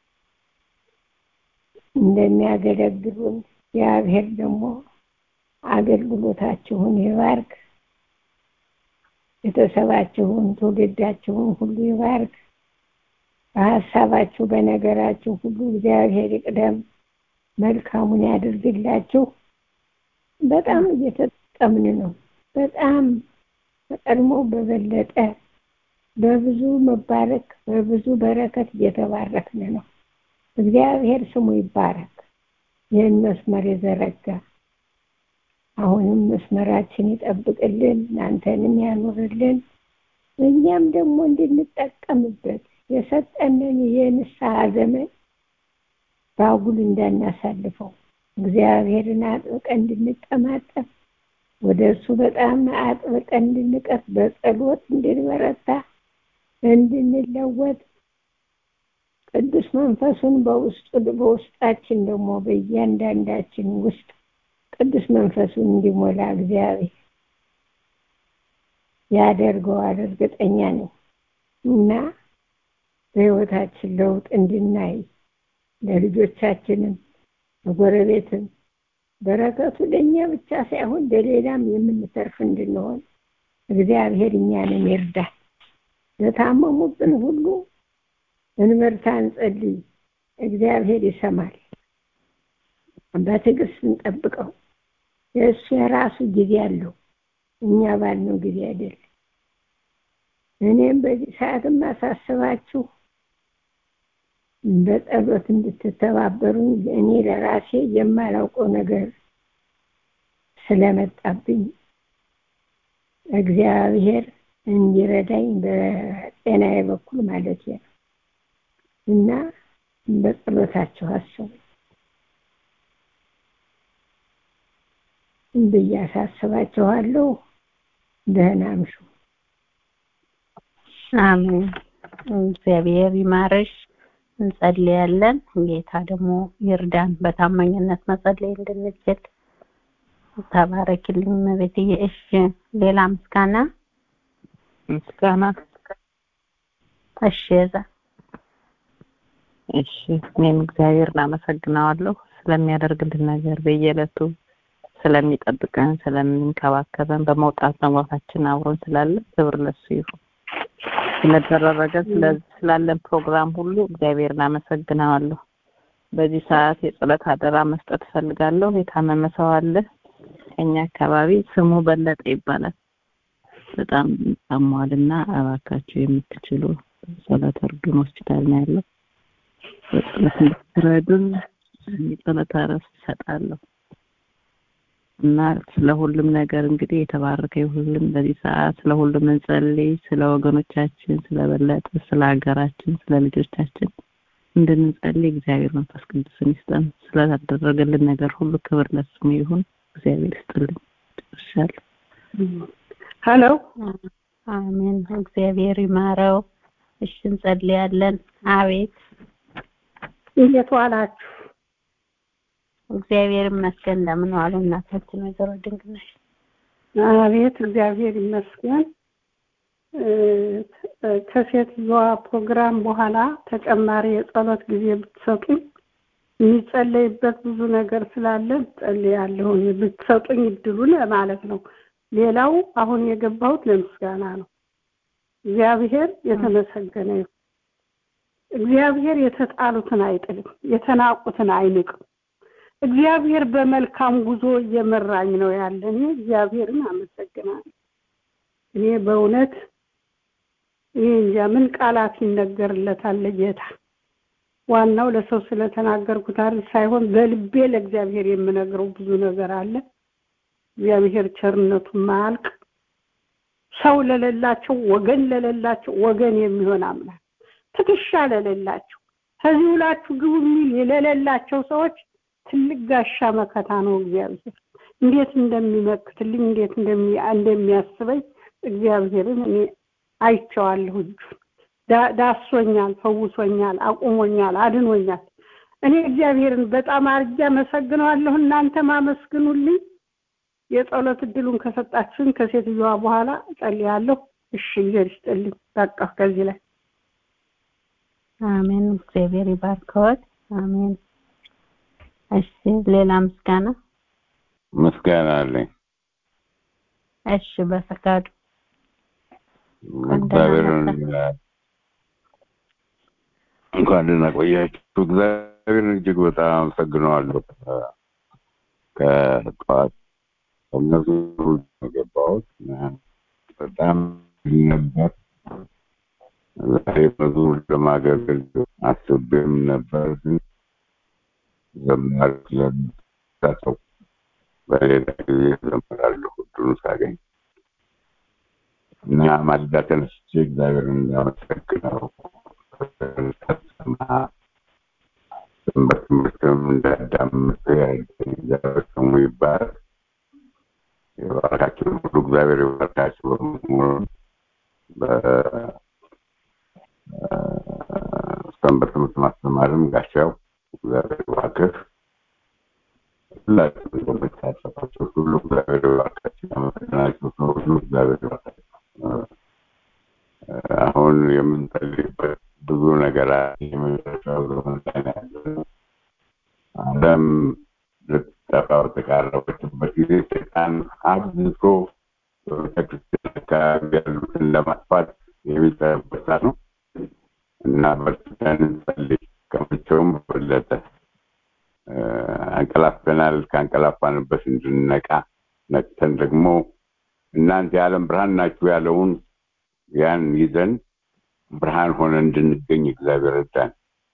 እንደሚያገለግሉን እግዚአብሔር ደግሞ አገልግሎታችሁን ይባርክ። ቤተሰባችሁን ትውልዳችሁን ሁሉ ይባርክ። በሐሳባችሁ በነገራችሁ ሁሉ እግዚአብሔር ይቅደም፣ መልካሙን ያድርግላችሁ። በጣም እየተጠቀምን ነው። በጣም ቀድሞ በበለጠ በብዙ መባረክ በብዙ በረከት እየተባረክን ነው። እግዚአብሔር ስሙ ይባረክ። ይህን መስመር የዘረጋ አሁንም መስመራችን ይጠብቅልን፣ እናንተንም ያኑርልን። እኛም ደግሞ እንድንጠቀምበት የሰጠንን የንስሐ ዘመን ባጉል እንዳናሳልፈው እግዚአብሔርን አጥብቀን እንድንጠማጠፍ ወደሱ በጣም አጥብቀን እንድንቀርብ በጸሎት እንድንበረታ እንድንለወጥ ቅዱስ መንፈሱን በውስጣችን ደግሞ በእያንዳንዳችን ውስጥ ቅዱስ መንፈሱን እንዲሞላ እግዚአብሔር ያደርገዋል እርግጠኛ ነኝ። እና በሕይወታችን ለውጥ እንድናይ ለልጆቻችንም ለጎረቤትም በረከቱ ለኛ ብቻ ሳይሆን ለሌላም የምንተርፍ እንድንሆን እግዚአብሔር እኛንም ይርዳል። ለታመሙብን ሁሉ እንበርታ፣ እንጸልይ። እግዚአብሔር ይሰማል። በትዕግስት እንጠብቀው። የእሱ የራሱ ጊዜ አለው፣ እኛ ባልነው ጊዜ አይደለም። እኔም በዚህ ሰዓት ማሳስባችሁ በጸሎት እንድትተባበሩኝ እኔ ለራሴ የማላውቀው ነገር ስለመጣብኝ እግዚአብሔር እንዲረዳኝ በጤናዬ በኩል ማለት ነው እና በጸሎታችሁ አስቡ እንድያሳስባችኋለሁ። ደህና አምሹ። አሜን። እግዚአብሔር ይማርሽ። እንጸልያለን። ጌታ ደግሞ ይርዳን በታማኝነት መጸለይ እንድንችል። ተባረክልኝ መቤትዬ። እሺ፣ ሌላ ምስጋና እሺ እዛ እሺ እኔም እግዚአብሔርን አመሰግናለሁ ስለሚያደርግልን ነገር በየዕለቱ ስለሚጠብቀን ስለሚንከባከበን በመውጣት በመውጣታችን አብሮን ስላለ ክብር ለሱ ይሁን። ስለተደረገ ስላለን ፕሮግራም ሁሉ እግዚአብሔርን አመሰግናለሁ። በዚህ ሰዓት የጸሎት አደራ መስጠት ፈልጋለሁ። የታመመ ሰው አለ ከኛ አካባቢ ስሙ በለጠ ይባላል። በጣም ታሟልና እባካችሁ የምትችሉ ጸሎት እርዱን። ሆስፒታል ነው ያለው። በጸሎት እንድትረዱን የጸሎት አረስ እሰጣለሁ እና ስለሁሉም ነገር እንግዲህ የተባረከ ይሁን። በዚህ ሰዓት ስለሁሉም እንጸልይ። ስለ ወገኖቻችን፣ ስለበለጠ፣ ስለ ሀገራችን፣ ስለ ልጆቻችን እንድንጸልይ እግዚአብሔር መንፈስ ቅዱስን ይስጠን። ስላደረገልን ነገር ሁሉ ክብር ለስሙ ይሁን። እግዚአብሔር ይስጥልን። ጨርሻለሁ። ሄሎ አሜን። እግዚአብሔር ይማረው። እሺ እንጸልያለን። አቤት እንዴት ዋላችሁ? እግዚአብሔር ይመስገን። እንደምን ዋሉ እናታችን ወይዘሮ ድንግነሽ? አቤት እግዚአብሔር ይመስገን። ከሴትዮዋ ፕሮግራም በኋላ ተጨማሪ የጸሎት ጊዜ ብትሰጡኝ የሚጸለይበት ብዙ ነገር ስላለ ጸልያለሁ። ብትሰጡኝ እድሉን ማለት ነው። ሌላው አሁን የገባሁት ለምስጋና ነው። እግዚአብሔር የተመሰገነ ይሁን። እግዚአብሔር የተጣሉትን አይጥልም፣ የተናቁትን አይንቅም። እግዚአብሔር በመልካም ጉዞ እየመራኝ ነው ያለ። እኔ እግዚአብሔርን አመሰግናለሁ። እኔ በእውነት ምን ቃላት ይነገርለታል ለጌታ። ዋናው ለሰው ስለተናገርኩት አይደል ሳይሆን በልቤ ለእግዚአብሔር የምነግረው ብዙ ነገር አለ። እግዚአብሔር ቸርነቱ ማያልቅ፣ ሰው ለሌላቸው ወገን ለሌላቸው ወገን የሚሆን አምላክ፣ ትከሻ ለሌላቸው ከዚህ ሁላችሁ ግቡ የሚል ለሌላቸው ሰዎች ትልቅ ጋሻ መከታ ነው እግዚአብሔር። እንዴት እንደሚመክትልኝ እንዴት እንደሚያስበኝ እግዚአብሔርን እኔ አይቼዋለሁ። ዳሶኛል፣ ፈውሶኛል፣ አቁሞኛል፣ አድኖኛል። እኔ እግዚአብሔርን በጣም አርጃ መሰግነዋለሁ። እናንተም አመስግኑልኝ። የጸሎት እድሉን ከሰጣችሁን ከሴትዮዋ በኋላ ጸልያለሁ። እሺ እግዚአብሔር ይስጥልኝ። በቃ ከዚህ ላይ አሜን። እግዚአብሔር ይባርክዎት። አሜን። እሺ ሌላ ምስጋና አለኝ። እሺ በፈቃዱ እግዚአብሔርን እንኳን ደህና ቆያችሁ። እግዚአብሔርን እጅግ በጣም አመሰግነዋለሁ። ከጠዋት እነሱ የገባሁት በጣም ነበር። ዛሬ መዝሙር ለማገልገል አስቤም ነበር፣ ግን ዘማሪ ስለምታሰው በሌላ ጊዜ ዘምራለሁ እድሉን ሳገኝ እና ማለዳ ተነስቼ እግዚአብሔርን እንዳመሰግነው ትምህርትም እንዳዳምጥ እግዚአብሔር ስሙ ይባረክ። የባረካችሁን ሁሉ እግዚአብሔር ይባርካችሁ። በመዝሙር በሰንበት ትምህርት ማስተማርም ጋሻው እግዚአብሔር ይባርክህ። ሁላችሁም በምታሳትፏቸው ሁሉ እግዚአብሔር ይባርካችሁ። ያመሰግናችሁ ሰው ሁሉ እግዚአብሔር ይባርካችሁ። አሁን የምንጸልይበት ብዙ ነገር የመጨረሻው ዘመን ላይ ነው ያለነው። ዓለም ልትጠፋ በተቃረበችበት ጊዜ ሰይጣን አብዝቶ በቤተክርስቲያን አካባቢ ያሉትን ለማጥፋት የሚጠርበት ነው እና በርትተን እንጸልይ። ከመቼውም በበለጠ አንቀላፍተናል። ከአንቀላፋንበት እንድንነቃ ነቅተን ደግሞ እናንተ የዓለም ብርሃን ናችሁ ያለውን ያን ይዘን ብርሃን ሆነ እንድንገኝ እግዚአብሔር ረዳን።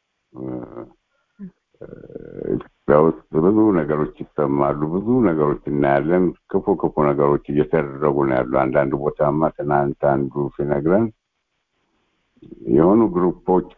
ኢትዮጵያ ውስጥ ብዙ ነገሮች ይሰማሉ፣ ብዙ ነገሮች እናያለን። ክፉ ነገሮች እየተደረጉ ነው ያሉ። አንዳንድ ቦታማ ትናንት አንዱ ሲነግረን የሆኑ ግሩፖች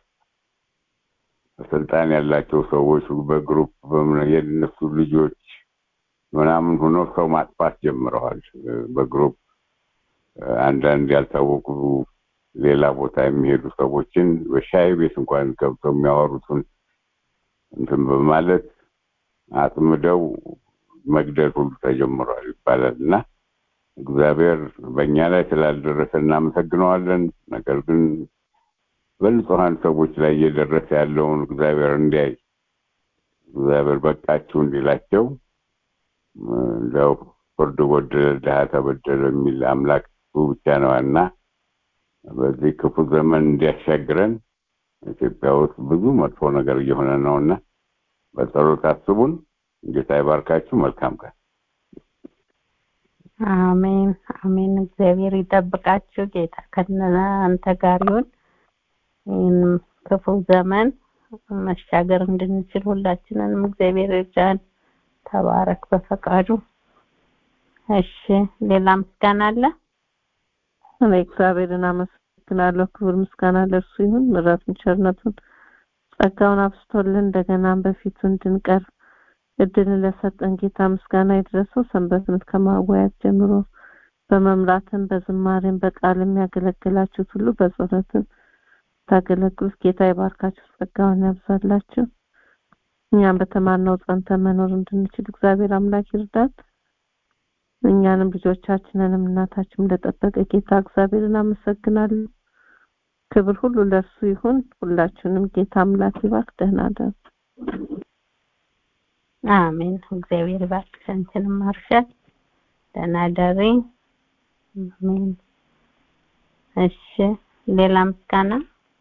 ስልጣን ያላቸው ሰዎች በግሩፕ የነሱ ልጆች ምናምን ሆኖ ሰው ማጥፋት ጀምረዋል። በግሩፕ አንዳንድ ያልታወቁ ሌላ ቦታ የሚሄዱ ሰዎችን በሻይ ቤት እንኳን ገብተው የሚያወሩትን እንትን በማለት አጥምደው መግደል ሁሉ ተጀምሯል ይባላል እና እግዚአብሔር በእኛ ላይ ስላልደረሰ እናመሰግነዋለን። ነገር ግን በንጹሐን ሰዎች ላይ እየደረሰ ያለውን እግዚአብሔር እንዲያይ እግዚአብሔር በቃችሁ እንዲላቸው እንደው ፍርድ ጎደለ ድሀ ተበደለ የሚል አምላክ ብቻ ነው እና በዚህ ክፉ ዘመን እንዲያሻግረን ኢትዮጵያ ውስጥ ብዙ መጥፎ ነገር እየሆነ ነውና በጸሎት አስቡን። ጌታ ይባርካችሁ። መልካም ቀን። አሜን አሜን። እግዚአብሔር ይጠብቃችሁ። ጌታ ከእናንተ ጋር ይሁን። ይህን ክፉ ዘመን መሻገር እንድንችል ሁላችንንም እግዚአብሔር ይርዳን። ተባረክ በፈቃዱ። እሺ ሌላ ምስጋና አለ? እግዚአብሔርን አመሰግናለሁ። ክብር ምስጋና ለእርሱ ይሁን። ምሕረቱን ቸርነቱን ጸጋውን አብስቶልን እንደገናም በፊቱ እንድንቀር እድልን ለሰጠን ጌታ ምስጋና ይድረሰው። ሰንበትን ከማወያየት ጀምሮ በመምራትም በዝማሬም በቃልም ያገለግላችሁ ሁሉ በጸሎትም ታገለግሉት ጌታ ይባርካችሁ፣ ጸጋውን ያብዛላችሁ። እኛም በተማርነው ጸንተን መኖር እንድንችል እግዚአብሔር አምላክ ይርዳን። እኛንም ልጆቻችንንም እናታችንም ለጠበቀ ጌታ እግዚአብሔርን አመሰግናለሁ። ክብር ሁሉ ለእርሱ ይሁን። ሁላችንም ጌታ አምላክ ይባርክ። ደህና ደሩ። አሜን። እግዚአብሔር ይባርክ። አንቺንም ማርሻል ደህና ደሪ። አሜን። እሺ፣ ሌላ ምስጋና?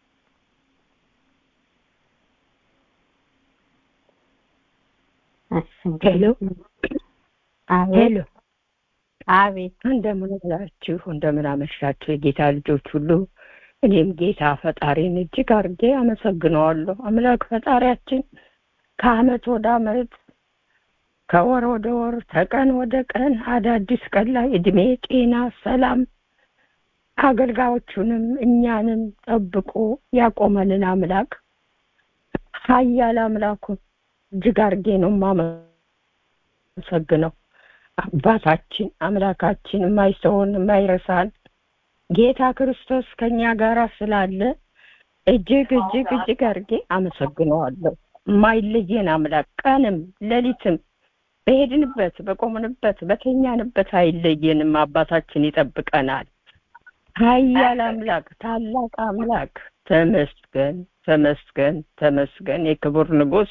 ሄሎ ሄሎ፣ አቤት። እንደምን ዋላችሁ? እንደምን አመሻችሁ የጌታ ልጆች ሁሉ። እኔም ጌታ ፈጣሪን እጅግ አድርጌ አመሰግነዋለሁ። አምላክ ፈጣሪያችን ከአመት ወደ አመት ከወር ወደ ወር ከቀን ወደ ቀን አዳዲስ ቀን ላይ እድሜ፣ ጤና፣ ሰላም አገልጋዮቹንም እኛንም ጠብቆ ያቆመልን አምላክ ኃያል አምላኩን እጅግ አድርጌ ነው የማመሰግነው። አባታችን አምላካችን የማይተወን የማይረሳን ጌታ ክርስቶስ ከኛ ጋር ስላለ እጅግ እጅግ እጅግ አድርጌ አመሰግነዋለሁ። የማይለየን አምላክ ቀንም ሌሊትም በሄድንበት በቆምንበት በተኛንበት አይለየንም። አባታችን ይጠብቀናል። ኃያል አምላክ ታላቅ አምላክ ተመስገን ተመስገን ተመስገን። የክብር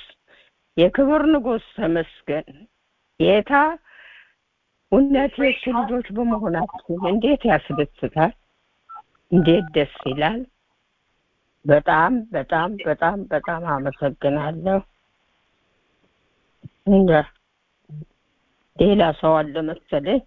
ንጉስ ተመስገን። ጌታ እውነት የሱ ልጆች በመሆናችን እንዴት ያስደስታል፣ እንዴት ደስ ይላል። በጣም በጣም በጣም በጣም አመሰግናለሁ። ሌላ ሰው አለ መሰለኝ።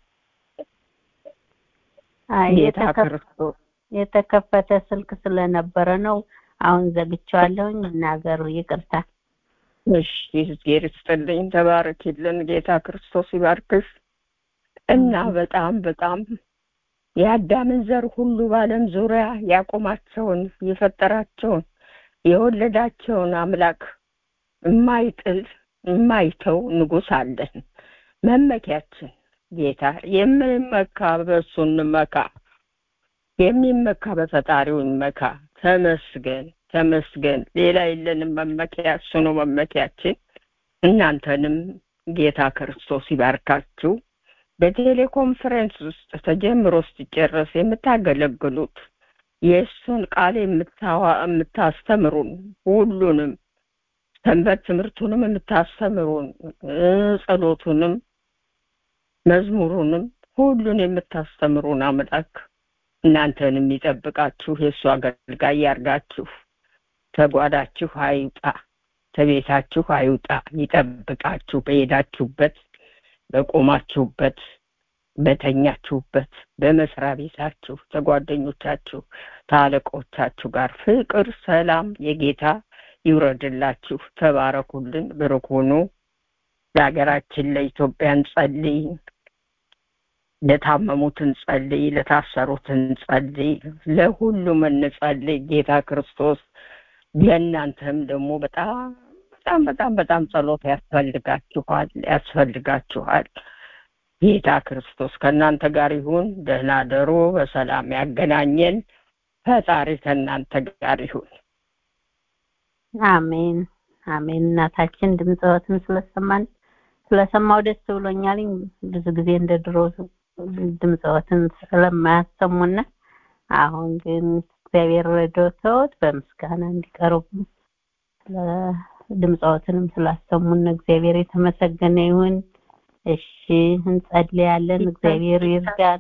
የተከፈተ ስልክ ስለነበረ ነው። አሁን ዘግቼዋለሁኝ። እናገሩ፣ ይቅርታ። እሺ፣ እግዚአብሔር ይስጥልኝ። ተባረክልን። ጌታ ክርስቶስ ይባርክሽ። እና በጣም በጣም የአዳምን ዘር ሁሉ በዓለም ዙሪያ ያቆማቸውን የፈጠራቸውን የወለዳቸውን አምላክ የማይጥል የማይተው ንጉሥ አለን። መመኪያችን ጌታ የምንመካ በእሱ እንመካ፣ የሚመካ በፈጣሪው እንመካ። ተመስገን ተመስገን። ሌላ የለንም መመኪያ፣ እሱ ነው መመኪያችን። እናንተንም ጌታ ክርስቶስ ይባርካችሁ። በቴሌኮንፈረንስ ውስጥ ተጀምሮ ሲጨረስ የምታገለግሉት የእሱን ቃል የምታስተምሩን ሁሉንም ሰንበት ትምህርቱንም የምታስተምሩን ጸሎቱንም መዝሙሩንም ሁሉን የምታስተምሩን አምላክ እናንተንም ይጠብቃችሁ፣ የእሱ አገልጋይ ያርጋችሁ። ተጓዳችሁ አይውጣ፣ ተቤታችሁ አይውጣ፣ ይጠብቃችሁ። በሄዳችሁበት፣ በቆማችሁበት፣ በተኛችሁበት፣ በመስሪያ ቤታችሁ፣ ተጓደኞቻችሁ፣ ታለቆቻችሁ ጋር ፍቅር፣ ሰላም የጌታ ይውረድላችሁ። ተባረኩልን፣ ብሩክ ሁኑ። ለሀገራችን ለኢትዮጵያ እንጸልይ፣ ለታመሙትን ጸልይ፣ ለታሰሩትን ጸልይ፣ ለሁሉም እንጸልይ። ጌታ ክርስቶስ ለእናንተም ደግሞ በጣም በጣም በጣም በጣም ጸሎት ያስፈልጋችኋል። ጌታ ክርስቶስ ከእናንተ ጋር ይሁን። ደህና ደሩ። በሰላም ያገናኘን። ፈጣሪ ከእናንተ ጋር ይሁን። አሜን አሜን። እናታችን ድምጽዎትን ስለሰማው ደስ ብሎኛል። ብዙ ጊዜ እንደ ድሮ ድምጽዎትን ስለማያሰሙና አሁን ግን እግዚአብሔር ረድቶት በምስጋና እንዲቀርቡ ድምጽዎትንም ስላሰሙን እግዚአብሔር የተመሰገነ ይሁን። እሺ፣ እንጸልያለን። እግዚአብሔር ይርዳን።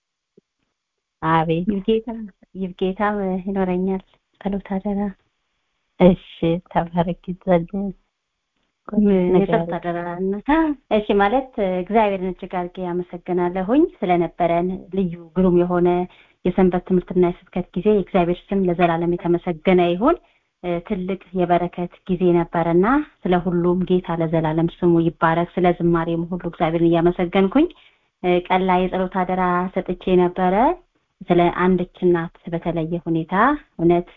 አቤት። ይብጌታ ይኖረኛል ጸሎት አደራ። እሺ፣ ተባረክ። ጸልይ የጸሎት አደራና እሺ፣ ማለት እግዚአብሔርን እጅግ አድርጌ አመሰግናለሁኝ ስለነበረን ልዩ ግሩም የሆነ የሰንበት ትምህርትና የስብከት ጊዜ። የእግዚአብሔር ስም ለዘላለም የተመሰገነ ይሁን። ትልቅ የበረከት ጊዜ ነበርና ስለ ሁሉም ጌታ ለዘላለም ስሙ ይባረክ። ስለ ዝማሬም ሁሉ እግዚአብሔርን እያመሰገንኩኝ ቀን ላይ የጸሎት አደራ ሰጥቼ ነበረ። ስለ አንድች እናት በተለየ ሁኔታ እውነት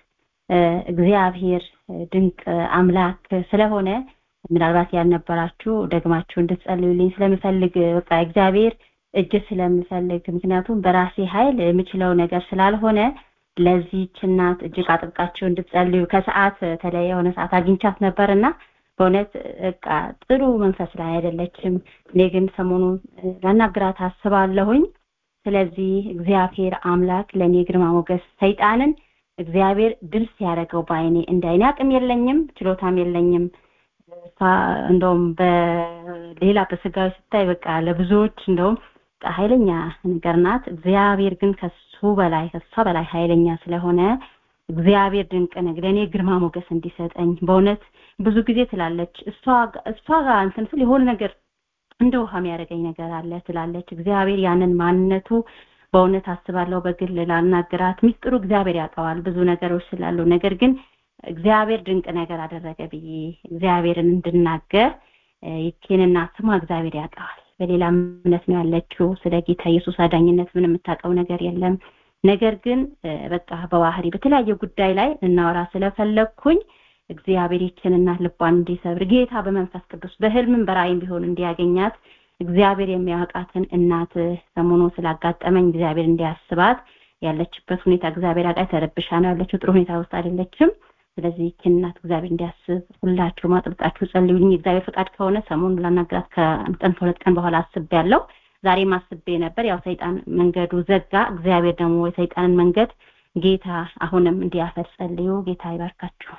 እግዚአብሔር ድንቅ አምላክ ስለሆነ ምናልባት ያልነበራችሁ ደግማችሁ እንድትጸልዩልኝ ስለምፈልግ በቃ እግዚአብሔር እጅ ስለምፈልግ ምክንያቱም በራሴ ኃይል የምችለው ነገር ስላልሆነ ለዚህች እናት እጅግ አጥብቃችሁ እንድትጸልዩ ከሰዓት ተለየ የሆነ ሰዓት አግኝቻት ነበርና በእውነት በቃ ጥሩ መንፈስ ላይ አይደለችም። እኔ ግን ሰሞኑን ላናግራት አስባለሁኝ። ስለዚህ እግዚአብሔር አምላክ ለኔ ግርማ ሞገስ ሰይጣንን እግዚአብሔር ድል ሲያደርገው ባይኔ እንዳይኔ አቅም የለኝም ችሎታም የለኝም። እንደውም በሌላ በስጋው ስታይ በቃ ለብዙዎች እንደውም ኃይለኛ ነገር ናት። እግዚአብሔር ግን ከሱ በላይ ኃይለኛ ስለሆነ እግዚአብሔር ድንቅ ነገር ለኔ ግርማ ሞገስ እንዲሰጠኝ በእውነት ብዙ ጊዜ ትላለች እሷ ጋር እንትን ስል የሆነ ነገር እንደ ውሃ የሚያደርገኝ ነገር አለ ትላለች። እግዚአብሔር ያንን ማንነቱ በእውነት አስባለሁ በግል ላናግራት ሚስጥሩ እግዚአብሔር ያውቀዋል ብዙ ነገሮች ስላሉ ነገር ግን እግዚአብሔር ድንቅ ነገር አደረገ ብዬ እግዚአብሔርን እንድናገር ይኬንና ስሟ እግዚአብሔር ያውቀዋል። በሌላ እምነት ነው ያለችው ስለ ጌታ ኢየሱስ አዳኝነት ምንም የምታውቀው ነገር የለም። ነገር ግን በቃ በዋህሪ በተለያየ ጉዳይ ላይ እናወራ ስለፈለኩኝ እግዚአብሔር ይኬንና ልቧን እንዲሰብር ጌታ በመንፈስ ቅዱስ በህልምም በራእይም ቢሆን እንዲያገኛት እግዚአብሔር የሚያውቃትን እናት ሰሞኑ ስላጋጠመኝ እግዚአብሔር እንዲያስባት ያለችበት ሁኔታ እግዚአብሔር አቃይ ተረብሻ ነው ያለችው ጥሩ ሁኔታ ውስጥ አይደለችም። ስለዚህ እናት እግዚአብሔር እንዲያስብ ሁላችሁ ማጥብቃችሁ ጸልዩልኝ። እግዚአብሔር ፈቃድ ከሆነ ሰሞኑን ላናግራት ከቀን ከሁለት ቀን በኋላ አስቤያለሁ። ዛሬ ማስቤ ነበር ያው ሰይጣን መንገዱ ዘጋ። እግዚአብሔር ደግሞ የሰይጣንን መንገድ ጌታ አሁንም እንዲያፈርስ ጸልዩ። ጌታ ይባርካችሁ።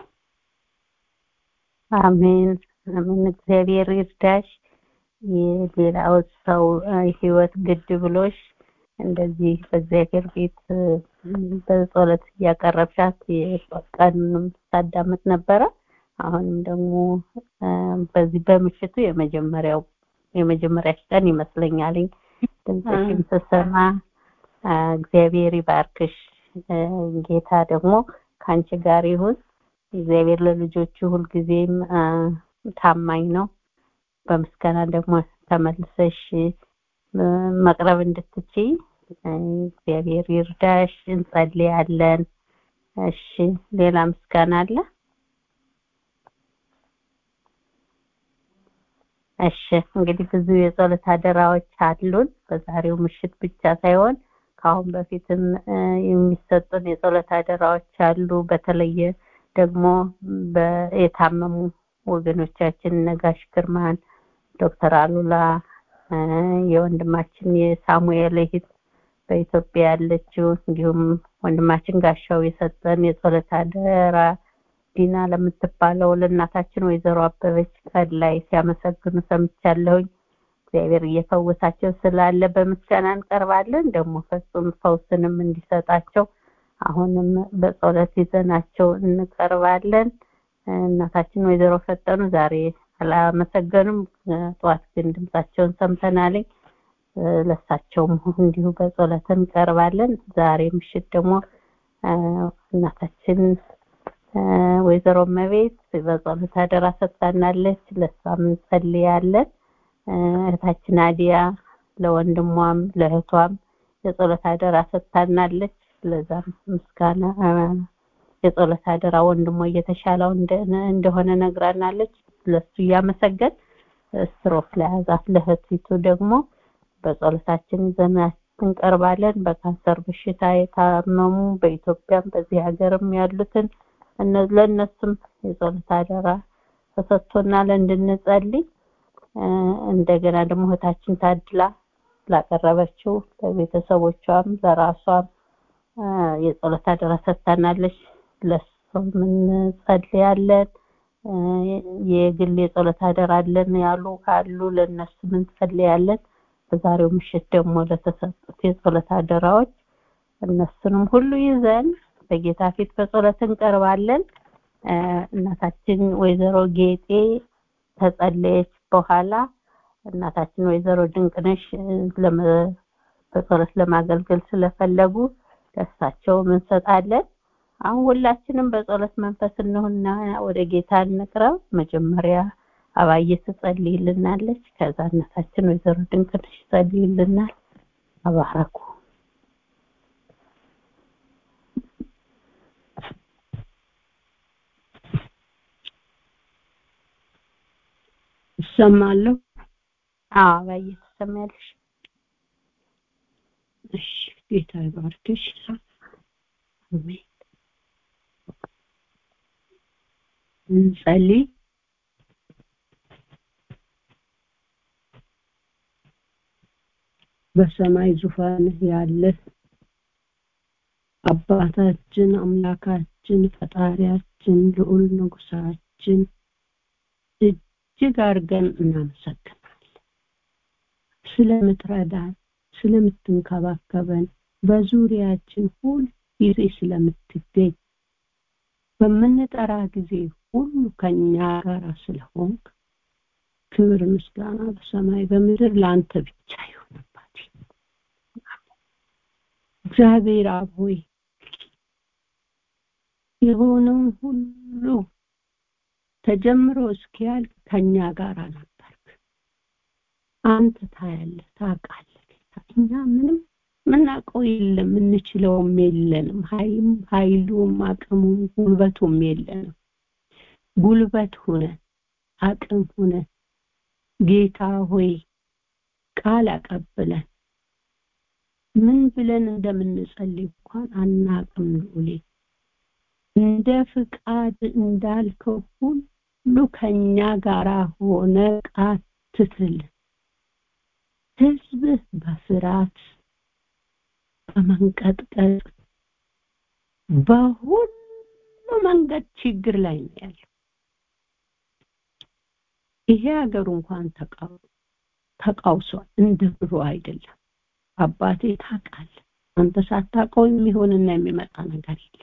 አሜን አሜን። እግዚአብሔር ይርዳሽ። የሌላው ሰው ህይወት ግድ ብሎሽ እንደዚህ በእግዚአብሔር ቤት በጸሎት ያቀረብሻት የቀኑንም ሳዳመጥ ነበረ። አሁንም ደግሞ በዚህ በምሽቱ የመጀመሪያ ቀን ይመስለኛል ድምፅሽን ስሰማ እግዚአብሔር ይባርክሽ። ጌታ ደግሞ ካንቺ ጋር ይሁን። እግዚአብሔር ለልጆቹ ሁልጊዜም ታማኝ ነው። በምስጋና ደግሞ ተመልሰሽ መቅረብ እንድትችይ እግዚአብሔር ይርዳሽ። እንጸልያለን። እሺ ሌላ ምስጋና አለ? እሺ እንግዲህ ብዙ የጸሎት አደራዎች አሉን። በዛሬው ምሽት ብቻ ሳይሆን ከአሁን በፊትም የሚሰጡን የጸሎት አደራዎች አሉ። በተለየ ደግሞ የታመሙ ወገኖቻችን ነጋሽ ግርማን፣ ዶክተር አሉላ፣ የወንድማችን የሳሙኤል እህት በኢትዮጵያ ያለችው እንዲሁም ወንድማችን ጋሻው የሰጠን የጸሎት አደራ ዲና ለምትባለው ለእናታችን ወይዘሮ አበበች ቀን ላይ ሲያመሰግኑ ሰምቻለሁኝ። እግዚአብሔር እየፈወሳቸው ስላለ በምስጋና እንቀርባለን። ደግሞ ፍጹም ፈውስንም እንዲሰጣቸው አሁንም በጸሎት ይዘናቸው እንቀርባለን። እናታችን ወይዘሮ ፈጠኑ ዛሬ አላመሰገኑም። ጠዋት ግን ድምጻቸውን ሰምተናል። ለሳቸውም እንዲሁ በጸሎት እንቀርባለን። ዛሬ ምሽት ደግሞ እናታችን ወይዘሮ መቤት በጸሎት አደራ ሰጥታናለች። ለሷም እንጸልያለን። እህታችን አዲያ ለወንድሟም ለእህቷም የጸሎት አደራ ሰጥታናለች። ለዛም ምስጋና የጸሎት አደራ ወንድሟ እየተሻለው እንደሆነ ነግራናለች። ለሱ ያመሰገን። ስትሮክ ለያዛት ለእህቲቱ ደግሞ በጸሎታችን ይዘናት እንቀርባለን። በካንሰር በሽታ የታመሙ በኢትዮጵያም በዚህ ሀገርም ያሉትን ለነሱም የጸሎት አደራ ተሰጥቶናል እንድንጸልይ። እንደገና ደግሞ እህታችን ታድላ ላቀረበችው ለቤተሰቦቿም ለራሷም የጸሎት አደራ ሰጥታናለች። ለሱም እንጸልያለን። የግል የጸሎት አደራ አለን ያሉ ካሉ ለነሱም እንጸልያለን። በዛሬው ምሽት ደግሞ ለተሰጡት የጸሎት አደራዎች እነሱንም ሁሉ ይዘን በጌታ ፊት በጸሎት እንቀርባለን። እናታችን ወይዘሮ ጌጤ ተጸለየች በኋላ እናታችን ወይዘሮ ድንቅነሽ በጸሎት ለማገልገል ስለፈለጉ ደስታቸው እንሰጣለን። አሁን ሁላችንም በጸሎት መንፈስ እንሆንና ወደ ጌታ እንቅረብ። መጀመሪያ አባዬ ትጸልይልናለች። ከዛ እናታችን ወይዘሮ ድንቅነሽ ትጸልይልናል። አባረኩ። ሰማለሁ። በይ ተሰማያለሽ። እሺ ጌታ ይባርክሽ። አሜን። እንጸልይ። በሰማይ ዙፋን ያለህ አባታችን አምላካችን ፈጣሪያችን ልዑል ንጉሳችን እጅግ አድርገን እናመሰግናለን ስለምትረዳን ስለምትንከባከበን በዙሪያችን ሁሉ ጊዜ ስለምትገኝ በምንጠራ ጊዜ ሁሉ ከኛ ጋር ስለሆንክ ክብር ምስጋና በሰማይ በምድር ለአንተ ብቻ ይሁን። እግዚአብሔር አብ ሆይ የሆነው ሁሉ ተጀምሮ እስኪያልቅ ከኛ ጋር ነበርክ። አንተ ታያለህ፣ ታውቃለህ ጌታ። እኛ ምንም ምናውቀው የለም፣ እንችለውም የለንም። ኃይሉም አቅሙም ጉልበቱም የለንም። ጉልበት ሆነ አቅም ሆነ ጌታ ሆይ ቃል አቀብለን ምን ብለን እንደምንጸልይ እንኳን አናውቅም። ልዑሌ እንደ ፍቃድ እንዳልከው ሁሉ ከኛ ጋር ሆነ ቃትትል ሕዝብህ በፍርሃት በመንቀጥቀጥ በሁሉ መንገድ ችግር ላይ ነው ያለው። ይሄ ሀገር እንኳን ተቃውሷል፣ እንደ ድሮ አይደለም። አባቴ ታውቃለህ። አንተ ሳታውቀው የሚሆንና የሚመጣ ነገር የለም።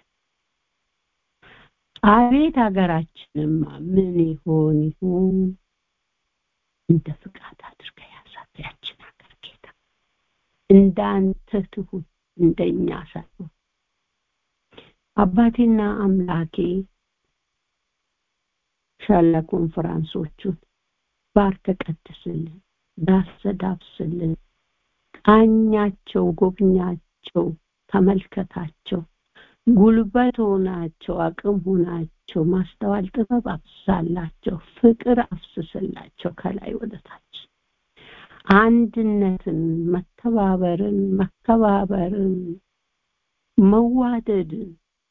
አቤት ሀገራችንማ ምን ይሆን እንደ ፍቃድ አድርገህ ያዛት ያችን ሀገር ጌታ። እንዳንተ ትሁን እንደኛ ሳይሆን አባቴና አምላኬ ሻላ ኮንፈረንሶቹን ባርከ ቀድስልን፣ ዳስልን፣ ቃኛቸው፣ ጎብኛቸው፣ ተመልከታቸው፣ ጉልበት ሆናቸው፣ አቅም ሆናቸው፣ ማስተዋል ጥበብ አብዛላቸው፣ ፍቅር አፍስስላቸው ከላይ ወደ ታች አንድነትን፣ መተባበርን፣ መከባበርን፣ መዋደድን፣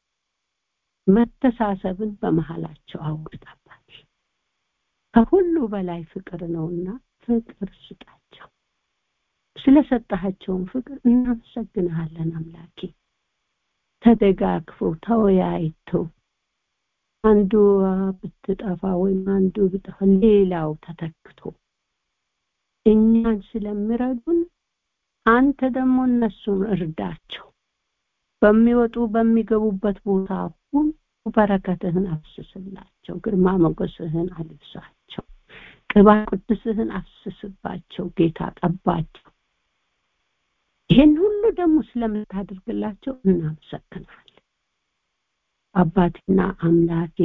መተሳሰብን በመሃላቸው አውርዳባት። ከሁሉ በላይ ፍቅር ነውና ፍቅር ስጣቸው። ስለሰጣቸውን ፍቅር እናመሰግናለን አምላኬ። ተደጋግፈው ተወያይተው አንዱ ብትጠፋ ወይም አንዱ ብትጠፋ ሌላው ተተክቶ እኛን ስለሚረዱን አንተ ደግሞ እነሱን እርዳቸው። በሚወጡ በሚገቡበት ቦታ ሁሉ በረከትህን አፍስስላቸው፣ ግርማ ሞገስህን አልብሳቸው፣ ቅባ ቅዱስህን አፍስስባቸው ጌታ፣ ቀባቸው። ይሄን ሁሉ ደግሞ ስለምታደርግላቸው እናመሰግናለን አባቴና አምላኬ።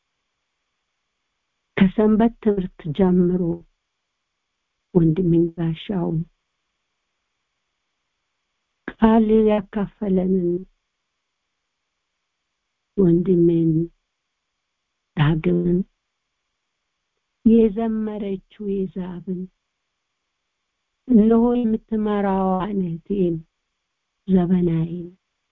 ከሰንበት ትምህርት ጀምሮ ወንድሜን ጋሻውን ቃል ያካፈለንን ወንድሜን ዳግምን የዘመረችው የዛብን እነሆ የምትመራው እህቴን ዘበናይን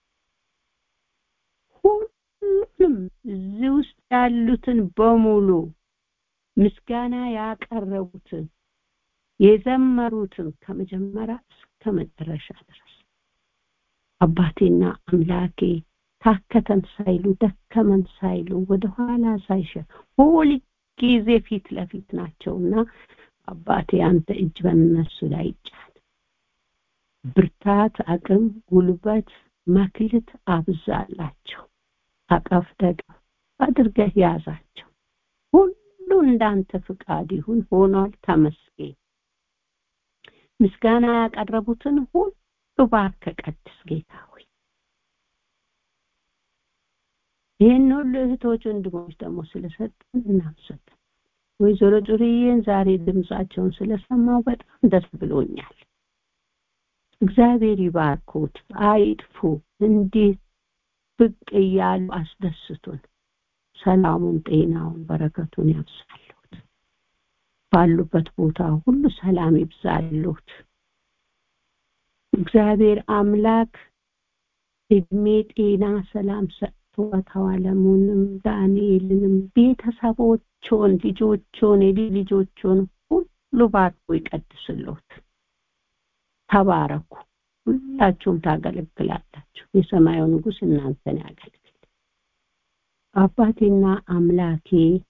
ሁሉንም እዚህ ውስጥ ያሉትን በሙሉ ምስጋና ያቀረቡትን የዘመሩትን ከመጀመሪያ እስከ መጨረሻ ድረስ አባቴና አምላኬ ታከተን ሳይሉ ደከመን ሳይሉ ወደ ኋላ ሳይሸሽ ሁሉ ጊዜ ፊት ለፊት ናቸውና አባቴ አንተ እጅ በእነሱ ላይ ይጫን። ብርታት፣ አቅም፣ ጉልበት፣ መክሊት አብዛላቸው። አቀፍ ደገፍ አድርገህ ያዛቸው። ሁሉ እንዳንተ ፍቃድ ይሁን። ሆኗል። ተመስገን። ምስጋና ያቀረቡትን ሁሉ ባርከ ቀድስ ጌታ ሆይ። ይህን ሁሉ እህቶች ወንድሞች ደግሞ ስለሰጠን እናመሰግናለን። ወይዘሮ ጩርዬን ዛሬ ድምጻቸውን ስለሰማው በጣም ደስ ብሎኛል። እግዚአብሔር ይባርኩት፣ አይጥፉ፣ እንዲህ ብቅ እያሉ አስደስቱን፣ ሰላሙን፣ ጤናውን፣ በረከቱን ያብዛሉት። ባሉበት ቦታ ሁሉ ሰላም ይብዛልዎት። እግዚአብሔር አምላክ እድሜ ጤና ሰላም ሰጥቶት ዓለሙንም ዳንኤልንም ቤተሰቦቹን ልጆቹን ልጆቹን ሁሉ ባርኮ ይቀድስልዎት። ተባረኩ። ሁላችሁም ታገለግላላችሁ። የሰማዩ ንጉሥ እናንተን ያገልግል። አባቴና አምላኬ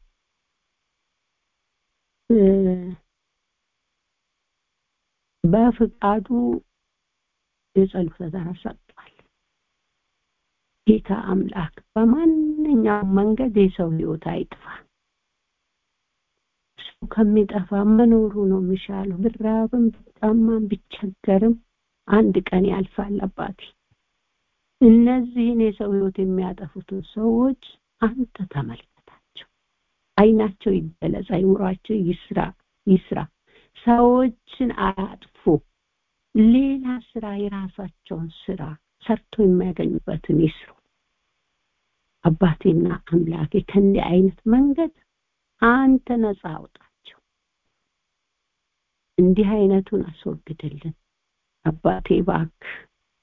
በፍቃዱ የጸሎት አደራ ሰጥቷል። ጌታ አምላክ በማንኛውም መንገድ የሰው ሕይወት አይጥፋ። ሰው ከሚጠፋ መኖሩ ነው የሚሻለው። ብራብም ቢጠማም ቢቸገርም አንድ ቀን ያልፋል። አባቴ እነዚህን የሰው ሕይወት የሚያጠፉትን ሰዎች አንተ ተመልከታቸው። አይናቸው ይገለጽ፣ አይምሯቸው ይስራ። ሰዎችን አያጥፉ። ሌላ ስራ የራሳቸውን ስራ ሰርቶ የሚያገኙበትን ይስሩ። አባቴና አምላኬ ከእንዲህ አይነት መንገድ አንተ ነፃ አውጣቸው። እንዲህ አይነቱን አስወግድልን አባቴ እባክህ።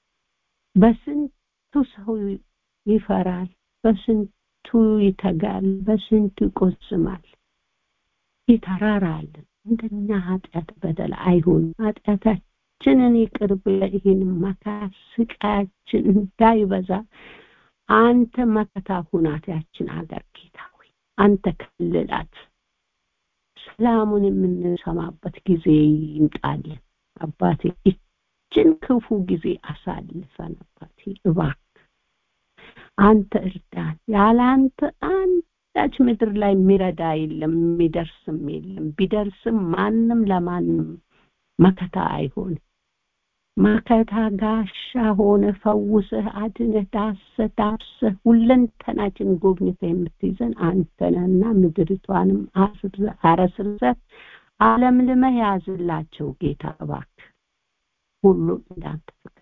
በስንቱ ሰው ይፈራል፣ በስንቱ ይተጋል፣ በስንቱ ይቆዝማል፣ ይተራራል። እንደኛ ኃጢአት በደል አይሁን። ኃጢአታችንን ይቅር ብለህ ይህን መከራ ስቃያችን እንዳይበዛ አንተ መከታ ሁናት ያችን አገር ጌታ ሆይ አንተ ከልላት። ሰላሙን የምንሰማበት ጊዜ ይምጣልን አባቴ። ይችን ክፉ ጊዜ አሳልፈን አባቴ እባክህ አንተ እርዳን። ያለ አንተ አንዳች ምድር ላይ የሚረዳ የለም፣ የሚደርስም የለም። ቢደርስም ማንም ለማንም መከታ አይሆን። መከታ ጋሻ ሆነ ፈውሰህ አድነህ ዳሰህ ሁለንተናችን ጎብኝተህ የምትይዘን አንተ ነህና ምድሪቷንም አረስርሰህ አለምልመህ ያዝላቸው ጌታ እባክህ። ሁሉ እንዳንተ ፍቃድ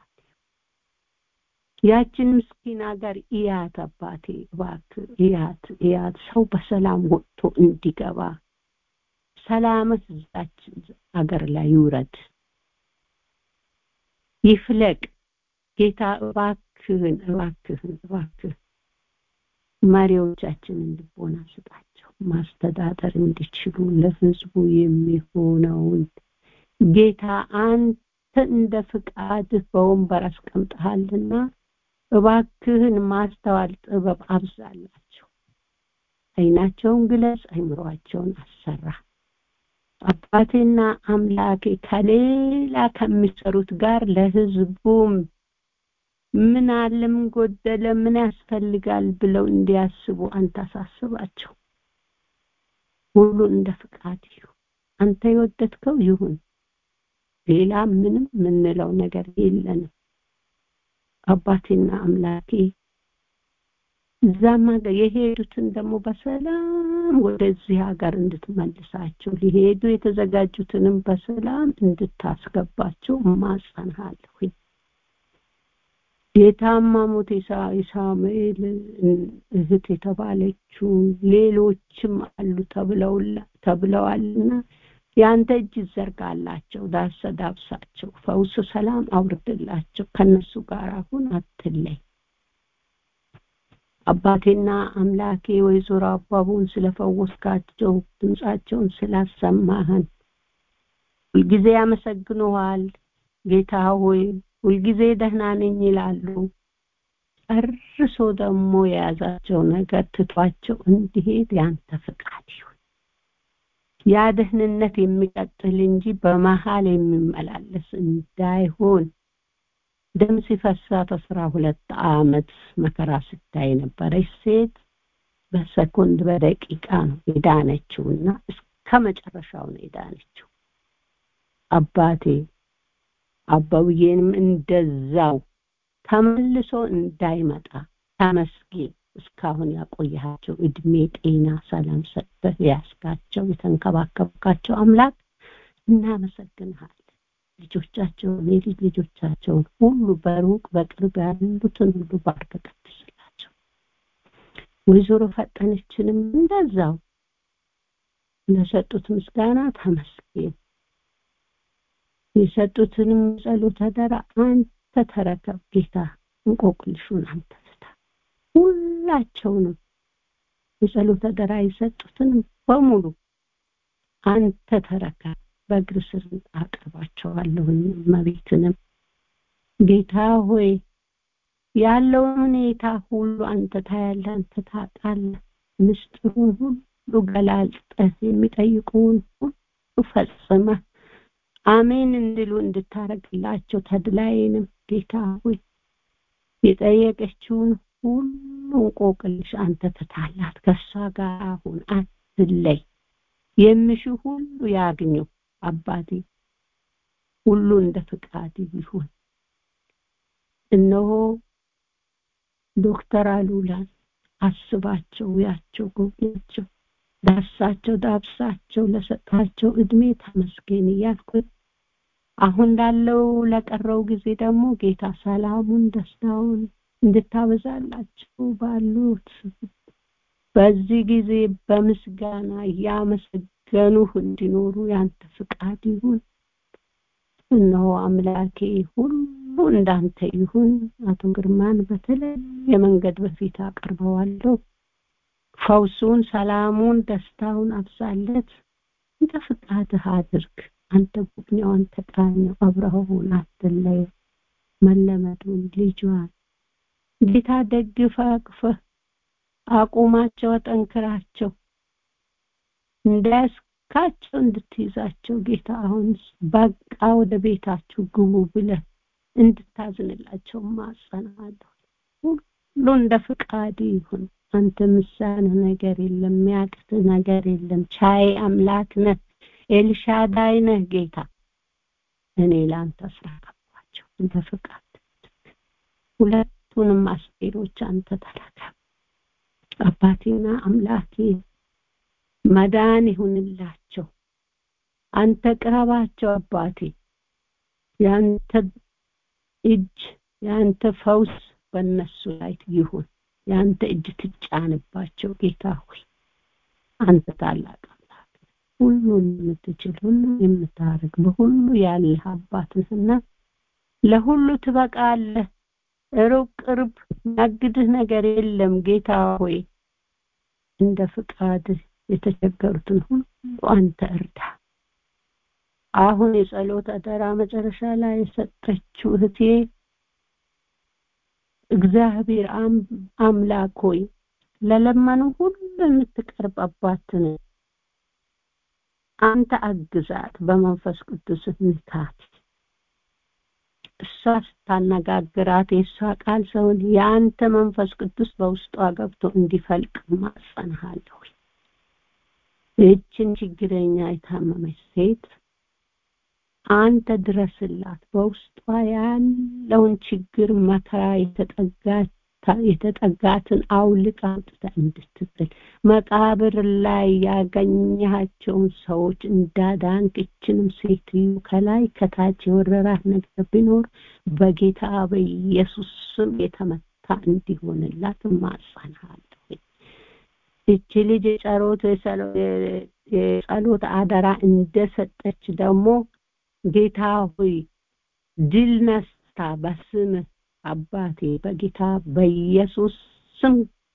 ያችን ምስኪን ሀገር እያት አባቴ እባክህ እያት። ሰው በሰላም ወጥቶ እንዲገባ ሰላምህ እዛችን ሀገር ላይ ይውረድ ይፍለቅ ጌታ እባክህን። መሪዎቻችንን ልቦና ስጣቸው ማስተዳደር እንዲችሉ ለህዝቡ የሚሆነውን ጌታ አንተ እንደ ፍቃድህ በወንበር አስቀምጠሃልና እባክህን ማስተዋል ጥበብ አብዛላቸው። አይናቸውን ግለጽ፣ አይምሯቸውን አሰራ አባቴና አምላኬ። ከሌላ ከሚሰሩት ጋር ለህዝቡም ምን አለም ጎደለ ምን ያስፈልጋል ብለው እንዲያስቡ አንተ አሳስባቸው። ሁሉ እንደ ፍቃድ ይሁን፣ አንተ የወደድከው ይሁን። ሌላ ምንም ምንለው ነገር የለንም አባቴና አምላኬ። ዛማገ የሄዱትን ደግሞ በሰላም ወደዚህ ሀገር እንድትመልሳቸው፣ ሊሄዱ የተዘጋጁትንም በሰላም እንድታስገባቸው ማጸንሃለሁ። የታመሙት ኢሳሙኤል እህት የተባለችው ሌሎችም አሉ ተብለዋልና ያንተ እጅ ዘርጋላቸው፣ ዳብሳቸው፣ ፈውስ ሰላም አውርድላቸው። ከነሱ ጋር አሁን አትለይ አባቴና አምላኬ። ወይዘሮ አባቡን ስለፈወስካቸው ድምጻቸውን ስላሰማህን ሁልጊዜ ያመሰግኑሃል ጌታ ሆይ። ሁልጊዜ ደህና ነኝ ይላሉ። ጨርሶ ደግሞ የያዛቸው ነገር ትቷቸው እንዲሄድ ያንተ ፍቃድ ይሁን። ያ ደህንነት የሚቀጥል እንጂ በመሃል የሚመላለስ እንዳይሆን። ደም ሲፈሳት 12 ዓመት መከራ ስታይ ነበረች ሴት በሰኮንድ በደቂቃ ነው የዳነችውና እስከ መጨረሻው ነው የዳነችው። አባቴ አባውዬንም እንደዛው ተመልሶ እንዳይመጣ ተመስገን። እስካሁን ያቆያቸው እድሜ ጤና ሰላም ሰጥተህ ያስካቸው የተንከባከብካቸው አምላክ እናመሰግንሃለን። ልጆቻቸውን የልጅ ልጆቻቸውን ሁሉ በሩቅ በቅርብ ያሉትን ሁሉ ባርከህ ቀድስላቸው። ወይዘሮ ፈጠነችንም እንደዛው ለሰጡት ምስጋና ተመስገን። የሰጡትንም ጸሎት አደራ አንተ ተረከብ ጌታ። እንቆቅልሹን አንተ ፍታ። ሁላቸውንም የጸሎት አደራ የሰጡትንም በሙሉ አንተ ተረከብ። በእግር ስር አቅርባቸዋለሁ። እመቤትንም ጌታ ሆይ ያለውን ሁኔታ ሁሉ አንተ ታያለህ፣ አንተ ታውቃለህ። ምስጢሩን ሁሉ ገላልጠህ የሚጠይቁን ሁሉ ፈጽመህ አሜን እንዲሉ እንድታረግላቸው ተድላዬንም ጌታ ሆይ የጠየቀችውን ሁሉ እንቆቅልሽ አንተ ትታላት። ከእሷ ጋር አሁን አትለይ። የሚሹ ሁሉ ያግኙ አባቴ። ሁሉ እንደ ፍቃድ ይሁን። እነሆ ዶክተር አሉላን አስባቸው፣ ያቸው፣ ጎብኛቸው፣ ዳሳቸው፣ ዳብሳቸው። ለሰጣቸው እድሜ ተመስገን እያልኩኝ አሁን ላለው ለቀረው ጊዜ ደግሞ ጌታ ሰላሙን ደስታውን እንድታበዛላቸው ባሉት በዚህ ጊዜ በምስጋና ያመሰገኑህ እንዲኖሩ ያንተ ፍቃድ ይሁን። እነሆ አምላኬ ሁሉ እንዳንተ ይሁን። አቶ ግርማን በተለየ መንገድ በፊት አቀርበዋለሁ። ፈውሱን፣ ሰላሙን፣ ደስታውን አብዛለት። እንደ ፍቃድህ አድርግ። አንተ ጉብኛው፣ አንተ ቃኘው፣ አብረኸውን አትለይ። መለመዱን ልጇን ጌታ ደግፈህ አቅፈህ አቁማቸው፣ አጠንክራቸው። እንዳያስካቸው እንድትይዛቸው ጌታ አሁን በቃ ወደ ቤታችሁ ግቡ ብለህ እንድታዝንላቸው ማጸናለሁ። ሁሉ እንደ ፍቃድ ይሁን። አንተ ምሳን ነገር የለም፣ የሚያቅት ነገር የለም። ቻይ አምላክ ነህ፣ ኤልሻዳይ ነህ ጌታ። እኔ ላንተ አስረከብኳቸው እንደ ፍቃድ። ሁለቱንም አስቴሮች አንተ ተረከብ አባቴና አምላኬ። መዳን ይሁንላቸው። አንተ ቅረባቸው አባቴ። ያንተ እጅ ያንተ ፈውስ በእነሱ ላይ ይሁን። ያንተ እጅ ትጫንባቸው ጌታ ሆይ። አንተ ታላቅ አምላክ፣ ሁሉን የምትችል፣ ሁሉ የምታረግ፣ በሁሉ ያለህ አባት ነህና ለሁሉ ትበቃለህ። ሩቅ ቅርብ ያግድህ ነገር የለም ጌታ ሆይ። እንደ ፍቃድህ የተቸገሩትን ሁሉ አንተ እርዳ። አሁን የጸሎት አደራ መጨረሻ ላይ የሰጠችው እህቴ እግዚአብሔር አምላክ ሆይ ለለመኑ ሁሉ የምትቀርብ አባት ነህ። አንተ አግዛት፣ በመንፈስ ቅዱስ ንካት። እሷ ስታነጋግራት የእሷ ቃል ሰውን የአንተ መንፈስ ቅዱስ በውስጧ ገብቶ እንዲፈልቅ ማጸናሃለሁ። ይህችን ችግረኛ የታመመች ሴት አንተ ድረስላት። በውስጧ ያለውን ችግር መከራ የተጠጋትን አውልቃ አውጥታ እንድትጥል መቃብር ላይ ያገኘሃቸውን ሰዎች እንዳዳንክ እችንም ሴትዮ ከላይ ከታች የወረራት ነገር ቢኖር በጌታ በኢየሱስ ስም የተመታ እንዲሆንላት ማጸናሃለሁ። እቺ ልጅ የጸሎት አደራ እንደሰጠች ደግሞ ጌታ ሆይ ድል ነስታ በስምህ አባቴ በጌታ በኢየሱስ ስም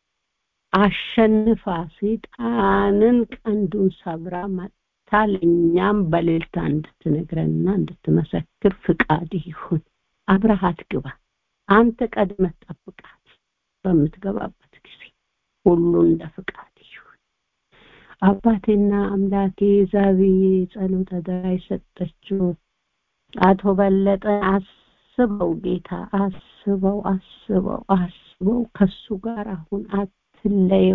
አሸንፋ ሰይጣንን ቀንዱን ሰብራ መታ ለእኛም በሌልታ እንድትነግረንና እንድትመሰክር ፍቃድ ይሁን። አብረሃት ግባ። አንተ ቀድመህ ጠብቃት። በምትገባበት ጊዜ ሁሉ እንደ ፍቃድ ይሁን። አባቴና አምላኬ ዛሬ ጸሎት አደራ የሰጠችው አቶ በለጠ አስበው ጌታ፣ አስበው ከሱ ጋር አሁን አትለየው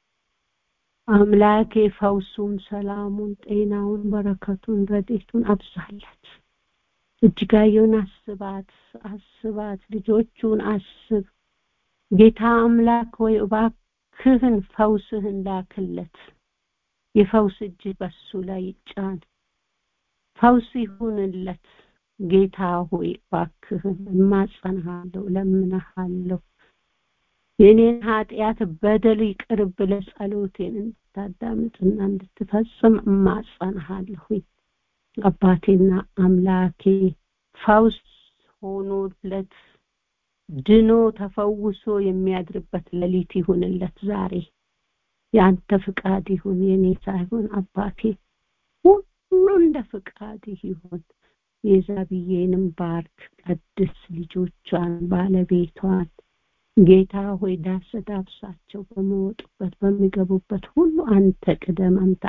አምላኬ። ፈውሱን፣ ሰላሙን፣ ጤናውን፣ በረከቱን፣ ረድኤቱን አብዛለት። እጅጋየውን አስባት፣ ልጆቹን አስብ ጌታ አምላክ ወይ እባክህን ፈውስህን ላክለት። የፈውስ እጅ በሱ ላይ ይጫን። ፈውስ ይሁንለት ጌታ ሆይ እባክህን እማጸንሃለሁ፣ ለምንሃለሁ። የኔን ኃጢአት በደል ይቅር ብለህ ጸሎቴን እንድታዳምጥና እንድትፈጽም እማጸንሃለሁ። አባቴና አምላኬ ፈውስ ሆኖለት ድኖ ተፈውሶ የሚያድርበት ሌሊት ይሁንለት ዛሬ። ያንተ ፍቃድ ይሁን የኔ ሳይሆን አባቴ፣ ሁሉ እንደ ፍቃድ ይሁን። የዛብዬንም ባርክ፣ ቀድስ፣ ልጆቿን፣ ባለቤቷን ጌታ ሆይ ዳሰዳብሳቸው፣ በመወጡበት በሚገቡበት ሁሉ አንተ ቅደም፣ አንተ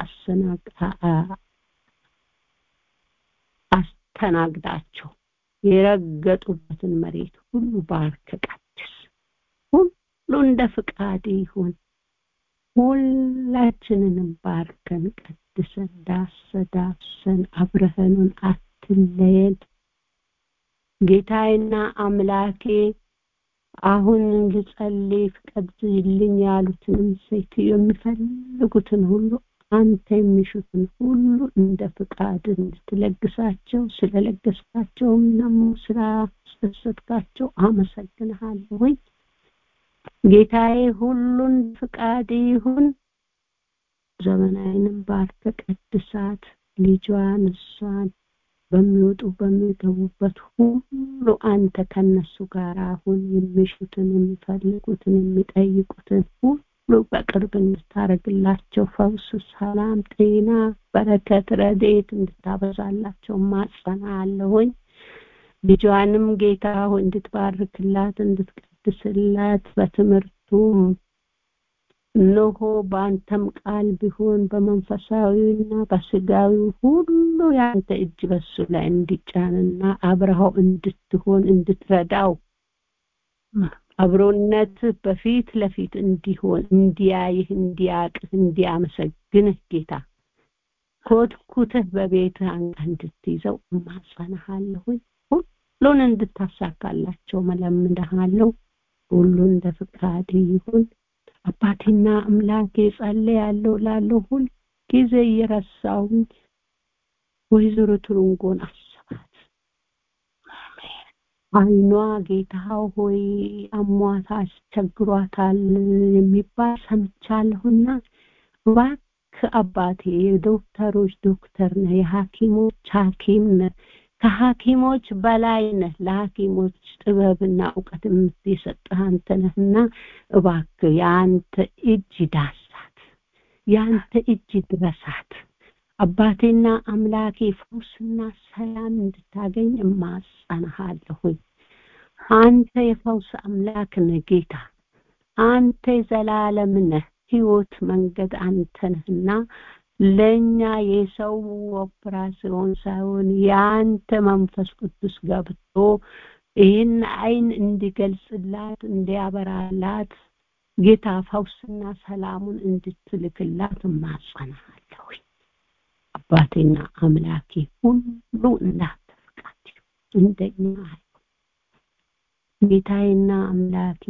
አስተናግዳቸው። የረገጡበትን መሬት ሁሉ ባርክ፣ ቀድስ። ሁሉ እንደ ፍቃድ ይሁን። ሁላችንንም ባርከን፣ ቀድሰን፣ ዳሰዳብሰን፣ አብረህንን አትለየን። ጌታዬና አምላኬ አሁን ልጸልይ ፍቀድልኝ ያሉትንም ሴትዮ የሚፈልጉትን ሁሉ አንተ የሚሹትን ሁሉ እንደ ፍቃድ እንድትለግሳቸው፣ ስለለገስካቸውም ደግሞ ስላስደሰትካቸው አመሰግንሃለሁ። ጌታዬ ሁሉን ፍቃድ ይሁን። ዘመናዊንም ባርከ፣ ቀድሳት፣ ልጇን፣ እሷን በሚወጡ በሚገቡበት ሁሉ አንተ ከነሱ ጋር አሁን የሚሹትን የሚፈልጉትን የሚጠይቁትን ሁሉ በቅርብ እንድታረግላቸው፣ ፈውስ፣ ሰላም፣ ጤና፣ በረከት፣ ረድኤት እንድታበዛላቸው ማጸናለሁኝ። ልጇንም ጌታ ሆይ እንድትባርክላት፣ እንድትቀድስላት፣ በትምህርቱም እነሆ በአንተም ቃል ቢሆን በመንፈሳዊና በስጋዊ ሁሉ ያንተ እጅ በሱ ላይ እንዲጫንና አብረሃው እንድትሆን እንድትረዳው፣ አብሮነት በፊት ለፊት እንዲሆን፣ እንዲያይህ፣ እንዲያቅህ፣ እንዲያመሰግንህ ጌታ ኮትኩተህ በቤትህ አንተ እንድትይዘው እማጸንሃለሁ። ሁሉን እንድታሳካላቸው መለምንሃለሁ። ሁሉ እንደ ፍቃድ ይሁን። አባቴና አምላኬ ጸልያለሁ ላለው ሁሉ ጊዜ እየረሳሁኝ ወይዘሮ ትሩንጎን አስባት። አይኗ ጌታ ሆይ አሟታ አስቸግሯታል የሚባል ሰምቻለሁና እባክህ አባቴ የዶክተሮች ዶክተር ነህ፣ የሐኪሞች ሐኪም ነህ፣ ከሐኪሞች በላይ ነህ። ለሐኪሞች ጥበብና ዕውቀት የሰጠህ አንተ ነህና እባክህ የአንተ እጅ ዳሳት፣ የአንተ እጅ ድረሳት። አባቴና አምላኬ ፈውስና ሰላም እንድታገኝ እማጸንሃለሁ። አንተ የፈውስ አምላክ ነህ ጌታ፣ አንተ የዘላለም ነህ። ሕይወት መንገድ አንተ ነህና ለኛ የሰው ኦፕራሲዮን ሳይሆን ያንተ መንፈስ ቅዱስ ገብቶ ይህን አይን እንዲገልጽላት እንዲያበራላት ጌታ ፈውስና ሰላሙን እንድትልክላት ማጸናለሁ። አባቴና አምላኬ ሁሉ እንዳንተ ፈቃድ እንደኛ ጌታዬና አምላኬ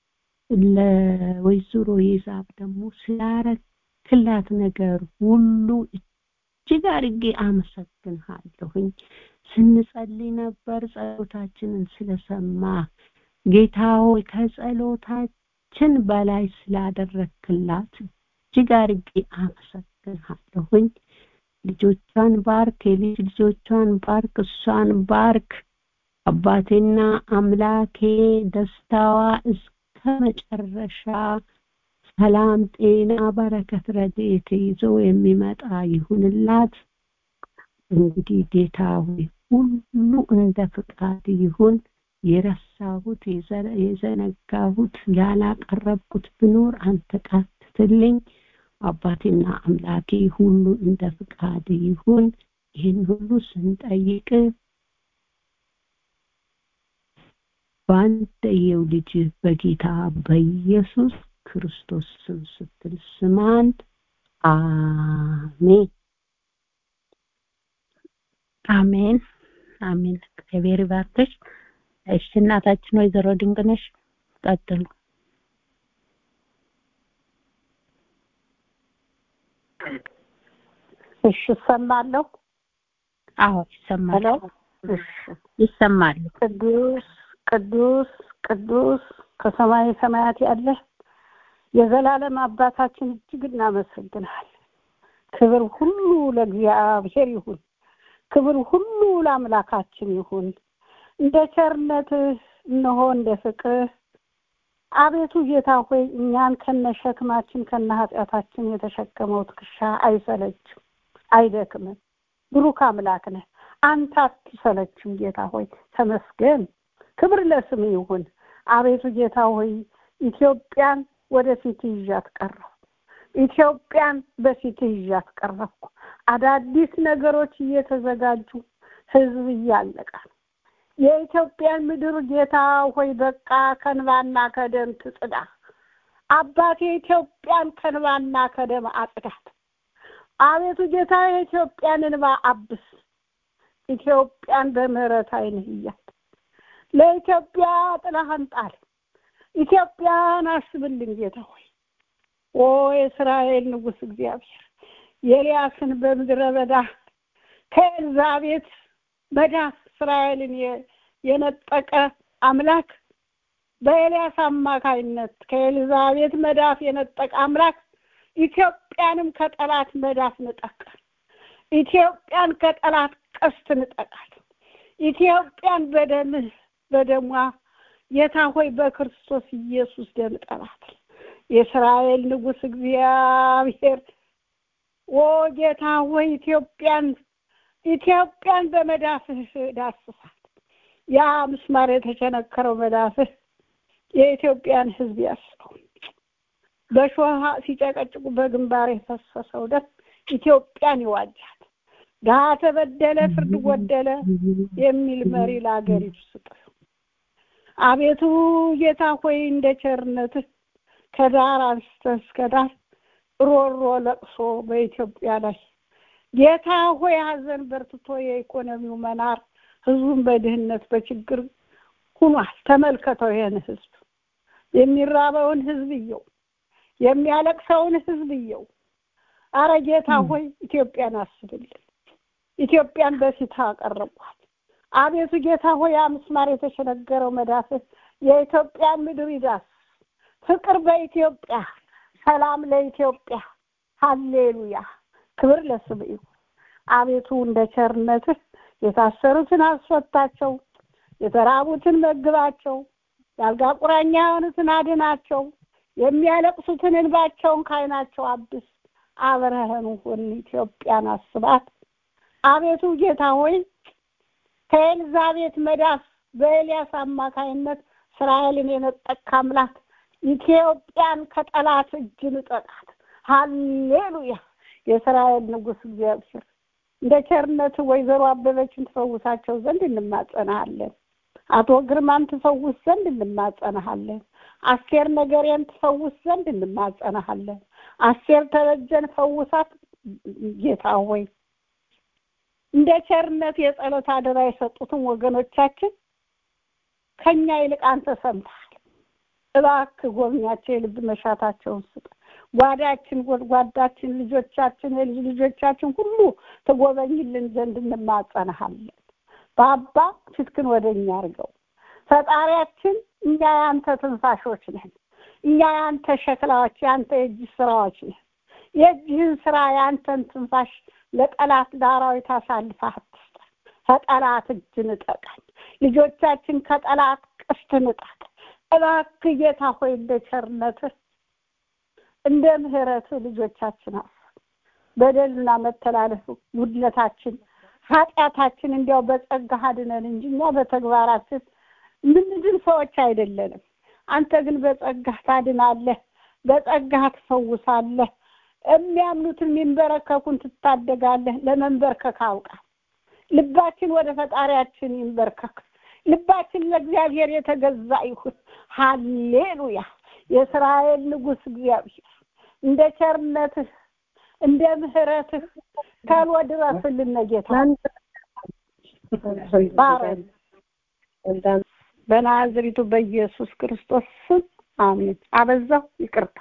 ለወይዘሮ ይዛብ ደግሞ ስላረክላት ነገር ሁሉ እጅግ አድርጌ አመሰግንሃለሁኝ። ስንጸልይ ነበር፣ ጸሎታችንን ስለሰማ ጌታ ሆይ ከጸሎታችን በላይ ስላደረክላት እጅግ አድርጌ አመሰግንሃለሁኝ። ልጆቿን ባርክ፣ የልጅ ልጆቿን ባርክ፣ እሷን ባርክ። አባቴና አምላኬ ደስታዋ እስከ መጨረሻ ሰላም፣ ጤና፣ በረከት፣ ረድኤት ይዞ የሚመጣ ይሁንላት። እንግዲህ ጌታ ሆይ ሁሉ እንደ ፍቃድ ይሁን። የረሳሁት የዘነጋሁት ያላቀረብኩት ብኖር አንተ ቃትትልኝ። አባቴና አምላኬ ሁሉ እንደ ፍቃድ ይሁን። ይህን ሁሉ ስንጠይቅ በአንደየው ልጅ በጌታ በኢየሱስ ክርስቶስ ስም ስትል ስማን። አሜን አሜን አሜን። እግዚአብሔር ይባርክሽ። እሺ እናታችን ወይዘሮ ድንቅነሽ ቀጥሉ። እሺ እሰማለሁ። አዎ ይሰማል። እሺ ይሰማል። ቅዱስ ቅዱስ ቅዱስ ከሰማይ ሰማያት ያለ የዘላለም አባታችን እጅግ እናመሰግናለን። ክብር ሁሉ ለእግዚአብሔር ይሁን። ክብር ሁሉ ለአምላካችን ይሁን። እንደ ቸርነትህ እነሆ እንደ ፍቅርህ አቤቱ ጌታ ሆይ እኛን ከነሸክማችን ከነኃጢአታችን የተሸከመው ትከሻ አይሰለችም አይደክምም። ብሩክ አምላክ ነህ። አንተ አትሰለችም ጌታ ሆይ ተመስገን። ክብር ለስም ይሁን። አቤቱ ጌታ ሆይ ኢትዮጵያን ወደፊት ይዣት ቀረብኩ። ኢትዮጵያን በፊት ይዣት ቀረብኩ። አዳዲስ ነገሮች እየተዘጋጁ ህዝብ እያለቀ የኢትዮጵያን ምድር ጌታ ሆይ በቃ ከንባና ከደም ትጽዳ። አባቴ ኢትዮጵያን ከንባና ከደም አጽዳት። አቤቱ ጌታ የኢትዮጵያን እንባ አብስ። ኢትዮጵያን በምህረት ዓይንህ እያት። ለኢትዮጵያ ጥላህን ጣል። ኢትዮጵያን አስብልን ጌታ ሆይ። ኦ የእስራኤል ንጉሥ እግዚአብሔር ኤልያስን በምድረ በዳ ከኤልዛቤት መዳፍ እስራኤልን የነጠቀ አምላክ በኤልያስ አማካይነት ከኤልዛቤት መዳፍ የነጠቀ አምላክ ኢትዮጵያንም ከጠላት መዳፍ ንጠቅ። ኢትዮጵያን ከጠላት ቀስት ንጠቃት። ኢትዮጵያን በደሟ ጌታ ሆይ በክርስቶስ ኢየሱስ ደም ጠላት። የእስራኤል ንጉሥ እግዚአብሔር ኦ ጌታ ሆይ ኢትዮጵያን በመዳፍህ ዳስሳት። ያ ምስማር የተቸነከረው መዳፍህ የኢትዮጵያን ሕዝብ ያስረው። በሾህ ሲጨቀጭቁ በግንባር የፈሰሰው ደም ኢትዮጵያን ይዋጃት። ድሀ ተበደለ ፍርድ ጎደለ የሚል መሪ ለአገሪቱ ስጥ። አቤቱ ጌታ ሆይ እንደ ቸርነትህ ከዳር አንስተህ እስከ ዳር ሮሮ ለቅሶ በኢትዮጵያ ላይ ጌታ ሆይ ሀዘን በርትቶ የኢኮኖሚው መናር ህዝቡን በድህነት በችግር ሆኗል። ተመልከተው ይሄን ህዝብ፣ የሚራበውን ህዝብ እየው፣ የሚያለቅሰውን ህዝብ እየው። አረ ጌታ ሆይ ኢትዮጵያን አስብልን። ኢትዮጵያን በፊት አቀረብኳት። አቤቱ ጌታ ሆይ ምስማር የተሸነገረው መዳፍህ የኢትዮጵያን ምድር ይዳስ። ፍቅር በኢትዮጵያ፣ ሰላም ለኢትዮጵያ። ሃሌሉያ ክብር ለስምህ ይሁን። አቤቱ እንደ ቸርነትህ የታሰሩትን አስፈታቸው፣ የተራቡትን መግባቸው፣ ያልጋ ቁራኛ የሆኑትን አድናቸው፣ የሚያለቅሱትን እንባቸውን ከዓይናቸው አብስ። አብረህን ሁን፣ ኢትዮጵያን አስባት። አቤቱ ጌታ ሆይ ከኤልዛቤት መዳፍ በኤልያስ አማካይነት እስራኤልን የነጠቅ አምላክ ኢትዮጵያን ከጠላት እጅ ንጠቃት። ሃሌሉያ የእስራኤል ንጉሥ እግዚአብሔር እንደ ቸርነት ወይዘሮ አበበችን ትፈውሳቸው ዘንድ እንማጸናሃለን። አቶ ግርማን ትፈውስ ዘንድ እንማጸናሃለን። አስቴር ነገሬን ትፈውስ ዘንድ እንማጸናሃለን። አስቴር ተበጀን ፈውሳት ጌታ ሆይ። እንደ ቸርነት የጸሎት አደራ የሰጡትን ወገኖቻችን ከኛ ይልቅ አንተ ሰምተሃል። እባክህ ጎብኛቸው፣ የልብ መሻታቸውን ስጥ። ጓዳችን ልጆቻችን የልጅ ልጆቻችን ሁሉ ተጎበኝልን ዘንድ እንማጸናሃለን። ባባ ፊትክን ወደኛ አድርገው። ፈጣሪያችን እኛ ያንተ ትንፋሾች ነን። እኛ ያንተ ሸክላዎች፣ ያንተ የእጅ ስራዎች ነን። የእጅህን ስራ ያንተን ትንፋሽ ለጠላት ዳራዊት አሳልፈህ አትስጥ። ከጠላት እጅ ንጠቀን። ልጆቻችን ከጠላት ቀስት ንጠቅ። እባክህ ጌታ ሆይ እንደ ቸርነትህ እንደ ምህረትህ ልጆቻችን በደልና መተላለፍ ጉድለታችን ኃጢአታችን እንዲያው በጸጋህ አድነን እንጂ እኛ በተግባራችን ምንድን ሰዎች አይደለንም። አንተ ግን በጸጋህ ታድናለህ፣ በጸጋህ ትፈውሳለህ። የሚያምኑትን የሚንበረከኩን ትታደጋለህ። ለመንበርከክ አውቃል። ልባችን ወደ ፈጣሪያችን ይንበርከክ። ልባችን ለእግዚአብሔር የተገዛ ይሁን። ሃሌሉያ የእስራኤል ንጉሥ እግዚአብሔር እንደ ቸርነትህ እንደ ምህረትህ ተሎ ድረስልን ጌታ። ባረን በናዝሬቱ በኢየሱስ ክርስቶስ ስም አሜን። አበዛው ይቅርታ።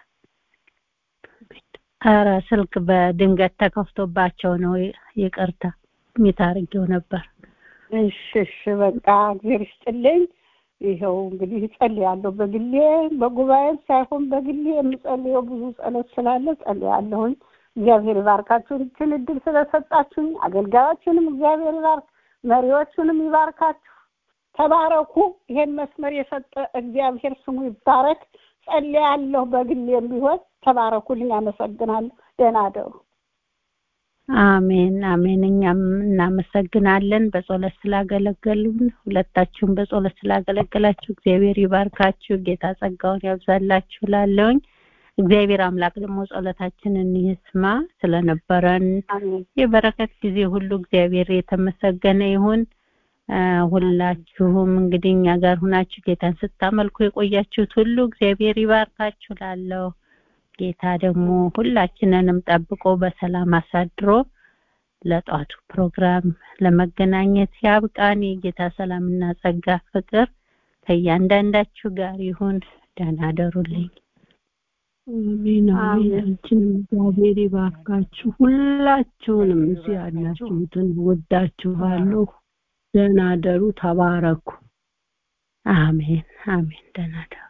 ኧረ ስልክ በድንገት ተከፍቶባቸው ነው። ይቅርታ ሚታርጌው ነበር። እሺ በቃ እግዚአብሔር ይስጥልኝ። ይሄው እንግዲህ ጸልያለሁ በግሌ በጉባኤም ሳይሆን በግሌ የምጸልየው ብዙ ጸሎት ስላለ ጸልያለሁኝ። እግዚአብሔር ይባርካችሁ ይህችን እድል ስለሰጣችሁኝ። አገልጋዮችንም እግዚአብሔር ይባርክ፣ መሪዎቹንም ይባርካችሁ። ተባረኩ። ይሄን መስመር የሰጠ እግዚአብሔር ስሙ ይባረክ። ጸልያለሁ በግሌም ቢሆን ተባረኩልኝ። አመሰግናለሁ። ደህና እደሩ። አሜን አሜን። እኛም እናመሰግናለን በጸሎት ስላገለገሉን። ሁለታችሁም በጸሎት ስላገለገላችሁ እግዚአብሔር ይባርካችሁ፣ ጌታ ጸጋውን ያብዛላችሁ ላለውኝ እግዚአብሔር አምላክ ደግሞ ጸሎታችንን ይስማ። ስለነበረን የበረከት ጊዜ ሁሉ እግዚአብሔር የተመሰገነ ይሁን። ሁላችሁም እንግዲህ እኛ ጋር ሆናችሁ ጌታን ስታመልኩ የቆያችሁት ሁሉ እግዚአብሔር ይባርካችሁ ላለው ጌታ ደግሞ ሁላችንንም ጠብቆ በሰላም አሳድሮ ለጧቱ ፕሮግራም ለመገናኘት ያብቃን። የጌታ ሰላምና ጸጋ ፍቅር ከእያንዳንዳችሁ ጋር ይሁን። ደህና ደሩልኝ። አሜን አሜን። እግዚአብሔር ይባርካችሁ ሁላችሁንም። እዚህ ያላችሁትን ወዳችኋለሁ። ደህና ደሩ። ተባረኩ። አሜን አሜን። ደህና ደሩ።